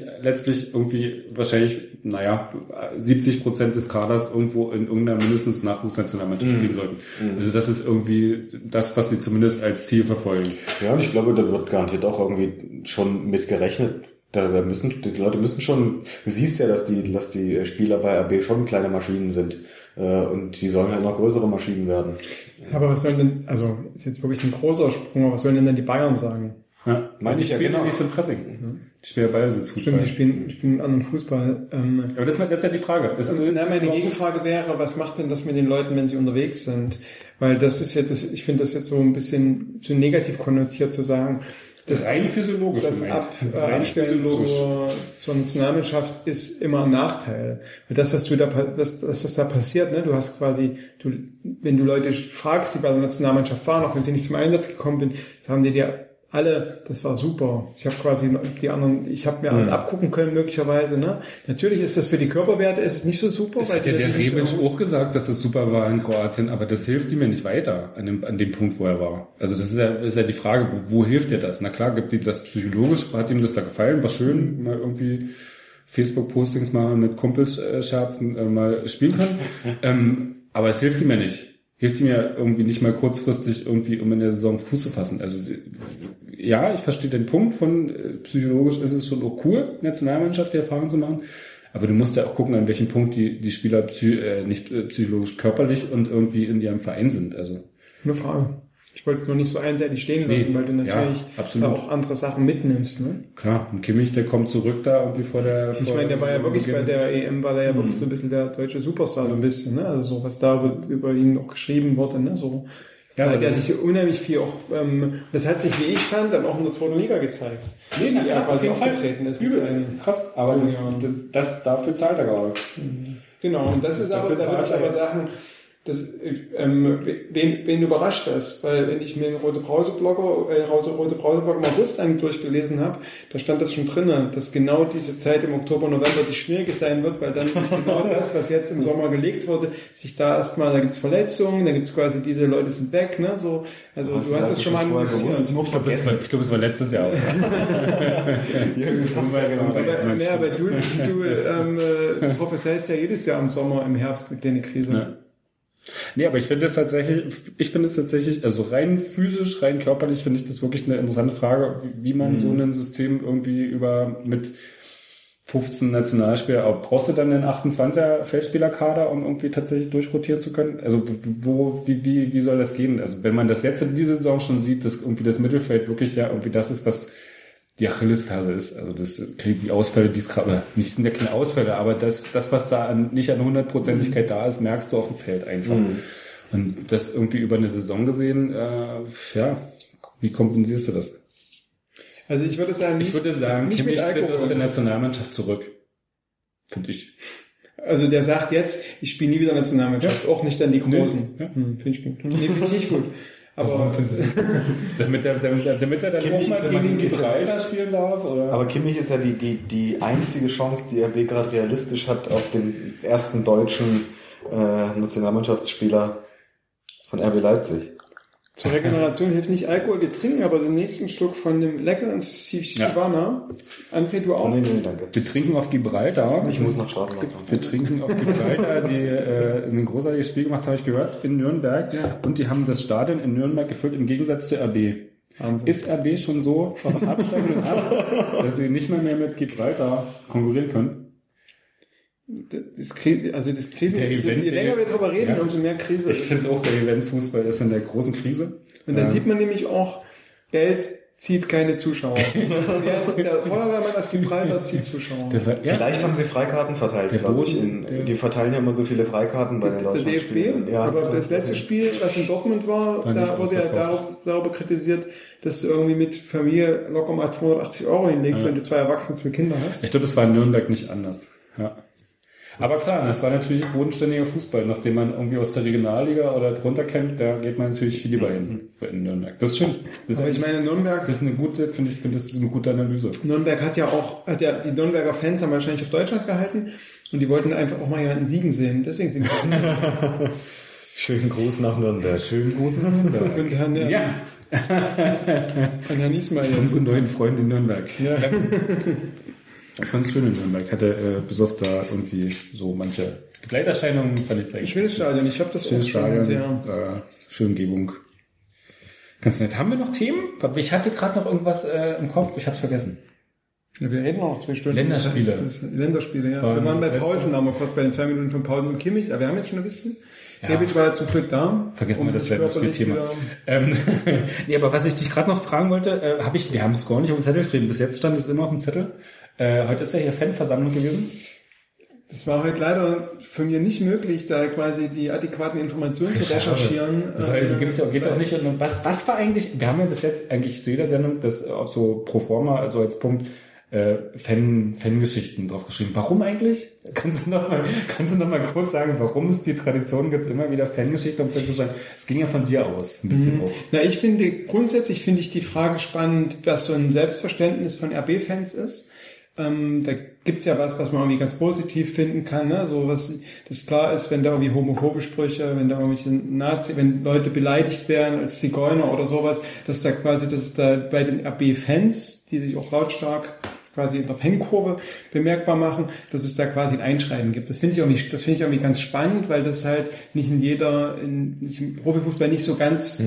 70% des Kaders irgendwo in irgendeiner mindestens Nachwuchsnationalmannschaft spielen sollten. Also das ist irgendwie das, was sie zumindest als Ziel verfolgen. Ja, und ich glaube, da wird garantiert auch irgendwie schon mit gerechnet. Die Leute müssen schon, du siehst ja, dass die Spieler bei RB schon kleine Maschinen sind. Und die sollen halt noch größere Maschinen werden. Aber was sollen denn, also ist jetzt wirklich ein großer Sprung, aber was sollen denn dann die Bayern sagen? Ja, die spielen ja nicht so ein Pressing. Die spielen ja Ballbesitzfußball. Stimmt, die spielen anderen Fußball. Aber das ist ja die Frage. Meine Gegenfrage wäre, was macht denn das mit den Leuten, wenn sie unterwegs sind? Weil das ist jetzt, ich finde das jetzt so ein bisschen zu negativ konnotiert zu sagen. Das ist rein physiologisch gemeint. Abstellen zur Nationalmannschaft ist immer ein Nachteil. Weil das, was da passiert, ne, du hast quasi, wenn du Leute fragst, die bei der Nationalmannschaft waren, auch wenn sie nicht zum Einsatz gekommen sind, sagen die dir alle, das war super. Ich habe quasi ich habe mir alles abgucken können möglicherweise. Ne? Natürlich ist das für die Körperwerte ist es nicht so super. Das hat ja der Rebic auch gesagt, dass es super war in Kroatien, aber das hilft ihm ja nicht weiter an dem Punkt, wo er war. Also das ist ja die Frage, wo hilft dir das? Na klar, gibt ihm das psychologisch, hat ihm das da gefallen, war schön, mal irgendwie Facebook-Postings mal mit Kumpels scherzen mal spielen können. Aber es hilft ihm ja nicht. Hilft ihm ja irgendwie nicht mal kurzfristig irgendwie, um in der Saison Fuß zu fassen. Also ja, ich verstehe den Punkt von psychologisch ist es schon auch cool, Nationalmannschaft die Erfahrung zu machen, aber du musst ja auch gucken, an welchem Punkt die Spieler nicht psychologisch körperlich und irgendwie in ihrem Verein sind. Also eine Frage. Ich wollte es nur nicht so einseitig stehen lassen, weil du natürlich auch andere Sachen mitnimmst. Ne? Klar, und Kimmich, der kommt zurück da irgendwie vor der... Ich meine, der war ja wirklich bei der EM, war der ja wirklich so ein bisschen der deutsche Superstar, so ein bisschen. Ne? Also so, was da über ihn auch geschrieben wurde. Ne? So, ja, der sich unheimlich viel auch... das hat sich, wie ich fand, dann auch in der 2. Liga gezeigt. Nee, na klar, auf jeden Fall. Ist krass, aber das dafür zahlt er gerade. Genau, und das ist aber, da würde ich aber sagen... wen überrascht das? Weil wenn ich mir den Rote Brause-Blog im August durchgelesen habe, da stand das schon drinnen, dass genau diese Zeit im Oktober, November die schwierige sein wird, weil dann genau das, was jetzt im Sommer gelegt wurde, sich da erstmal, da gibt's Verletzungen, da gibt's quasi diese Leute sind weg, ne? So, also du hast das schon mal analysiert. Ich glaube, es war letztes Jahr. Aber du prophezeist ja jedes Jahr im Sommer, im Herbst eine kleine Krise. Ja. Nee, aber ich finde es tatsächlich, also rein physisch, rein körperlich finde ich das wirklich eine interessante Frage, wie man so ein System irgendwie mit 15 Nationalspieler, aber brauchst du dann einen 28er Feldspielerkader, um irgendwie tatsächlich durchrotieren zu können? Also wie soll das gehen? Also wenn man das jetzt in dieser Saison schon sieht, dass irgendwie das Mittelfeld wirklich ja irgendwie das ist, was die Achillesferse ist. Also die Ausfälle, die es gerade, nicht sind ja keine Ausfälle, aber das was da nicht an 100%igkeit da ist, merkst du auf dem Feld einfach. Und das irgendwie über eine Saison gesehen, wie kompensierst du das? Also ich würde sagen, Kimmich tritt aus der Nationalmannschaft zurück. Finde ich. Also der sagt jetzt, ich spiele nie wieder Nationalmannschaft, auch nicht dann die Großen. Ja. Finde ich gut. Nee, finde ich nicht gut. Aber damit er dann auch mal gegen Gibraltar spielen darf, oder? Aber Kimmich ist ja die einzige Chance, die RB gerade realistisch hat auf den ersten deutschen Nationalmannschaftsspieler von RB Leipzig. Zur Regeneration hilft nicht Alkohol, wir trinken aber den nächsten Schluck von dem leckeren Sivana. André, du auch? Nee, danke. Wir trinken auf Gibraltar. Ich muss noch Straßenbahn fahren. Wir trinken auf Gibraltar, die ein großartiges Spiel gemacht, habe ich gehört, in Nürnberg. Ja. Und die haben das Stadion in Nürnberg gefüllt, im Gegensatz zu RB. Wahnsinn. Ist RB schon so auf dem absteigenden Ast, dass sie nicht mehr mit Gibraltar konkurrieren können? Das Krisen, je länger wir darüber reden, umso mehr Krise. Ich finde auch, der Eventfußball ist in der großen Krise. Und dann sieht man nämlich auch, Geld zieht keine Zuschauer. Der Feuerwehrmann aus Gibraltar zieht Zuschauer. Vielleicht haben sie Freikarten verteilt, glaube ich. Die verteilen ja immer so viele Freikarten bei den Deutschen Spielen. Ja, aber das letzte Spiel, was in Dortmund war, da wurde ja darüber kritisiert, dass du irgendwie mit Familie locker mal 280 € hinlegst, wenn du 2 Erwachsene, 2 Kinder hast. Ich glaube, das war in Nürnberg nicht anders. Ja. Aber klar, das war natürlich bodenständiger Fußball. Nachdem man irgendwie aus der Regionalliga oder drunter kennt, da geht man natürlich viel lieber hin in Nürnberg. Das ist schön. Aber ich meine, Nürnberg... Das ist eine gute, finde ich, das ist eine gute Analyse. Nürnberg die Nürnberger Fans haben wahrscheinlich auf Deutschland gehalten und die wollten einfach auch mal jemanden siegen sehen. Deswegen sind sie Schönen Gruß nach Nürnberg. Schönen Gruß nach Nürnberg. Und Herrn Ismail. Unsere neuen Freunde in Nürnberg. Ja. Ich fand es schön in Nürnberg. Hatte bis auf da irgendwie so manche Begleiterscheinungen, fand ich sehr schönes Stadion. Ich habe das schönes Stadion. Schöne Umgebung. Ganz nett. Haben wir noch Themen? Ich hatte gerade noch irgendwas im Kopf. Ich habe es vergessen. Ja, wir reden noch 2 Stunden. Länderspiele, ja. Wir waren bei Paulsen, haben wir kurz bei den 2 Minuten von Paulsen und Kimmich. Aber wir haben jetzt schon ein bisschen. Rebic war ja zum Glück da. Vergessen wir das Länderspielthema. Nee, aber was ich dich gerade noch fragen wollte, wir haben es gar nicht auf den Zettel geschrieben. Bis jetzt stand es immer auf dem Zettel. Heute ist ja hier Fanversammlung gewesen. Das war heute leider von mir nicht möglich, da quasi die adäquaten Informationen zu recherchieren. Das geht auch nicht. Und was war eigentlich, wir haben ja bis jetzt eigentlich zu jeder Sendung das auch so pro forma, also als Punkt, Fangeschichten draufgeschrieben. Warum eigentlich? Kannst du noch mal kurz sagen, warum es die Tradition gibt, immer wieder Fangeschichten zu schreiben? Es ging ja von dir aus, ein bisschen auch. Na, grundsätzlich finde ich die Frage spannend, was so ein Selbstverständnis von RB-Fans ist. Da gibt's ja was man irgendwie ganz positiv finden kann, ne? So was, das klar ist, wenn da irgendwie homophobe Sprüche, wenn da irgendwelche wenn Leute beleidigt werden als Zigeuner oder sowas, dass da bei den RB-Fans, die sich auch lautstark quasi in der Fankurve bemerkbar machen, dass es da quasi ein Einschreiben gibt. Das finde ich irgendwie ganz spannend, weil das halt nicht im Profifußball nicht so ganz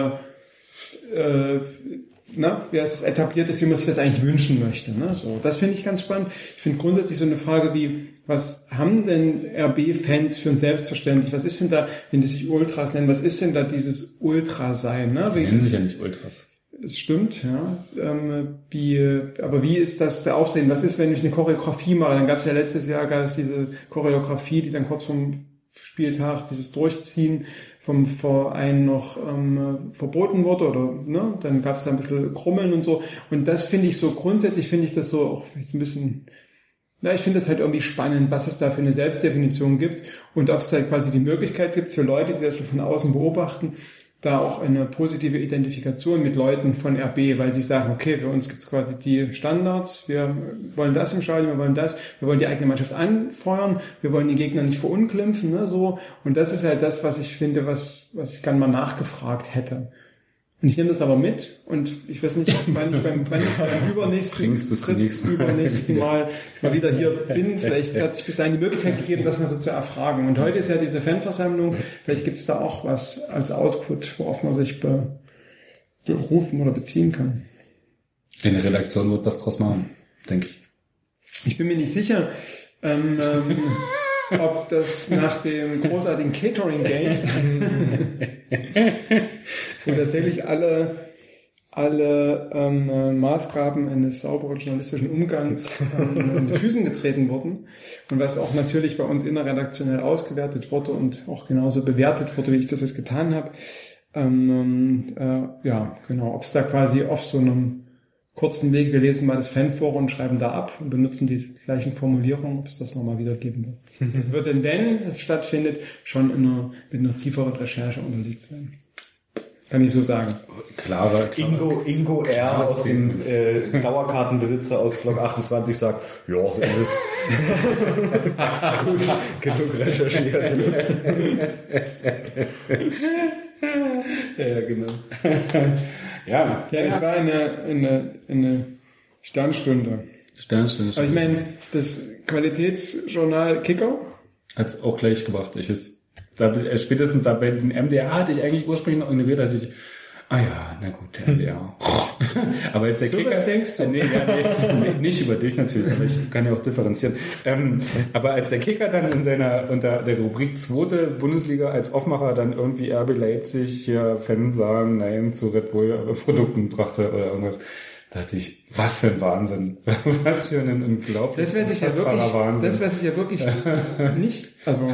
etabliert ist, wie man sich das eigentlich wünschen möchte. Ne? So, das finde ich ganz spannend. Ich finde grundsätzlich so eine Frage wie, was haben denn RB-Fans für ein Selbstverständlich? Was ist denn da, wenn die sich Ultras nennen, was ist denn da dieses Ultra-Sein? Ne? Die nennen sich ja nicht Ultras. Es stimmt, ja. Aber wie ist das der Auftreten? Was ist, wenn ich eine Choreografie mache? Dann gab es ja letztes Jahr diese Choreografie, die dann kurz vom Spieltag, dieses Durchziehen vom Verein noch verboten wurde, oder ne? Dann gab es da ein bisschen Krummeln und so. Und das finde ich so, grundsätzlich finde ich das so auch jetzt ein bisschen, ich finde das halt irgendwie spannend, was es da für eine Selbstdefinition gibt und ob es da quasi die Möglichkeit gibt für Leute, die das so von außen beobachten, da auch eine positive Identifikation mit Leuten von RB, weil sie sagen, okay, für uns gibt's quasi die Standards, wir wollen das im Stadion, wir wollen die eigene Mannschaft anfeuern, wir wollen die Gegner nicht verunglimpfen, ne, so. Und das ist halt das, was ich finde, was ich gerne mal nachgefragt hätte. Und ich nehme das aber mit und ich weiß nicht, wann ich beim übernächsten Mal wieder hier bin. Vielleicht hat sich bis dahin die Möglichkeit gegeben, das mal so zu erfragen. Und heute ist ja diese Fanversammlung. Vielleicht gibt es da auch was als Output, worauf man sich berufen oder beziehen kann. Eine Redaktion wird was draus machen, denke ich. Ich bin mir nicht sicher, ob das nach dem großartigen Catering-Gate wo tatsächlich alle Maßgaben eines sauberen journalistischen Umgangs in die Füßen getreten wurden und was auch natürlich bei uns innerredaktionell ausgewertet wurde und auch genauso bewertet wurde, wie ich das jetzt getan habe. Ja, genau, ob es da quasi auf so einem kurzen Weg, wir lesen mal das Fanforum und schreiben da ab und benutzen die gleichen Formulierungen, ob es das nochmal wieder geben wird. Das wird denn, wenn es stattfindet, schon mit einer tieferen Recherche unterlegt sein. Kann ich so sagen. Klare. Ingo R. aus dem Dauerkartenbesitzer aus Block 28 sagt, ja, so ist es. Gut, genug recherchiert. Ja, genau. Ja, es war eine Sternstunde. Aber ich meine, das Qualitätsjournal Kicker hat's auch gleich gebracht. Spätestens da bei den MDR hatte ich eigentlich ursprünglich noch ignoriert, hatte ich, na gut, der MDR. Aber jetzt der Kicker. Was denkst du? Nee, nicht über dich natürlich, aber ich kann ja auch differenzieren. Aber als der Kicker dann unter der Rubrik zweite Bundesliga als Aufmacher dann irgendwie RB Leipzig hier Fans sagen Nein zu Red Bull Produkten brachte oder irgendwas, dachte ich, was für ein Wahnsinn. Was für ein unglaublich Wahnsinn. Das weiß ich ja wirklich nicht, also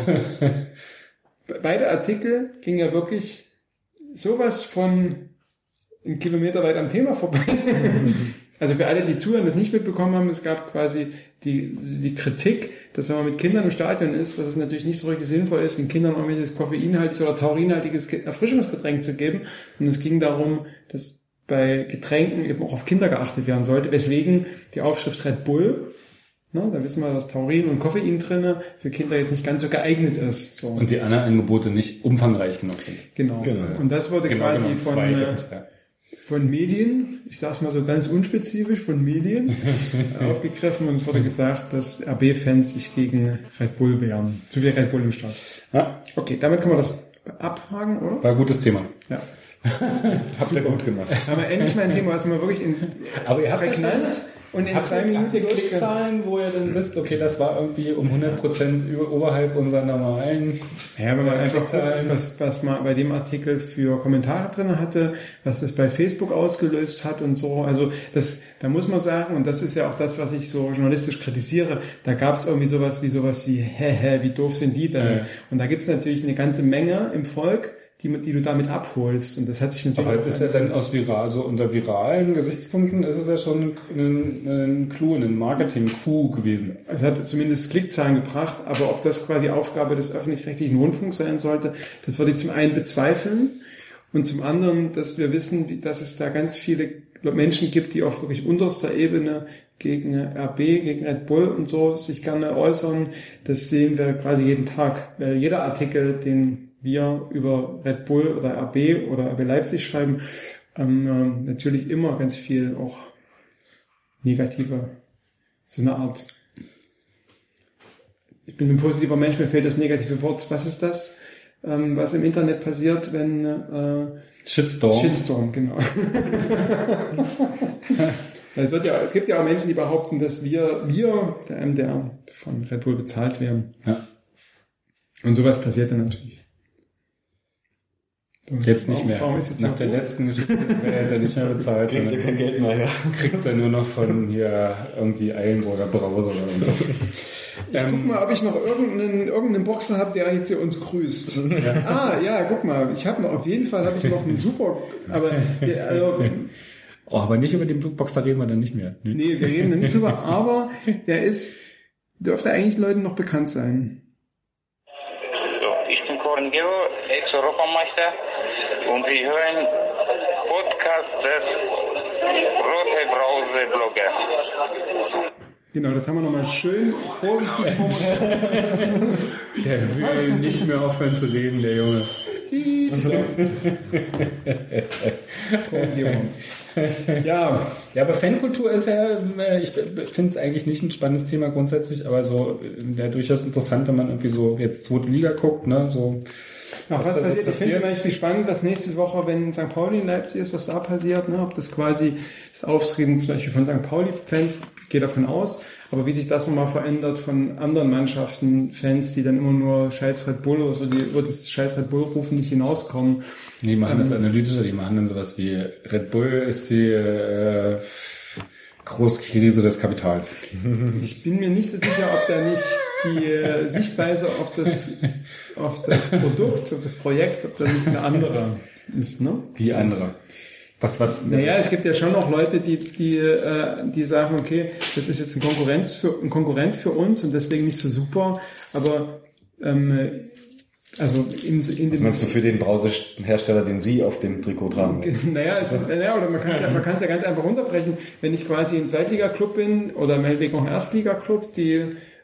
beide Artikel gingen ja wirklich sowas von einen Kilometer weit am Thema vorbei. Also für alle, die zuhören, das nicht mitbekommen haben, es gab quasi die Kritik, dass wenn man mit Kindern im Stadion ist, dass es natürlich nicht so richtig sinnvoll ist, den Kindern irgendwelches koffeinhaltiges oder taurinhaltiges Erfrischungsgetränk zu geben. Und es ging darum, dass bei Getränken eben auch auf Kinder geachtet werden sollte, weswegen die Aufschrift Red Bull, da wissen wir, dass Taurin und Koffein drinne für Kinder jetzt nicht ganz so geeignet ist. So. Und die anderen Angebote nicht umfangreich genug sind. Genau. Und das wurde quasi von Medien, ich sag's mal so ganz unspezifisch, von Medien aufgegriffen und es wurde gesagt, dass RB-Fans sich gegen Red Bull wehren. Zu viel Red Bull im Start. Ja. Okay, damit können wir das abhaken, oder? War ein gutes Thema. Ja. Habt ihr gut gemacht. Haben wir endlich mal ein Thema, was wir wirklich Aber ihr habt prägnant und in 2 Minuten Klickzahlen, wo ihr dann wisst, okay, das war irgendwie um 100% oberhalb unserer normalen. Ja, wenn man einfach guckt, was man bei dem Artikel für Kommentare drin hatte, was das bei Facebook ausgelöst hat und so. Also da muss man sagen, und das ist ja auch das, was ich so journalistisch kritisiere, da gab es irgendwie sowas wie wie doof sind die denn? Ja. Und da gibt es natürlich eine ganze Menge im Volk, die du damit abholst. Und das hat sich natürlich. Aber ist ja dann unter viralen Gesichtspunkten ist es ja schon ein Clou, ein Marketing-Coup gewesen. Es hat zumindest Klickzahlen gebracht, aber ob das quasi Aufgabe des öffentlich-rechtlichen Rundfunks sein sollte, das würde ich zum einen bezweifeln und zum anderen, dass wir wissen, dass es da ganz viele Menschen gibt, die auf wirklich unterster Ebene gegen RB, gegen Red Bull und so sich gerne äußern. Das sehen wir quasi jeden Tag, weil jeder Artikel, den wir über Red Bull oder RB oder RB Leipzig schreiben, natürlich immer ganz viel auch negative, so eine Art, ich bin ein positiver Mensch, mir fehlt das negative Wort, was ist das, was im Internet passiert, wenn Shitstorm, genau. Es gibt ja auch Menschen, die behaupten, dass wir, der MDR, von Red Bull bezahlt werden. Ja. Und sowas passiert dann natürlich. Jetzt nicht mehr. Nach der letzten Geschichte wird er nicht mehr bezahlt. Kriegt ja kein Geld mehr, ja. Kriegt er nur noch von hier irgendwie Eilenburger Brause oder irgendwas. Ich guck mal, ob ich noch irgendeinen Boxer habe, der jetzt hier uns grüßt. Ja. Guck mal, auf jeden Fall habe ich noch einen super, aber nicht über den Boxer reden wir dann nicht mehr. Nee, wir reden da nicht drüber, aber dürfte eigentlich Leuten noch bekannt sein. So, ich bin Corin Gero, Ex-Europameister und wir hören Podcast des Rote Brause Blogger. Genau, das haben wir nochmal schön vorsichtig formuliert. Der will nicht mehr aufhören zu reden, der Junge. Ja. Ja, aber Fankultur ist ja, ich finde es eigentlich nicht ein spannendes Thema grundsätzlich, aber so ja, durchaus interessant, wenn man irgendwie so jetzt zweite Liga guckt, ne, so. Ja, was passiert? Ich finde es zum Beispiel spannend, was nächste Woche, wenn St. Pauli in Leipzig ist, was da passiert, ne? Ob das quasi das Auftreten zum Beispiel von St. Pauli-Fans, ich gehe davon aus, aber wie sich das nochmal verändert von anderen Mannschaften, Fans, die dann immer nur Scheiß Red Bull oder so, die wird das Scheiß Red Bull rufen, nicht hinauskommen. Nee, die machen das analytischer, die machen dann sowas wie Red Bull ist die Großkrise des Kapitals. Ich bin mir nicht so sicher, ob da nicht die Sichtweise auf das Produkt, auf das Projekt, ob da nicht eine andere ist, ne? Wie andere? Was? Naja, es gibt ja schon noch Leute, die sagen, okay, das ist jetzt ein Konkurrent für uns und deswegen nicht so super, aber also was meinst du für den Brausehersteller, den Sie auf dem Trikot tragen? Oder man kann es ja ganz einfach runterbrechen. Wenn ich quasi ein Zweitliga-Club bin oder meinetwegen auch ein Erstliga-Club, die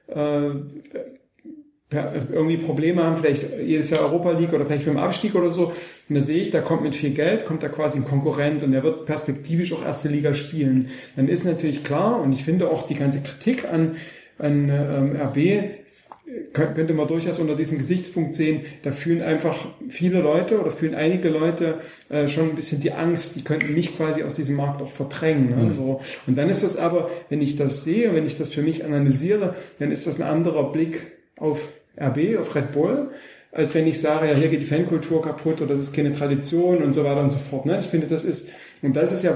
irgendwie Probleme haben, vielleicht jedes Jahr Europa League oder vielleicht beim Abstieg oder so, und da sehe ich, da kommt mit viel Geld, kommt da quasi ein Konkurrent und der wird perspektivisch auch erste Liga spielen. Dann ist natürlich klar, und ich finde auch die ganze Kritik an RB könnte man durchaus unter diesem Gesichtspunkt sehen, da fühlen einfach viele Leute oder fühlen einige Leute schon ein bisschen die Angst, die könnten mich quasi aus diesem Markt auch verdrängen. Ne? So. Und dann ist das aber, wenn ich das sehe, wenn ich das für mich analysiere, dann ist das ein anderer Blick auf RB, auf Red Bull, als wenn ich sage, ja, hier geht die Fankultur kaputt oder das ist keine Tradition und so weiter und so fort. Ne? Ich finde, das ist ja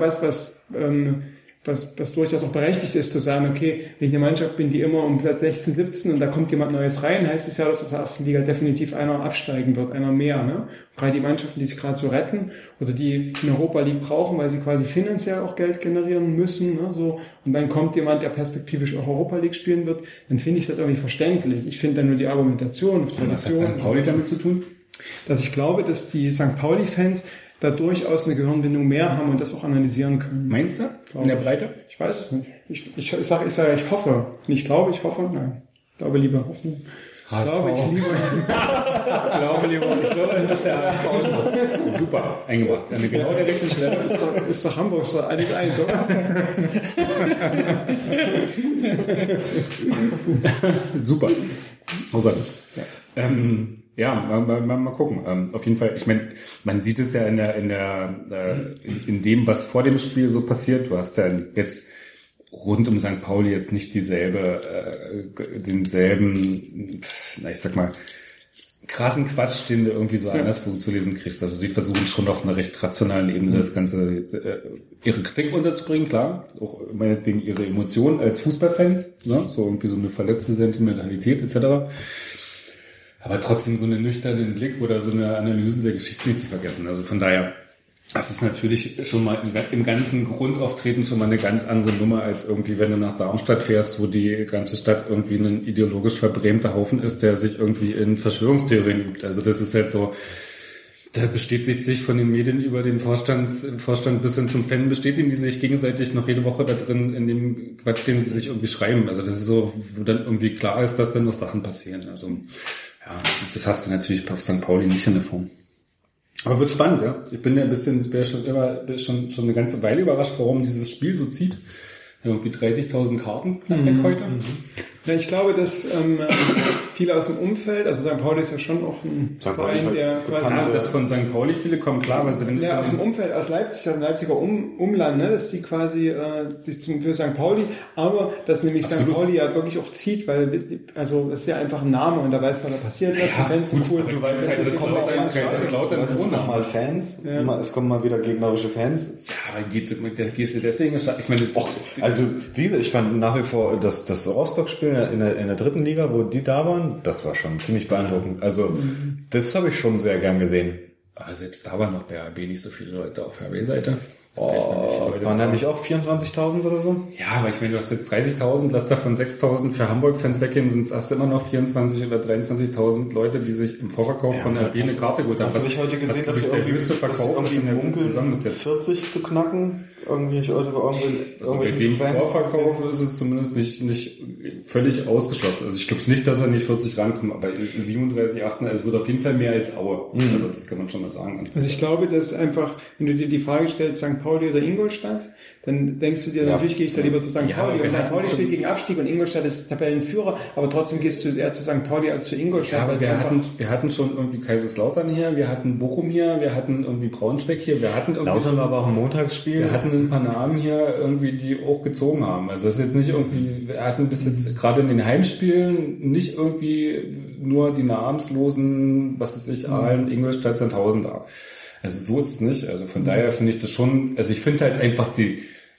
was durchaus auch berechtigt ist, zu sagen, okay, wenn ich eine Mannschaft bin, die immer um Platz 16, 17 und da kommt jemand Neues rein, heißt es ja, dass aus der ersten Liga definitiv einer absteigen wird, einer mehr. Ne? Gerade die Mannschaften, die sich gerade so retten oder die in Europa League brauchen, weil sie quasi finanziell auch Geld generieren müssen, ne? So, und dann kommt jemand, der perspektivisch auch Europa League spielen wird, dann finde ich das irgendwie verständlich. Ich finde dann nur die Argumentation auf Tradition. Was hat St. Pauli damit zu tun? Dass ich glaube, dass die St. Pauli-Fans da durchaus eine Gehirnwindung mehr haben und das auch analysieren können. Meinst du? In der Breite? Ich weiß es nicht. Ich sage, ich hoffe. Nicht glaube, ich hoffe. Nein. Ich glaube lieber Hoffnung. HSV. Ich glaube lieber. Ich glaube, das ist der HSV. Super, eingebracht. An genau der richtigen Stelle. Ist doch Hamburg so alles eins, oder? Super. Außerlich. Ja, mal gucken. Auf jeden Fall, ich meine, man sieht es ja in dem, was vor dem Spiel so passiert. Du hast ja jetzt rund um St. Pauli jetzt nicht denselben, ich sag mal, krassen Quatsch, den du irgendwie so anderswo zu lesen kriegst. Also sie versuchen schon auf einer recht rationalen Ebene das Ganze, ihre Kritik unterzubringen, klar, auch meinetwegen ihre Emotionen als Fußballfans, ne? So irgendwie so eine verletzte Sentimentalität etc., aber trotzdem so einen nüchternen Blick oder so eine Analyse der Geschichte nicht zu vergessen. Also von daher, das ist natürlich schon mal im ganzen Grundauftreten schon mal eine ganz andere Nummer, als irgendwie, wenn du nach Darmstadt fährst, wo die ganze Stadt irgendwie ein ideologisch verbrämter Haufen ist, der sich irgendwie in Verschwörungstheorien übt. Also das ist halt so, da bestätigt sich von den Medien über den Vorstand bis hin zum Fan, bestätigen die sich gegenseitig noch jede Woche da drin in dem Quatsch, den sie sich irgendwie schreiben. Also das ist so, wo dann irgendwie klar ist, dass dann noch Sachen passieren. Also ja, das hast du natürlich auf St. Pauli nicht in der Form. Aber wird spannend, ja. Ich bin ja schon eine ganze Weile überrascht, warum dieses Spiel so zieht. Irgendwie 30.000 Karten weg heute. Ja, ich glaube, dass viele aus dem Umfeld, also St. Pauli ist ja schon auch ein Verein, der quasi... Ja, dass von St. Pauli viele kommen, klar, weil sie... Ja, aus dem Umfeld, aus Leipzig, aus dem Leipziger Umland, ne, dass die quasi sich für St. Pauli, aber dass nämlich St. Pauli ja wirklich auch zieht, weil, also das ist ja einfach ein Name und da weiß, was da passiert ist. Ja, die Fans sind cool. Du weißt halt, es kommen mal Fans, es kommen mal wieder gegnerische Fans. Ja, aber gehst du deswegen... Ich meine... Also, wie gesagt, ich fand nach wie vor das Rostock-Spiel in der dritten Liga, wo die da waren, das war schon ziemlich beeindruckend. Also, das habe ich schon sehr gern gesehen. Aber selbst da waren noch bei RB nicht so viele Leute auf RB-Seite. Waren da nicht auch 24.000 oder so? Ja, aber ich meine, du hast jetzt 30.000, lass davon 6.000 für Hamburg-Fans weggehen, hast du immer noch 24.000 oder 23.000 Leute, die sich im Vorverkauf von RB eine Karte geholt haben. Hast du nicht heute gesehen, dass der höchste Verkauf ist in der Saison bis jetzt 40 zu knacken? Irgendwie bei dem Vorverkauf ist es zumindest nicht völlig ausgeschlossen. Also ich glaube nicht, dass er nicht 40 rankommt, aber 37, 8, es wird auf jeden Fall mehr als Aue. Also das kann man schon mal sagen. Also ich glaube, dass einfach, wenn du dir die Frage stellst, St. Pauli oder Ingolstadt, dann denkst du dir, natürlich gehe ich da lieber zu St. Pauli. Und St. Pauli spielt gegen Abstieg und Ingolstadt ist Tabellenführer, aber trotzdem gehst du eher zu St. Pauli als zu Ingolstadt. Ja, wir hatten schon irgendwie Kaiserslautern hier, wir hatten Bochum hier, wir hatten irgendwie Braunschweig hier, wir hatten irgendwie Lautern war aber auch ein Montagsspiel. Wir hatten ein paar Namen hier irgendwie, die auch gezogen haben. Also das ist jetzt nicht irgendwie, wir hatten bis jetzt gerade in den Heimspielen nicht irgendwie nur die namenslosen, was weiß ich, Aalen, Ingolstadt, Sandhausen da. Also so ist es nicht. Also von daher finde ich das schon, also ich finde halt einfach die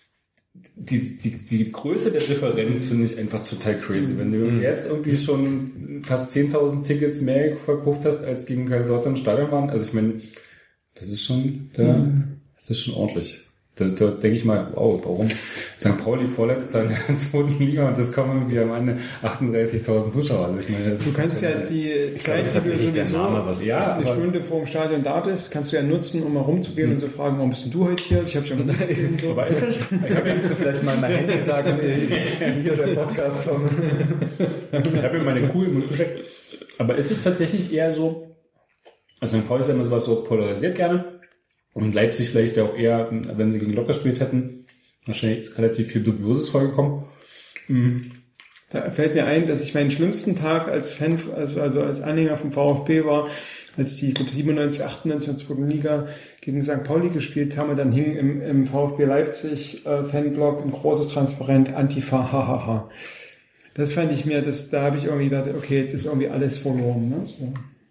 Größe der Differenz finde ich einfach total crazy. Wenn du jetzt irgendwie schon fast 10.000 Tickets mehr verkauft hast, als gegen Kaiserslautern im Stadion waren, also ich meine, das ist schon, das ist schon ordentlich. Da denke ich mal, wow, warum St. Pauli vorletzter in der zweiten Liga und das kommen irgendwie am Ende 38.000 Zuschauer. Also ich meine, das du kannst ja die Zeit, die du sowieso eine Stunde vor dem Stadion da bist, kannst du ja nutzen, um mal rumzugehen und zu fragen, warum bist denn du heute hier? Ich habe schon gesagt, so. Aber ist das, ich habe jetzt vielleicht mal mein Handy sagen, hier der Podcast vom... Ich habe mir meine Kuh im Mund gesteckt. Aber ist es tatsächlich eher so, also St. Pauli ist ja immer sowas so polarisiert gerne. Und Leipzig vielleicht auch eher, wenn sie gegen Lok gespielt hätten, wahrscheinlich ist relativ viel Dubioses vorgekommen. Da fällt mir ein, dass ich meinen schlimmsten Tag als Fan, also als Anhänger vom VfB war, als die, ich glaube 97, 98 in der zweiten Liga gegen St. Pauli gespielt haben und dann hing im VfB Leipzig Fanblog ein großes Transparent Antifa, hahaha. Das fand ich mir, da habe ich irgendwie gedacht, okay, jetzt ist irgendwie alles verloren. Ne? So.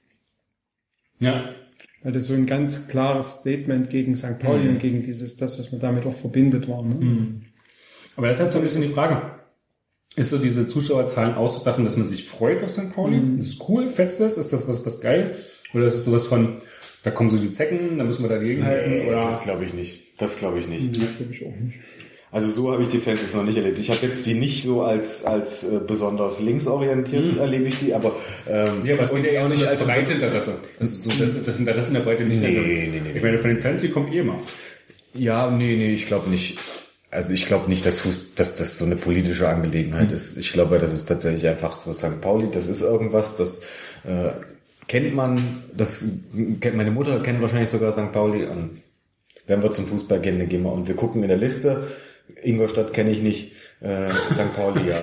Ja. Weil das so ein ganz klares Statement gegen St. Pauli und gegen das, was man damit auch verbindet war. Ne? Aber das ist halt so ein bisschen die Frage. Ist so diese Zuschauerzahlen auszudachen, dass man sich freut auf St. Pauli? Das ist cool, fetzt das? Ist das was Geiles? Oder ist es sowas von, da kommen so die Zecken, da müssen wir dagegen halten? Oder? Das glaube ich nicht. Das glaube ich nicht. Das glaube ich auch nicht. Also so habe ich die Fans jetzt noch nicht erlebt. Ich habe jetzt die nicht so als besonders linksorientiert erlebe ich die, aber ja, aber es geht ja auch nicht als breite Interesse. Das ist so das Interesse in der Breite nicht. Nee. Ich meine, von den Fans, die kommen immer. Ja, nee, ich glaube nicht. Also ich glaube nicht, dass das so eine politische Angelegenheit ist. Ich glaube, das ist tatsächlich einfach so St. Pauli. Das ist irgendwas, das kennt man. Meine Mutter kennt wahrscheinlich sogar St. Pauli. Und wenn wir zum Fußball gehen, dann gehen wir und wir gucken in der Liste. Ingolstadt kenne ich nicht, St. Pauli, ja.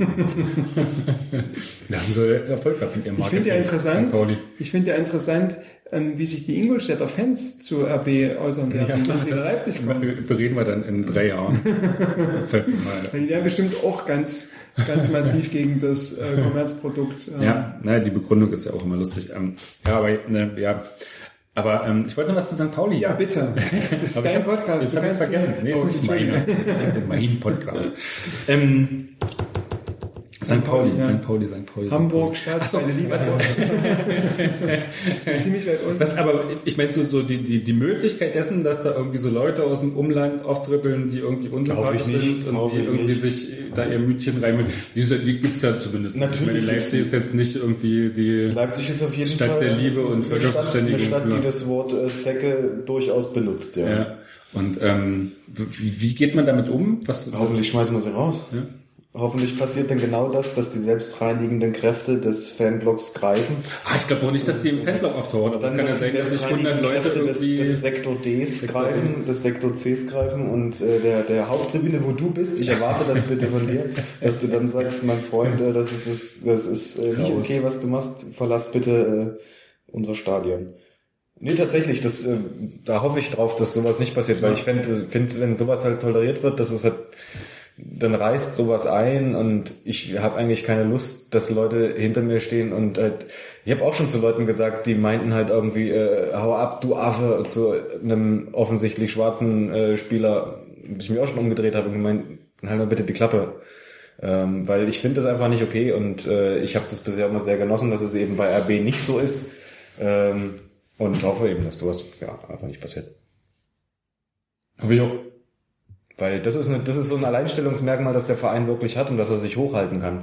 Da haben sie Erfolg gehabt mit ihrem Marketing. Ich finde ja interessant, wie sich die Ingolstädter Fans zu RB äußern werden. Ja, das bereden wir dann in 3 Jahren. Die werden bestimmt auch ganz massiv gegen das Kommerzprodukt. Ja, die Begründung ist ja auch immer lustig. Aber ich wollte noch was zu St. Pauli. Ja, bitte. Das ist dein Podcast. Jetzt habe ich es vergessen. Nee, ist nicht meiner. Das ist mein Podcast. St. Pauli. Hamburg, Stadt, so, eine Liga. Ziemlich weit unten. Aber ich meine so die Möglichkeit dessen, dass da irgendwie so Leute aus dem Umland auftrippeln, die irgendwie unsympathisch sind und die irgendwie sich da ihr Mütchen reinholen. Die gibt's ja zumindest. Natürlich. Ich meine, Leipzig ist jetzt nicht irgendwie die Leipzig ist auf jeden Stadt Fall der Liebe und Völkerverständigung. Eine Stadt, die das Wort Zecke durchaus benutzt, ja. Ja. Und wie geht man damit um? Hoffentlich schmeißen wir sie raus. Ja. Hoffentlich passiert dann genau das, dass die selbstreinigenden Kräfte des Fanblocks greifen. Ich glaube auch nicht, dass die im Fanblock auftauchen. Aber dann kann ja sein, dass sich 100 Leute irgendwie des Sektor Ds greifen, des Sektor Cs greifen und der Haupttribüne, wo du bist, ich erwarte das bitte von dir, dass du dann sagst, mein Freund, das ist nicht okay, was du machst, verlass bitte unser Stadion. Nee, tatsächlich, da hoffe ich drauf, dass sowas nicht passiert, weil ich finde, wenn sowas halt toleriert wird, dass es halt dann reißt sowas ein und ich habe eigentlich keine Lust, dass Leute hinter mir stehen und ich habe auch schon zu Leuten gesagt, die meinten halt irgendwie, hau ab, du Affe, zu einem offensichtlich schwarzen Spieler, bis ich mich auch schon umgedreht habe und gemeint, halt mal bitte die Klappe. Weil ich finde das einfach nicht okay und ich habe das bisher immer sehr genossen, dass es eben bei RB nicht so ist und hoffe eben, dass sowas einfach nicht passiert. Hoffe ich auch. Weil das ist so ein Alleinstellungsmerkmal, das der Verein wirklich hat und dass er sich hochhalten kann.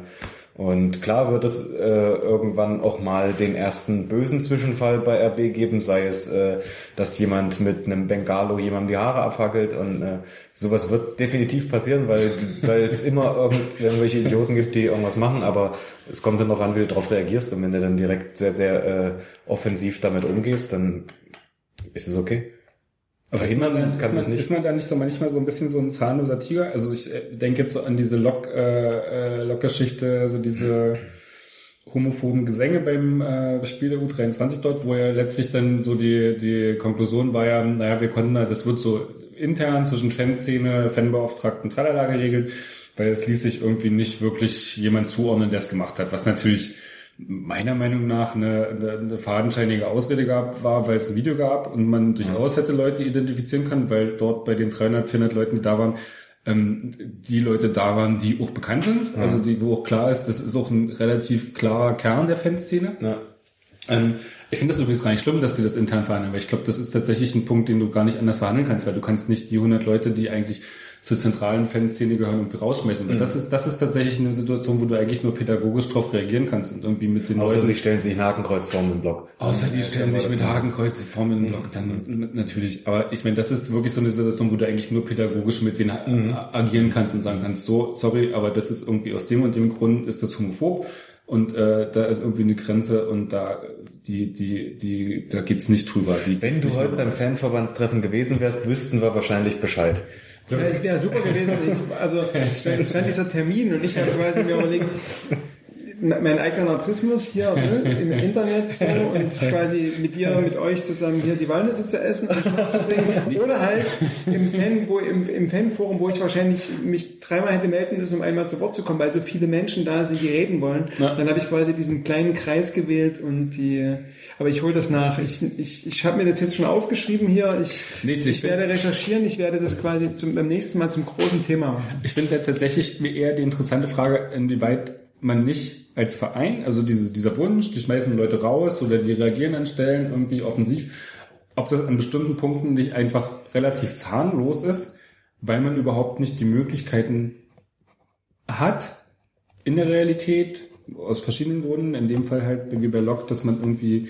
Und klar wird es irgendwann auch mal den ersten bösen Zwischenfall bei RB geben, sei es, dass jemand mit einem Bengalo jemandem die Haare abfackelt und sowas wird definitiv passieren, weil es immer irgendwelche Idioten gibt, die irgendwas machen, aber es kommt dann noch an, wie du darauf reagierst, und wenn du dann direkt sehr, sehr offensiv damit umgehst, dann ist es okay. Aber ist man da nicht so manchmal so ein bisschen so ein zahnloser Tiger? Also ich denke jetzt so an diese Lok-Geschichte, so diese homophoben Gesänge beim Spiel der U23 dort, wo ja letztlich dann so die Konklusion war ja, naja, wir konnten das wird so intern zwischen Fanszene, Fanbeauftragten, tralala geregelt, weil es ließ sich irgendwie nicht wirklich jemand zuordnen, der es gemacht hat, was natürlich meiner Meinung nach eine fadenscheinige Ausrede war, weil es ein Video gab und man durchaus hätte Leute identifizieren können, weil dort bei den 300, 400 Leuten, die da waren, die Leute da waren, die auch bekannt sind, also wo auch klar ist, das ist auch ein relativ klarer Kern der Fanszene. Ja. Ich finde das übrigens gar nicht schlimm, dass sie das intern verhandeln, weil ich glaube, das ist tatsächlich ein Punkt, den du gar nicht anders verhandeln kannst, weil du kannst nicht die 100 Leute, die eigentlich zur zentralen Fanszene gehören, irgendwie rausschmeißen. Und das ist tatsächlich eine Situation, wo du eigentlich nur pädagogisch drauf reagieren kannst und irgendwie mit den Leuten... Außer sie stellen sich Hakenkreuzformen im Blog. Außer die stellen sich mit Hakenkreuzformen im Blog, dann natürlich. Aber ich meine, das ist wirklich so eine Situation, wo du eigentlich nur pädagogisch mit denen agieren kannst und sagen kannst, so, sorry, aber das ist irgendwie aus dem und dem Grund ist das homophob. Und da ist irgendwie eine Grenze und da da geht's nicht drüber. Wenn du heute beim Fanverbandstreffen gewesen wärst, wüssten wir wahrscheinlich Bescheid. Ja, ich wäre super gewesen. Es stand dieser Termin und ich habe quasi mir überlegt, mein eigener Narzissmus hier im Internet so, und quasi mit euch zusammen hier die Walnüsse zu essen und Schnaps zu trinken. Oder halt im Fanforum, wo ich wahrscheinlich mich dreimal hätte melden müssen, um einmal zu Wort zu kommen, weil so viele Menschen da sind, die reden wollen. Ja. Dann habe ich quasi diesen kleinen Kreis gewählt und aber ich hole das nach. Ich habe mir das jetzt schon aufgeschrieben hier. Ich werde recherchieren, ich werde das quasi beim nächsten Mal zum großen Thema machen. Ich finde da tatsächlich eher die interessante Frage, inwieweit man nicht als Verein, also dieser Wunsch, die schmeißen Leute raus oder die reagieren an Stellen irgendwie offensiv, ob das an bestimmten Punkten nicht einfach relativ zahnlos ist, weil man überhaupt nicht die Möglichkeiten hat in der Realität, aus verschiedenen Gründen, in dem Fall halt wie bei Lok, dass man irgendwie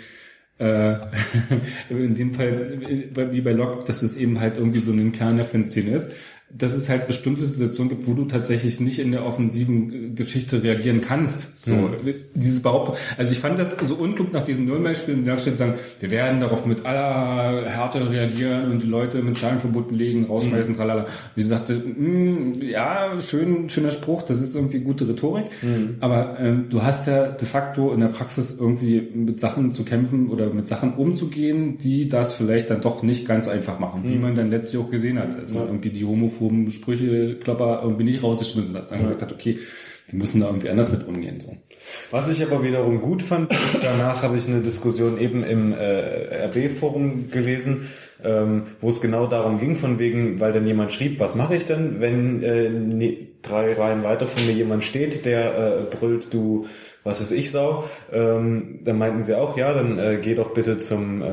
in dem Fall wie bei Lok, dass es eben halt irgendwie so ein Kern der Fanszene ist, dass es halt bestimmte Situationen gibt, wo du tatsächlich nicht in der offensiven Geschichte reagieren kannst. So, dieses Behauptung. Also ich fand das so unklug nach diesem Nullbeispiel, und da steht sagen, wir werden darauf mit aller Härte reagieren und die Leute mit Schalenverbot belegen, rausschmeißen, tralala. Wie sie sagte, ja, schöner Spruch, das ist irgendwie gute Rhetorik, aber du hast ja de facto in der Praxis irgendwie mit Sachen zu kämpfen oder mit Sachen umzugehen, die das vielleicht dann doch nicht ganz einfach machen, wie man dann letztlich auch gesehen hat. Also irgendwie die homophoben Sprüche-Klopper irgendwie nicht rausgeschmissen hat, sondern gesagt hat, okay, wir müssen da irgendwie anders mit umgehen. So. Was ich aber wiederum gut fand, danach habe ich eine Diskussion eben im RB-Forum gelesen, wo es genau darum ging, von wegen, weil dann jemand schrieb, was mache ich denn, wenn 3 Reihen weiter von mir jemand steht, der brüllt, du, was weiß ich, Sau. Dann meinten sie auch, ja, dann geh doch bitte zum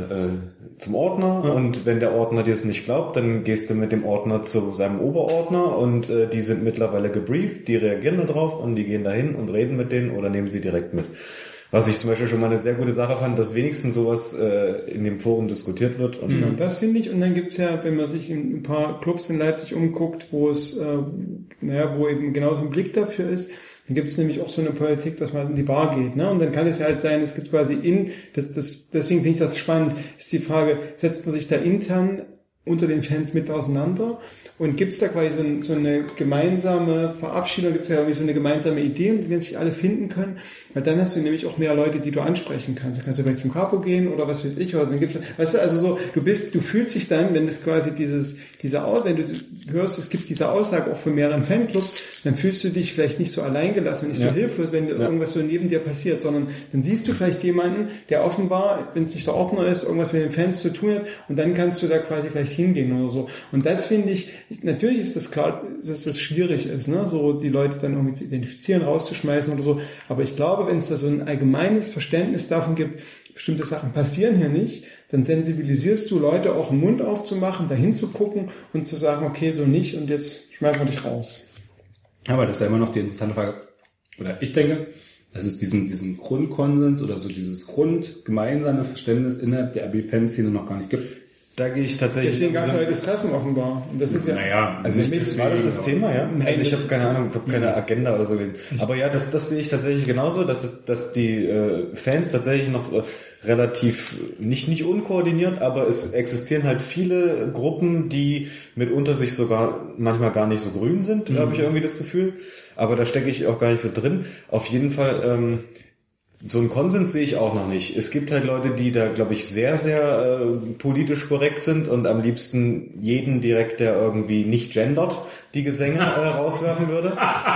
Ordner, und wenn der Ordner dir es nicht glaubt, dann gehst du mit dem Ordner zu seinem Oberordner, und die sind mittlerweile gebrieft, die reagieren da drauf und die gehen dahin und reden mit denen oder nehmen sie direkt mit. Was ich zum Beispiel schon mal eine sehr gute Sache fand, dass wenigstens sowas in dem Forum diskutiert wird. Und das finde ich, und dann gibt's ja, wenn man sich in ein paar Clubs in Leipzig umguckt, wo es, wo eben genauso ein Blick dafür ist, dann gibt es nämlich auch so eine Politik, dass man in die Bar geht, ne? Und dann kann es ja halt sein, es gibt quasi deswegen finde ich das spannend, ist die Frage, setzt man sich da intern unter den Fans mit auseinander und gibt es da quasi so eine gemeinsame Verabschiedung, gibt es ja irgendwie so eine gemeinsame Idee, mit der sich alle finden können, weil dann hast du nämlich auch mehr Leute, die du ansprechen kannst. Da kannst du vielleicht zum Capo gehen oder was weiß ich, oder dann gibt's, weißt du, also so, du fühlst dich dann, wenn es quasi wenn du hörst, es gibt diese Aussage auch von mehreren Fanclubs, dann fühlst du dich vielleicht nicht so alleingelassen und nicht so hilflos, wenn irgendwas so neben dir passiert, sondern dann siehst du vielleicht jemanden, der offenbar, wenn es nicht der Ordner ist, irgendwas mit den Fans zu tun hat, und dann kannst du da quasi vielleicht hingehen oder so. Und das finde ich, natürlich ist das klar, dass das schwierig ist, ne, so die Leute dann irgendwie zu identifizieren, rauszuschmeißen oder so, aber ich glaube, wenn es da so ein allgemeines Verständnis davon gibt, bestimmte Sachen passieren hier nicht, dann sensibilisierst du Leute auch, den Mund aufzumachen, dahin zu gucken und zu sagen, okay, so nicht, und jetzt schmeißen wir dich raus. Aber das ist ja immer noch die interessante Frage, oder ich denke, dass es diesen Grundkonsens oder so dieses grundgemeinsame Verständnis innerhalb der RB-Fanszene noch gar nicht gibt. Da gehe ich tatsächlich... Deswegen gab es heute das Treffen offenbar. Und das ist ja... Naja, Also war das das Thema, ja? Also ich habe keine Ahnung, ich habe keine Agenda oder so gelesen. Aber ja, das sehe ich tatsächlich genauso, dass die Fans tatsächlich noch relativ, nicht unkoordiniert, aber es existieren halt viele Gruppen, die mitunter sich sogar manchmal gar nicht so grün sind, habe ich irgendwie das Gefühl. Aber da stecke ich auch gar nicht so drin. Auf jeden Fall... so einen Konsens sehe ich auch noch nicht. Es gibt halt Leute, die da, glaube ich, sehr, sehr politisch korrekt sind und am liebsten jeden direkt, der irgendwie nicht gendert, die Gesänge rauswerfen würde.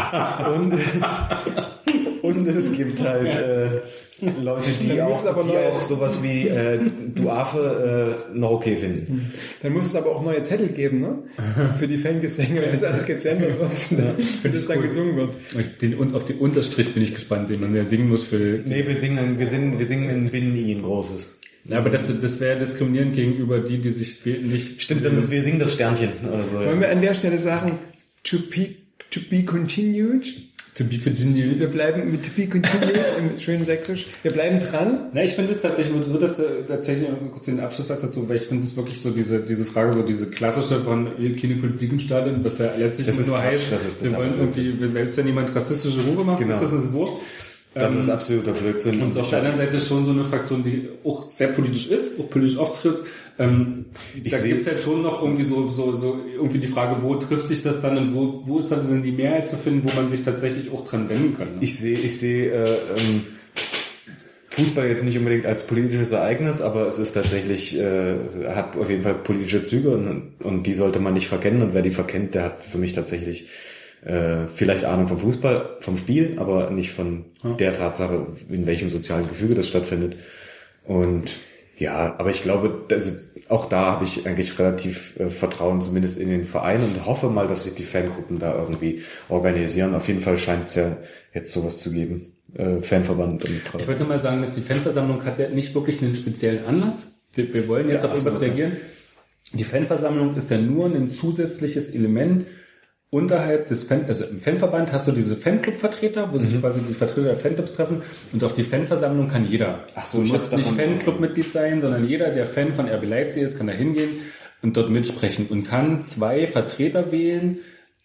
Und es gibt halt Leute, die auch sowas wie du Affe noch okay finden. Dann muss es aber auch neue Zettel geben, ne? Für die Fangesänge, wenn das alles gegendert wird, wenn das dann gesungen wird. Und auf den Unterstrich bin ich gespannt, wie man ja singen muss für... Nee, wir singen in Binnen-I ein großes. Ja, aber das wäre diskriminierend gegenüber die sich nicht... Stimmt, wir singen das Sternchen. Also, wollen wir an der Stelle sagen, to be continued? To be continued. Wir bleiben mit to be continued im schönen Sächsisch. Wir bleiben dran. Na, ich finde es tatsächlich, tatsächlich kurz den Abschlusssatz dazu, weil ich finde es wirklich so diese Frage, so diese klassische von keine Politik im Stadion, was ja letztlich nur heißt, wir wollen irgendwie, wenn jetzt ja niemand rassistische Ruhe macht, genau. ist das wurscht. Das ist absoluter Blödsinn. Und auf der anderen Seite ist schon so eine Fraktion, die auch sehr politisch ist, auch politisch auftritt. Da gibt's halt schon noch irgendwie so irgendwie die Frage, wo trifft sich das dann und wo ist dann die Mehrheit zu finden, wo man sich tatsächlich auch dran wenden kann. Ne? Ich sehe Fußball jetzt nicht unbedingt als politisches Ereignis, aber es ist tatsächlich, hat auf jeden Fall politische Züge und die sollte man nicht verkennen. Und wer die verkennt, der hat für mich tatsächlich vielleicht Ahnung vom Fußball, vom Spiel, aber nicht von der Tatsache, in welchem sozialen Gefüge das stattfindet. Und ja, aber ich glaube, auch da habe ich eigentlich relativ Vertrauen zumindest in den Verein und hoffe mal, dass sich die Fangruppen da irgendwie organisieren. Auf jeden Fall scheint es ja jetzt sowas zu geben. Fanverband. Und ich wollte nur mal sagen, dass die Fanversammlung hat ja nicht wirklich einen speziellen Anlass. Wir wollen jetzt auf irgendwas reagieren. Die Fanversammlung ist ja nur ein zusätzliches Element unterhalb des also im Fanverband hast du diese Fanclub-Vertreter, wo sich quasi die Vertreter der Fanclubs treffen und auf die Fanversammlung kann jeder. Du musst nicht Fanclub-Mitglied sein, sondern jeder, der Fan von RB Leipzig ist, kann da hingehen und dort mitsprechen und kann 2 Vertreter wählen,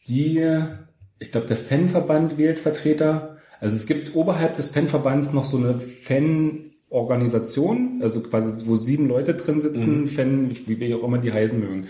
ich glaube, der Fanverband wählt Vertreter. Also es gibt oberhalb des Fanverbands noch so eine Fan-Organisation, also quasi, wo 7 Leute drin sitzen, Fan, wie auch immer die heißen mögen.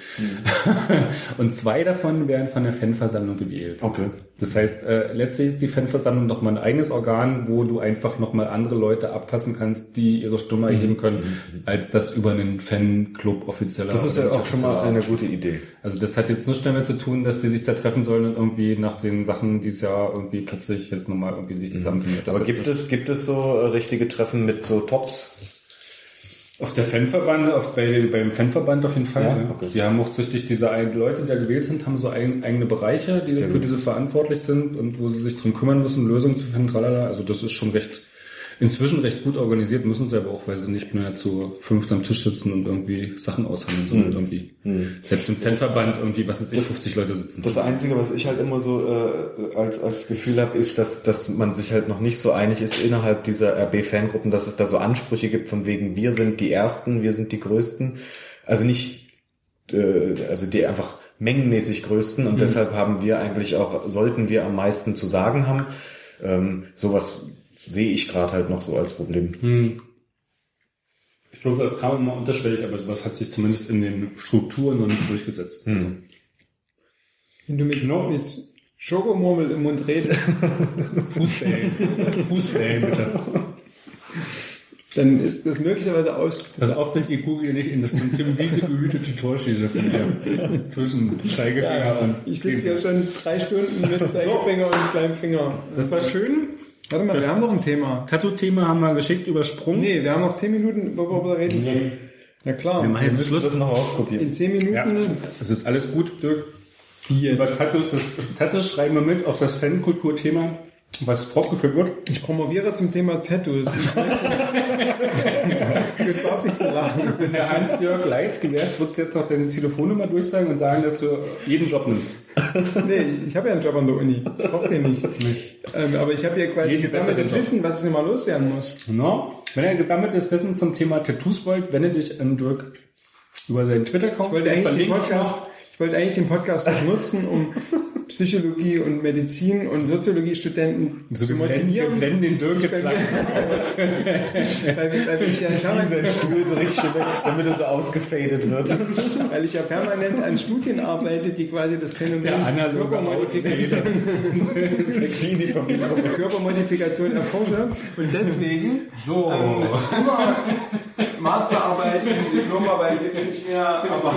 Und 2 davon werden von der Fanversammlung gewählt. Okay. Das heißt, letztlich ist die Fanversammlung noch mal ein eigenes Organ, wo du einfach noch mal andere Leute abfassen kannst, die ihre Stimme erheben können, als das über einen Fanclub offizieller. Das ist ja auch schon mal eine gute Idee. Also das hat jetzt nichts damit zu tun, dass die sich da treffen sollen und irgendwie nach den Sachen dieses Jahr irgendwie plötzlich jetzt nochmal irgendwie sich zusammenfinden. Aber gibt es so richtige Treffen mit so Tops? Auf der Fanverband, beim Fanverband auf jeden Fall. Ja, okay. Die haben auch sich diese Leute, die da gewählt sind, haben so eigene Bereiche, die für diese verantwortlich sind und wo sie sich drum kümmern müssen, Lösungen zu finden, tralala. Also das ist schon inzwischen recht gut organisiert, müssen sie aber auch, weil sie nicht mehr zu 5 am Tisch sitzen und irgendwie Sachen aushandeln, sondern irgendwie selbst im Fanverband irgendwie, 50 Leute sitzen. Das Einzige, was ich halt immer so als Gefühl habe, ist, dass man sich halt noch nicht so einig ist innerhalb dieser RB-Fangruppen, dass es da so Ansprüche gibt von wegen, wir sind die Ersten, wir sind die Größten. Also nicht, also die einfach mengenmäßig Größten und deshalb sollten wir am meisten zu sagen haben. Sowas sehe ich gerade halt noch so als Problem. Ich glaube, das kam immer unterschwellig, aber sowas hat sich zumindest in den Strukturen noch nicht durchgesetzt. Wenn du mit Schokomurmel im Mund redest, Fußbällen bitte. Dann ist das möglicherweise Pass auf, dass die Kugel nicht in das Wiese gehütete Tor schieße von dir. Zwischen Zeigefinger und... Ich sitze ja schon 3 Stunden mit Zeigefinger und kleinem Finger. Das war schön. Warte mal, wir haben noch ein Thema. Tattoo-Thema haben wir geschickt übersprungen. Nee, wir haben noch 10 Minuten, wo wir reden können. Ja klar. Wir machen jetzt Schluss. Das noch auskopieren. In 10 Minuten. Ja, das ist alles gut, Dirk. Über Tattoos schreiben wir mit auf das Fankulturthema was fortgeführt wird. Ich promoviere zum Thema Tattoos. Ich will überhaupt nicht so lachen. Wenn der Hans-Jörg Leitz gewährst, würdest du jetzt noch deine Telefonnummer durchsagen und sagen, dass du jeden Job nimmst. Nee, ich habe ja einen Job an der Uni. Ich brauche den nicht. Aber ich habe ja quasi gesammeltes Wissen, was ich nochmal loswerden muss. No. Wenn ihr gesammeltes Wissen zum Thema Tattoos wollt, wende dich an Dirk über seinen Twitter-Account. Ich wollte eigentlich den Podcast auch nutzen, um Psychologie und Medizin und Soziologie-Studenten zu motivieren. Wir blenden den Dirk jetzt lang aus. weil ich ja Seinen Stuhl so richtig weg, damit es so ausgefadet wird. Weil ich ja permanent an Studien arbeite, die quasi das Phänomen Körpermodifikation erforsche. Und deswegen immer Masterarbeiten, Diplomarbeiten gibt es nicht mehr, aber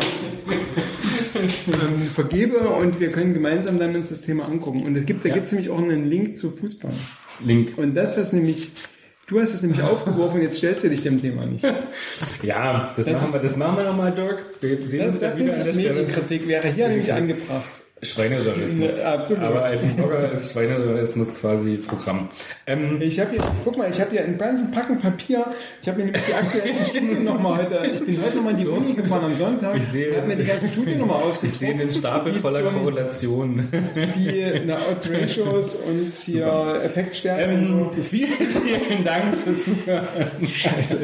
vergebe und wir können gemeinsam dann uns das Thema angucken. Und da gibt es nämlich auch einen Link zu Fußball. Und das, was nämlich, du hast es nämlich aufgeworfen, jetzt stellst du dich dem Thema nicht. Ja, das machen wir nochmal, Dirk. Wir sehen uns ja wieder an der Stelle. Medienkritik wäre hier nämlich angebracht. Schweinejournalismus. Absolut. Aber als Blogger ist Schweinejournalismus quasi Programm. Ich habe hier einen ganzen Packen Papier. Ich habe mir nämlich die aktuellsten Studien nochmal ich bin heute nochmal in die Uni gefahren am Sonntag. Ich habe mir die ganzen Studien nochmal ausgedruckt. Ich sehe einen Stapel voller Korrelationen. Die Odds Ratios und hier super. Effektstärken und so. Vielen Dank fürs Zuhören. Scheiße.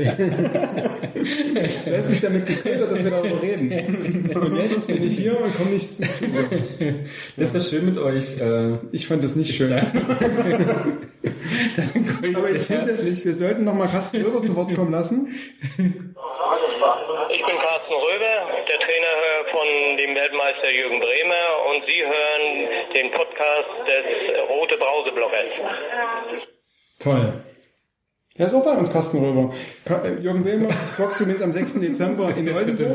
Du hast mich damit gequält, dass wir darüber reden. Und jetzt bin ich hier und komme nicht zu. Das war schön mit euch. Ich fand das nicht schön. Aber ich finde es nicht. Wir sollten noch mal Carsten Röber zu Wort kommen lassen. Ich bin Carsten Röber, der Trainer von dem Weltmeister Jürgen Bremer, und Sie hören den Podcast des Rote Brause Bloggers. Toll. Er ist auch bei uns, Carsten Röber. Jürgen Bremer boxt übrigens am 6. Dezember in Oldenburg.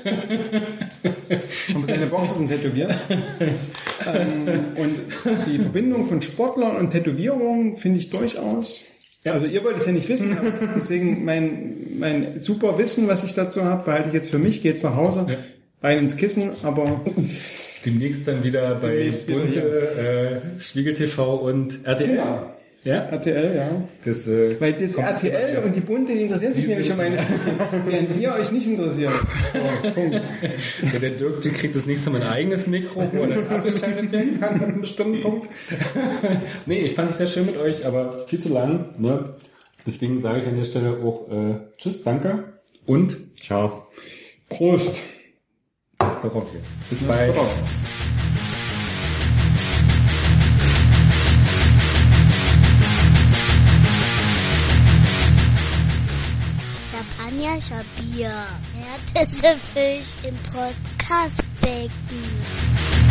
Und seine Boxer sind tätowiert. Und die Verbindung von Sportlern und Tätowierungen finde ich durchaus. Ja. Also ihr wollt es ja nicht wissen, deswegen mein super Wissen, was ich dazu habe, behalte ich jetzt für mich, gehe jetzt nach Hause, rein ins Kissen, aber demnächst dann wieder bei Bunte, Spiegel TV und RTL. Ja? RTL, ja. Weil das RTL und die Bunte, die interessieren sich nämlich schon meine, während ihr euch nicht interessiert. Oh, Punkt. Also der Dirk, der kriegt das nächste Mal ein eigenes Mikro, wo er dann abgeschaltet werden kann an einem bestimmten Punkt. Nee, ich fand es sehr schön mit euch, aber viel zu lang. Ne? Deswegen sage ich an der Stelle auch Tschüss, danke und ciao. Prost. Bis darauf hier. Bis bald. Champagner, Bier. Härteste Fisch im Podcastbecken.